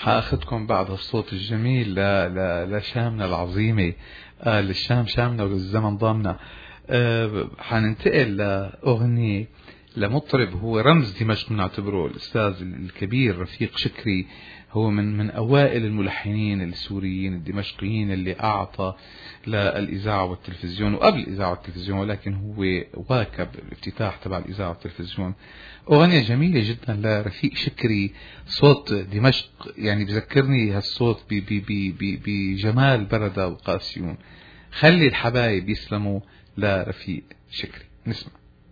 حاخذكم بعد الصوت الجميل لشامنا العظيمة. آه للشام شامنا وللزمن ضامنا. آه حننتقل لأغنية لمطرب هو رمز دمشق، بنعتبره الأستاذ الكبير رفيق شكري. هو من من أوائل الملحنين السوريين الدمشقيين اللي أعطى للإذاعة والتلفزيون، وقبل الإذاعة والتلفزيون، ولكن هو واكب الافتتاح تبع الإذاعة والتلفزيون. أغنية جميلة جدا لرفيق شكري، صوت دمشق يعني بذكرني هالصوت بجمال بردة وقاسيون. خلي الحبايب يسلموا لرفيق شكري. نسمع.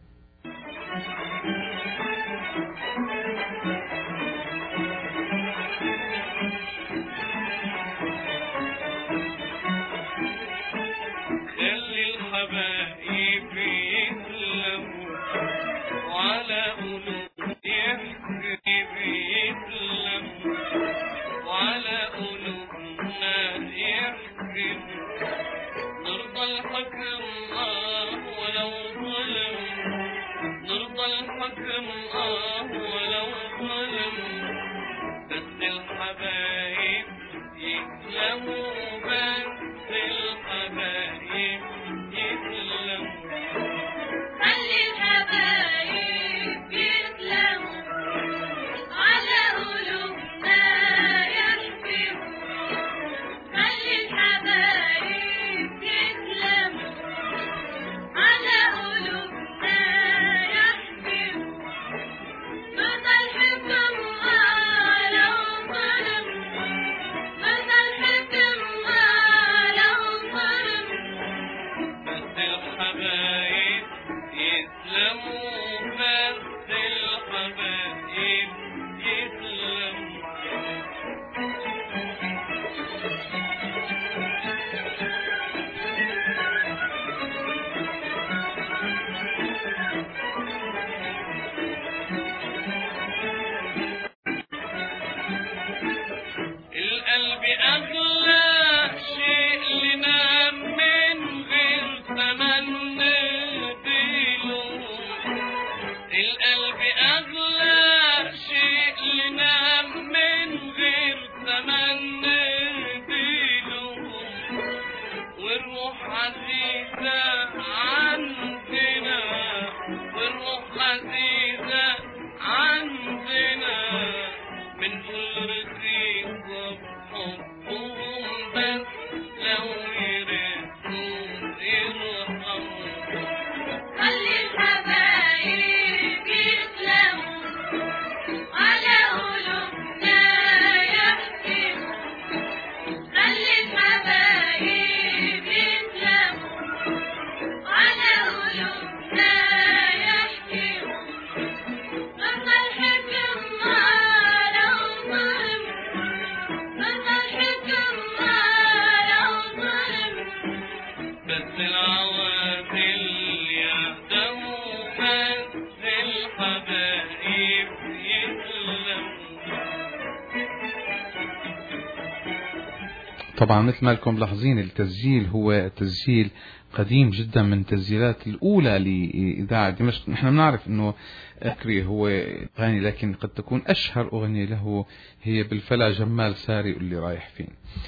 طبعا مثل ما لكم ملاحظين التسجيل هو تسجيل قديم جدا، من التسجيلات الأولى لإذاعة دمشق. نحن بنعرف أنه أكري هو غني، لكن قد تكون أشهر أغنية له هي بالفلا جمال ساري اللي رايح فين.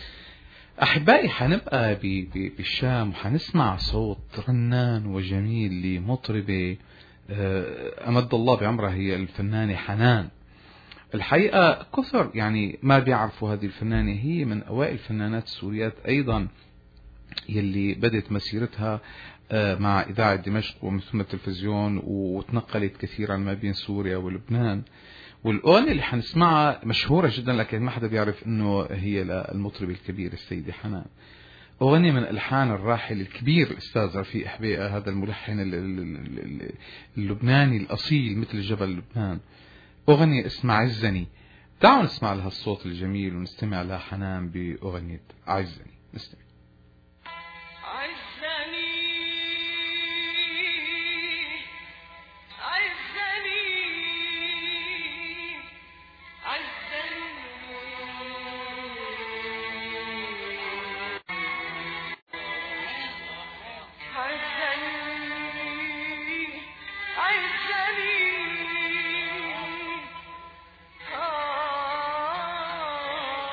أحبائي حنبقى بالشام وحنسمع صوت رنان وجميل لمطربة أمد الله بعمرها، هي الفنانة حنان. الحقيقة كثر يعني ما بيعرفوا هذه الفنانة، هي من أوائل الفنانات السوريات أيضا يلي بدت مسيرتها مع إذاعة دمشق ومن ثم التلفزيون، وتنقلت كثيرا ما بين سوريا ولبنان. والأغنية اللي حنسمعها مشهورة جدا، لكن ما حدا بيعرف أنه هي للمطرب الكبير السيدة حنان. أغنية من ألحان الراحل الكبير الأستاذ رفيق حبيقة، هذا الملحن اللبناني الأصيل مثل جبل لبنان. أغنية اسمها عزني. تعالوا نسمع لها الصوت الجميل ونستمع لها حنان بأغنية عزني. نستمع. عزني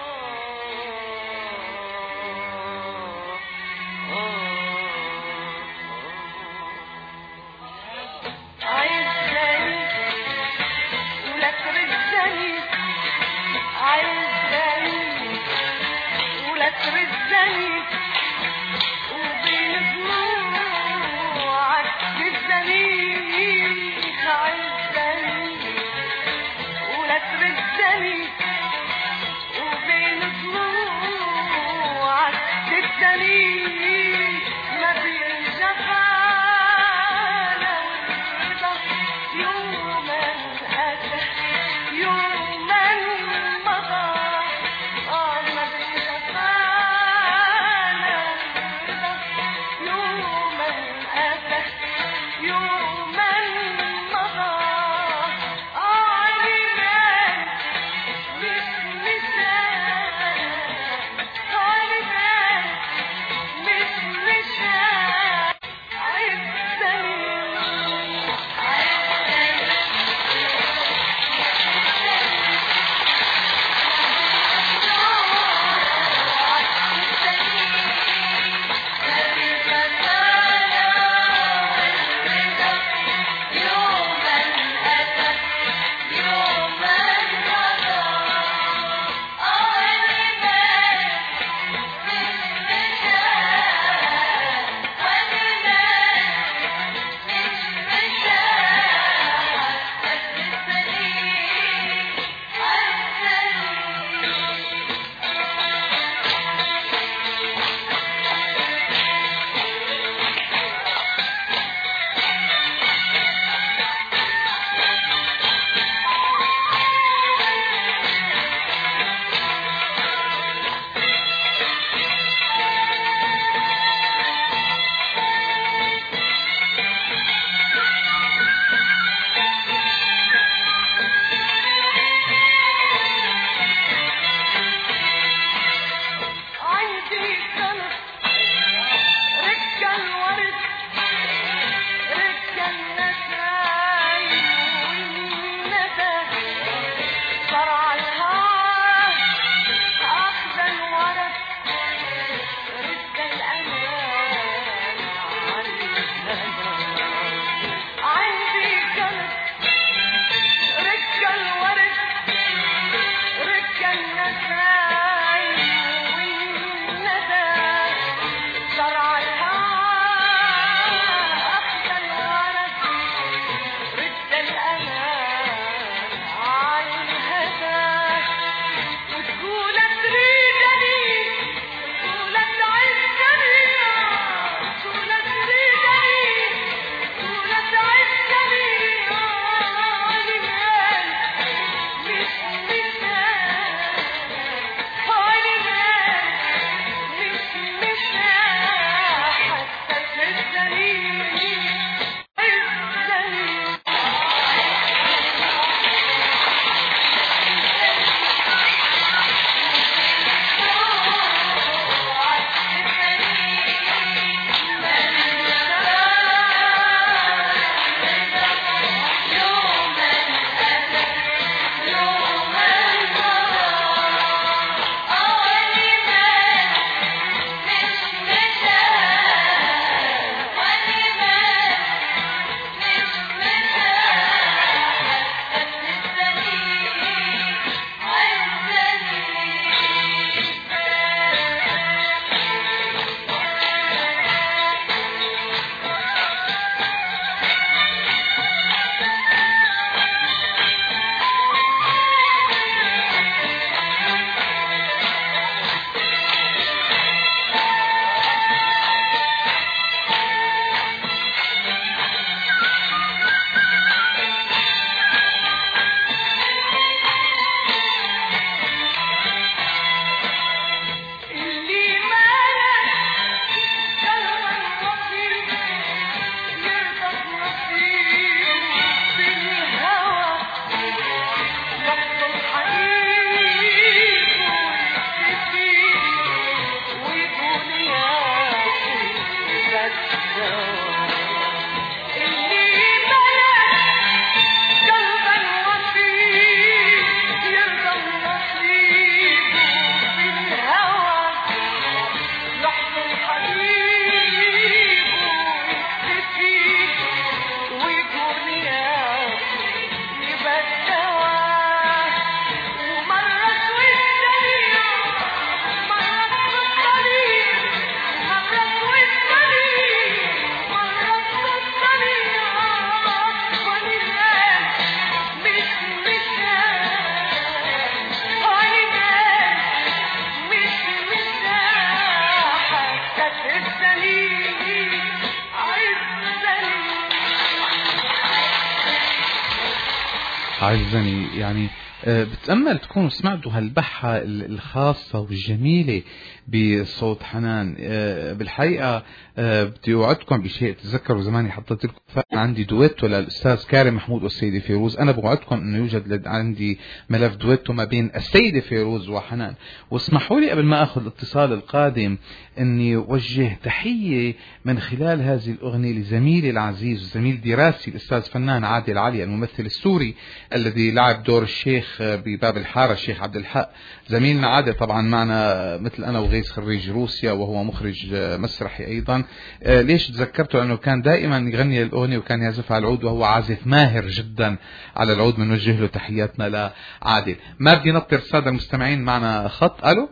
عزني يعني بتأمل تكونوا سمعتوا هالبحة الخاصة والجميلة بصوت حنان. بالحقيقة بدي أوعدكم بشيء، تذكروا زماني حطيت لكم عندي دويتو للأستاذ كارم محمود والسيدة فيروز. أنا بوعدكم أنه يوجد عندي ملف دويتو ما بين السيدة فيروز وحنان. واسمحوا لي قبل ما أخذ الاتصال القادم أني وجه تحية من خلال هذه الأغنية لزميلي العزيز وزميل دراسي الأستاذ فنان عادل علي الممثل السوري الذي لعب دور الشيخ بباب الحارة الشيخ عبد الحق. زميلنا عادل طبعا معنا مثل أنا وغيث خريج روسيا وهو مخرج مسرحي أيضا. ليش تذكرته؟ لأنه كان دائما يغني الأغنية وكان يعزف على العود وهو عازف ماهر جدا على العود. بنوجه له تحياتنا لعادل. ما بدي نطر السادة المستمعين، معنا خط. ألو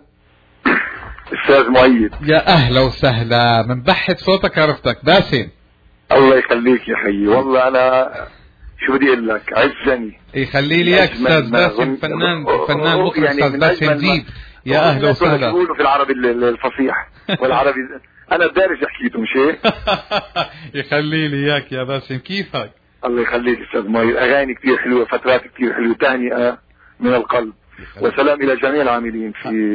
أستاذ مؤيد، يا أهلا وسهلا. من بحث صوتك عرفتك. باسم الله يخليك يا حي، والله أنا شو بدي اقول لك، عزني يخلي لي اياك استاذ باسم، فنان فنان مخرج يعني استاذ باسم ديب. يا اهلا وسهلا. بيقولوا في العربي الفصيح والعربي انا دارس حكيته مش هيك؟ يخلي لي اياك يا باسم، كيفك؟ الله يخليك استاذ ماير، اغاني كثير حلوه، فترات كثير حلوه، تهنئه من القلب وسلام الى جميع العاملين في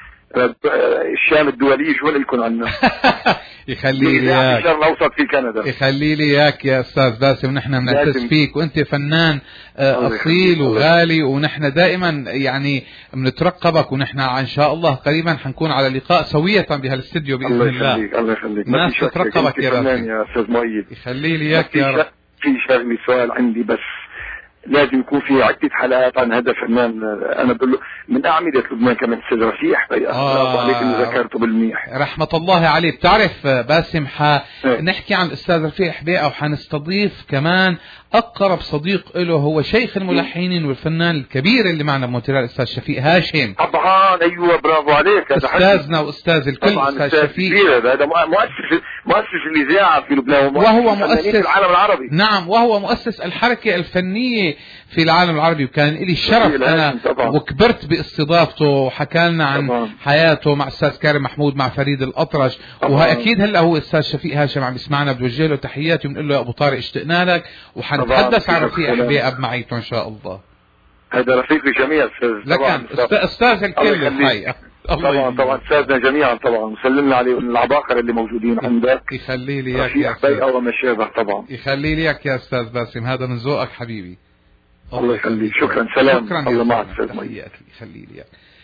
الشام الدولي. شو لكم عنا؟ يخلي لي اياك. الشرق الاوسط في كندا. يخلي لي اياك يا استاذ باسم، ونحن بنعتز فيك، وانت فنان اصيل وغالي، ونحن دائما يعني بنترقبك، ونحن ان شاء الله قريبا حنكون على لقاء سوية بهالاستديو باذن الله. الله يخليك الله يخليك. الناس تترقبك يا باسم يا استاذ مؤيد. يخلي لي اياك يا رب. في شغلي سؤال عندي بس لازم يكون في عدة حلقات عن هذا الفنان. انا بقول له من اعمدة لبنان كمان استاذ رفيح. آه عليك انه ذكرته بالمنيح. رحمة الله عليه. بتعرف باسم حنحكي عن الاستاذ رفيح بيئة، وحنستضيف كمان اقرب صديق له هو شيخ الملحنين والفنان الكبير اللي معنا بمونتريال الاستاذ شفيق هاشم. طبعا ايوه برافو عليك. هذا استاذنا واستاذ الكل استاذ شفيق. هذا مؤسس مؤسس الاذاعه في لبنان، وهو مؤسس العالم العربي. نعم، وهو مؤسس الحركة الفنية في العالم العربي، وكان لي الشرف انا وكبرت باستضافته، وحكى لنا عن طبعا حياته مع استاذ كارم محمود مع فريد الأطرش. واكيد هلا هو استاذ شفيق هاشم عم يسمعنا، بوجه له تحياتي وبنقول له يا ابو طارق اشتقنا لك، وحنتحدث عن رفيق بيئة بمعيته ان شاء الله. هذا رفيقي جميع استاذ. لكن استاذ الكل الحقيقه. طبعا طبعا استاذنا جميعا طبعا، وسلمنا عليه العباقرة اللي موجودين عندك. يخلي لي اياك يا استاذ وما شابه. طبعا يخلي لي اياك يا استاذ باسم، هذا من ذوقك حبيبي. الله يخليك. شكرا. سلام. شكرا. الله معك استاذ. يخلي لي اياك.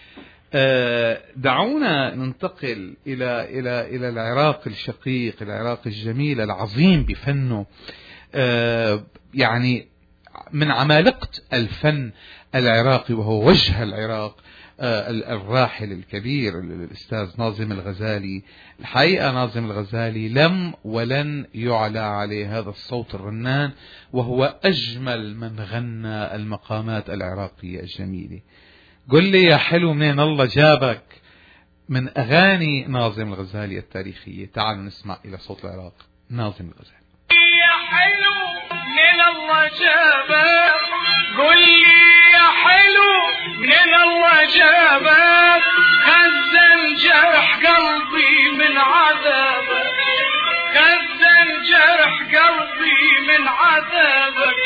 أه دعونا ننتقل الى الى الى العراق الشقيق، العراق الجميل العظيم بفنه. أه يعني من عمالقة الفن العراقي، وهو وجه العراق آه الراحل الكبير الأستاذ ناظم الغزالي. الحقيقة ناظم الغزالي لم ولن يعلى عليه هذا الصوت الرنان، وهو أجمل من غنى المقامات العراقية الجميلة. قل لي يا حلو منين الله جابك من أغاني ناظم الغزالي التاريخية. تعالوا نسمع إلى صوت العراق، ناظم الغزالي. يا حلو من الله جابك، قل لي يا حلو من الله جابك، خزن جرح قلبي من عذابك، خزن جرح قلبي من عذابك،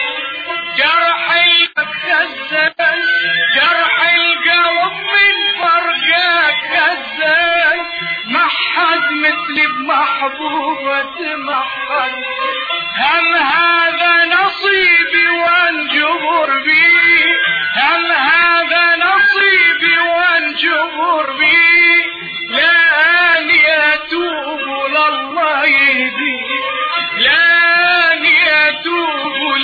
جرحي خزن جرح القلب من فرقك، خزن ما حد مثلي بمحبوبة ما حد، هم هذا نصيبي وانجبر بي، هم هذا نصيبي وانجبر بي، لاني اتوب لله يهدي، لاني اتوب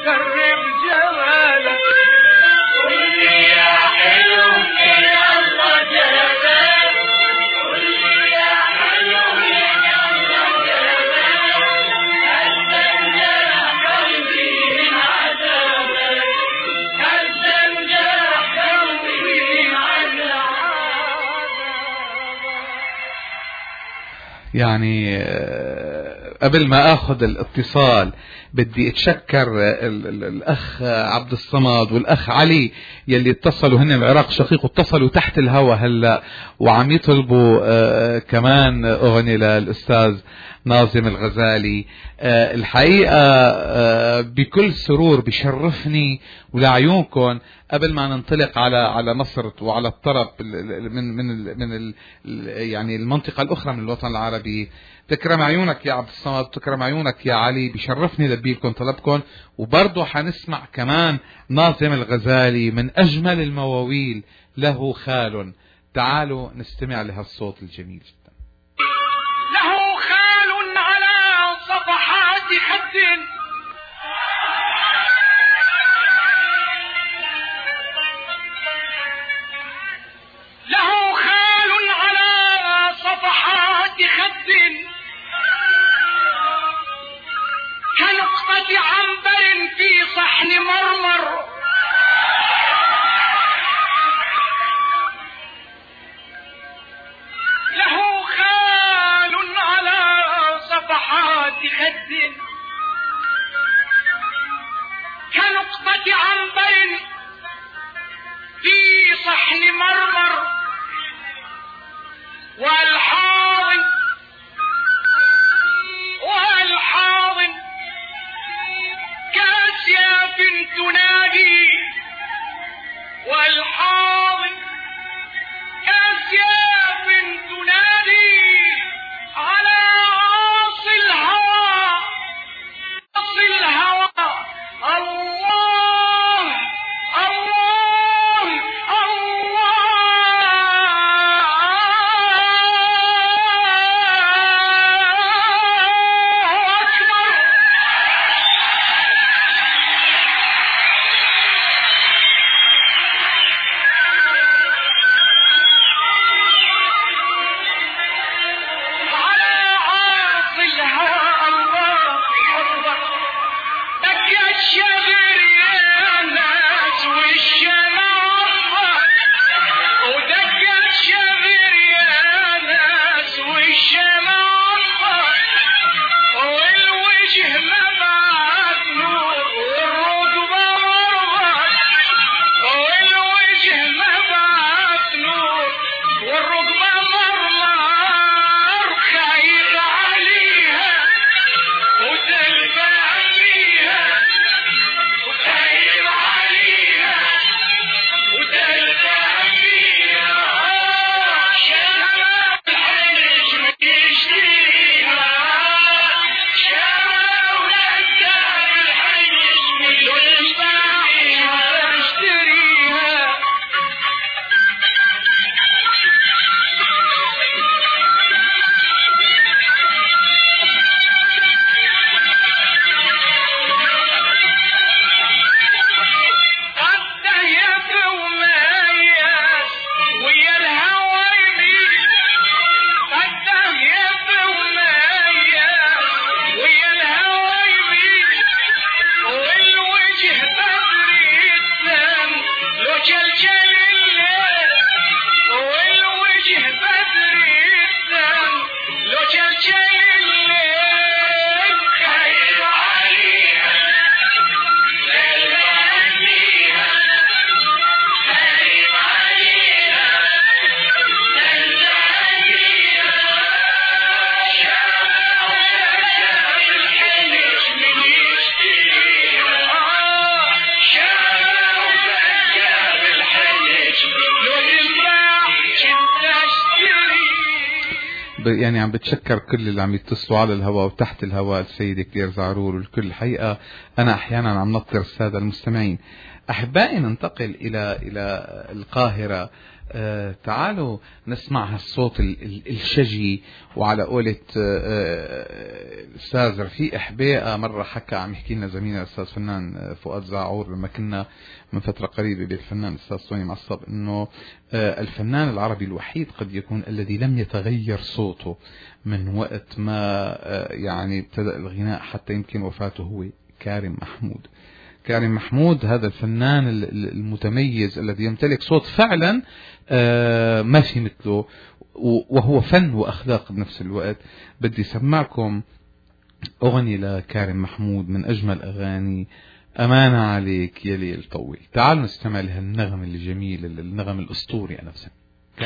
وخرب جمالك قولي يا حلو من الله جمالك قولي يا حلو من الله جمالك هزمنا قلبي من عذابك هزمنا قلبي من عذابك. يعني قبل ما اخذ الاتصال بدي اتشكر ال ال الاخ عبد الصمد والاخ علي يلي اتصلوا هن العراق شقيق واتصلوا تحت الهوا هلا وعم يطلبوا آه كمان اغنية للاستاذ ناظم الغزالي. آه الحقيقة آه بكل سرور بشرفني ولعيونكم قبل ما ننطلق على على مصر وعلى الطرب من من ال من ال يعني المنطقة الأخرى من الوطن العربي. تكرم عيونك يا عبد الصمد، تكرم عيونك يا علي، بشرفني لبيلكم طلبكم. وبرضه حنسمع كمان ناظم الغزالي من أجمل المواويل له خال. تعالوا نستمع لهالصوت الجميل جدا. له خال على صفحات خد له خال على صفحات خد كنقطة عنبر في صحن مرمر له خال على صفحات خد كنقطة عنبر في صحن مرمر والحاضن والحاضن كاسياف تنادي والحاضن كاسياف تنادي على عاصي الهوى عاصي الهوى الله الله الله أكبر. على عاصي الهوى الله أكبر. دق الشجر يا ناس والشمعة ودق الشجر يا ناس والشمعة والوجه مبعث نور والركبة مرمر والوجه مبعث نور والركبة مرمر خايف عليها وتلبع فيها وخايف عليها وتلبع فيها شمع الحرج ويشتريها شمع ولدها بالحرج ويشتريها ويشتريها. قد يا ومايا ويا الهوى يميل قد يا ومايا ويا الهوى يميل والوجه بدري الدم لو جلجل الليل والوجه بدري الدم لو جلجل الليل خايف عليها تلبع فيها خايف عليها تلبع فيها شمع وشجر الحلج من يشتريها شمع وشجر الحلج لو ينباع كنت اشتري. يعني عم بتشكر كل اللي عم يتصلوا على الهواء وتحت الهواء، السيدة كلير زعرور والكل. الحقيقة أنا أحيانا عم نطر السادة المستمعين. أحبائي ننتقل إلى إلى القاهرة. آه تعالوا نسمع هالصوت ال- ال- الشجي، وعلى قولة آه الأستاذ رفيق حبيقة مرة حكى، عم يحكي لنا زميلنا الأستاذ فنان فؤاد زعور لما كنا من فترة قريبة بالفنان الأستاذ طوني معصب، إنه الفنان العربي الوحيد قد يكون الذي لم يتغير صوته من وقت ما يعني ابتدأ الغناء حتى يمكن وفاته هو كارم محمود. كارم محمود هذا الفنان المتميز الذي يمتلك صوت فعلا ما في مثله، وهو فن وأخلاق بنفس الوقت. بدي سمعكم أغنية لكارم محمود من أجمل أغاني، أمانة عليك يا ليل طويل. تعالوا نستمع لها النغم الجميل، النغم الأسطوري أنا بسمع.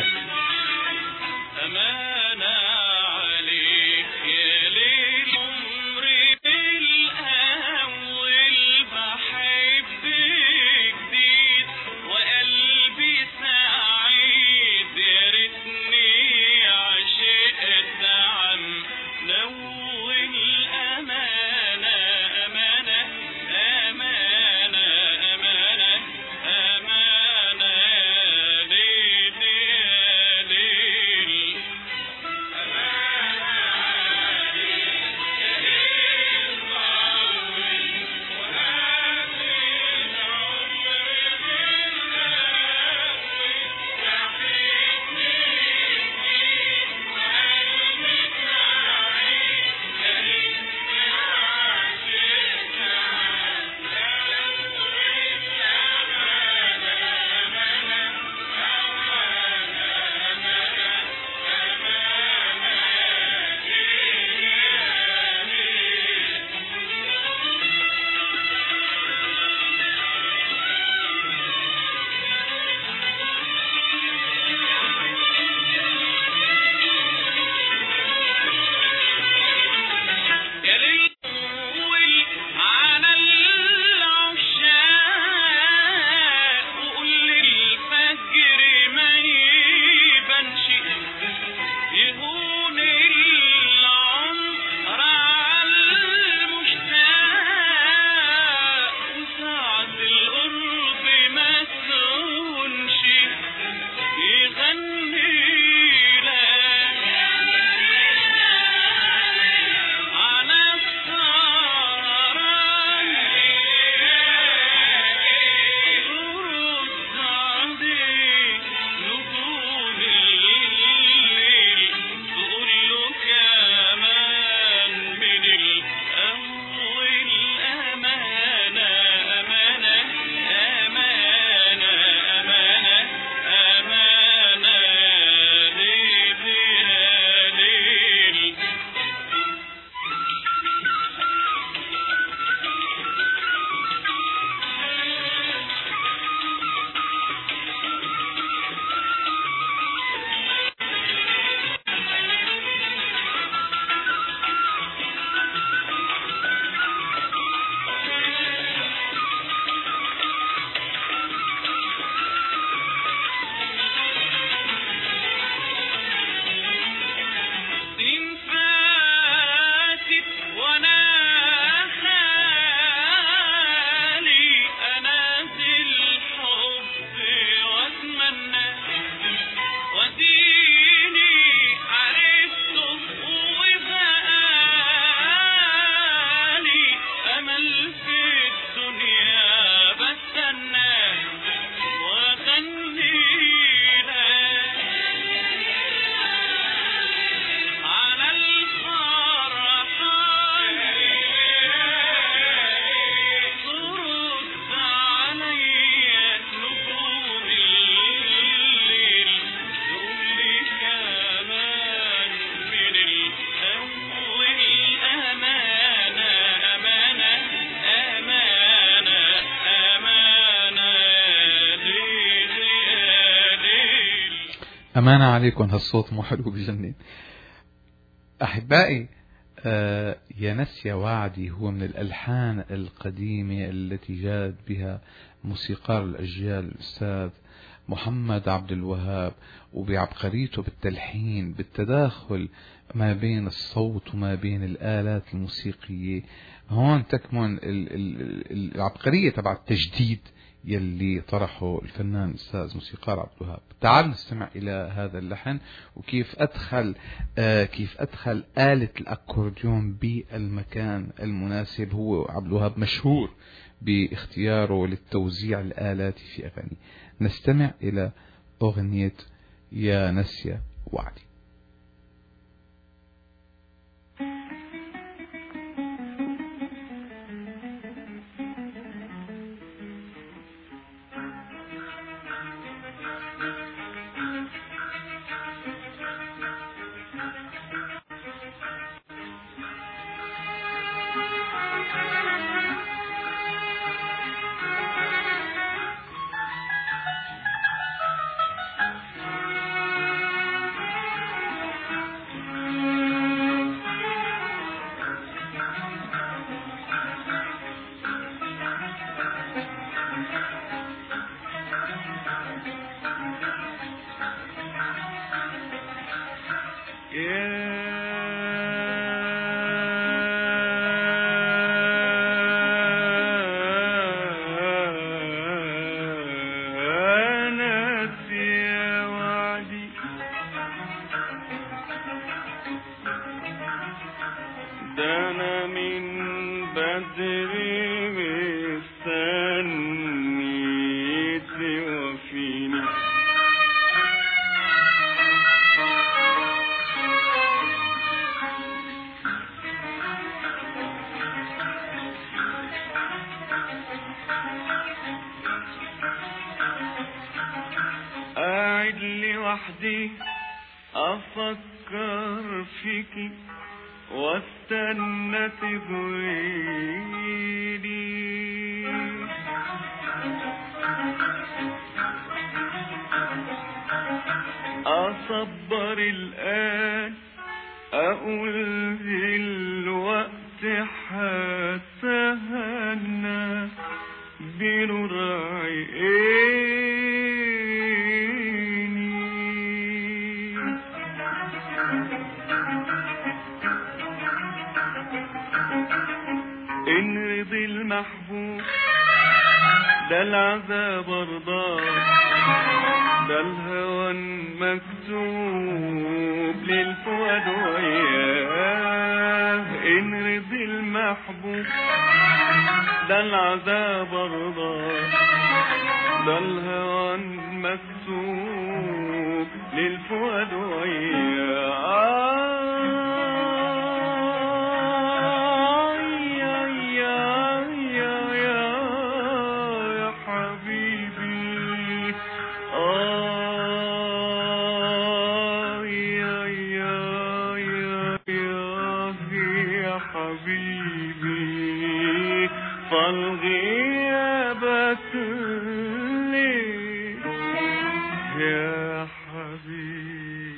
أمانة عليكم، هالصوت مو حلو بجنن. أحبائي، آه يا نسيا وعدي هو من الألحان القديمة التي جاد بها موسيقار الأجيال الأستاذ محمد عبد الوهاب، وبعبقريته بالتلحين بالتداخل ما بين الصوت وما بين الآلات الموسيقية. هون تكمن العبقرية تبع التجديد، يلي طرحه الفنان الأستاذ موسيقار عبد الوهاب. تعال نستمع إلى هذا اللحن وكيف أدخل آه كيف أدخل آلة الأكورديون بالمكان المناسب. هو عبد الوهاب مشهور باختياره للتوزيع الآلاتي في أغاني. نستمع إلى أغنية يا نسيا وعدي. وحدي أفكر فيكي واستنى تغيري أصبر الآن أقول الوقت حتهنى بنور عيني إن رضي المحبوب ده العذاب رضاه ده الهوى مكتوب للفؤاد وياه إن رضي المحبوب ده العذاب رضاه ده الهوى مكتوب للفؤاد وياه فالغيابة لي يا حبيبي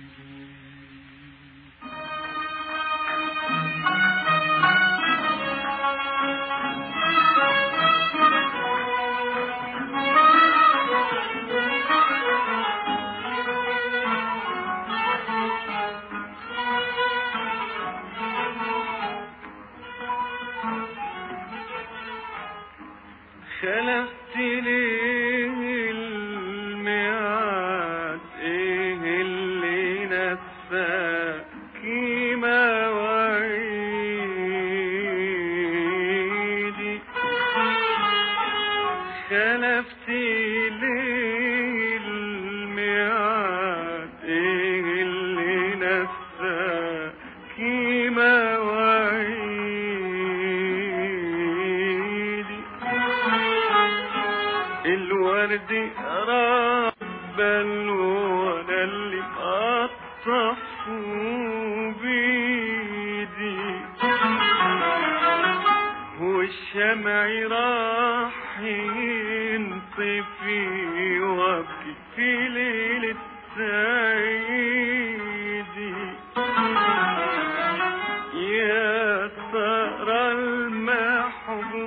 خلقت ليه الميعاد ايه اللي نساكي مواعيدي خلقت ليه الميعاد ايه اللي نساكي مواعيدي الورد ربل وانا اللي قطفه بيدي والشمع راح ينطفي وابكي في ليلة سعيدي يا ترى المحبوب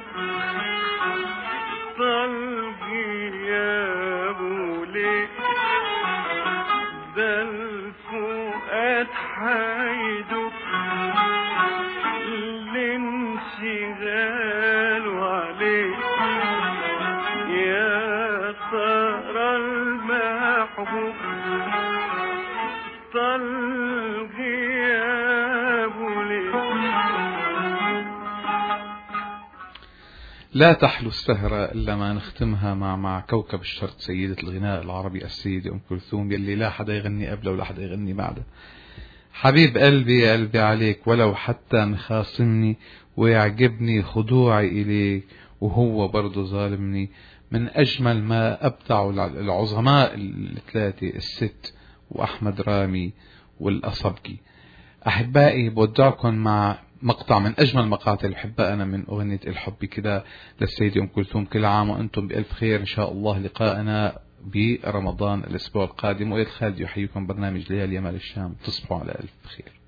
طلقي يا بولي ده الفؤاد حيدو الانشغال عليه يا لا تحلو السهرة إلا ما نختمها مع مع كوكب الشرق سيدة الغناء العربي السيدة أم كلثوم، يلي لا حدا يغني قبله ولا حدا يغني بعده. حبيب قلبي قلبي عليك ولو حتى مخاصمني، ويعجبني خضوعي إليك وهو برضو ظالمني. من أجمل ما أبدعوا العظماء الثلاثة الست وأحمد رامي والأصبجي. أحبائي بودعكم مع مقطع من أجمل مقاطع بحبها أنا من أغنية الحب كده للسيدة أم كلثوم. كل عام وأنتم بألف خير، إن شاء الله لقاءنا برمضان الأسبوع القادم. وإلى الخالد يحييكم برنامج ليالي يمال الشام، تصبحوا على ألف خير.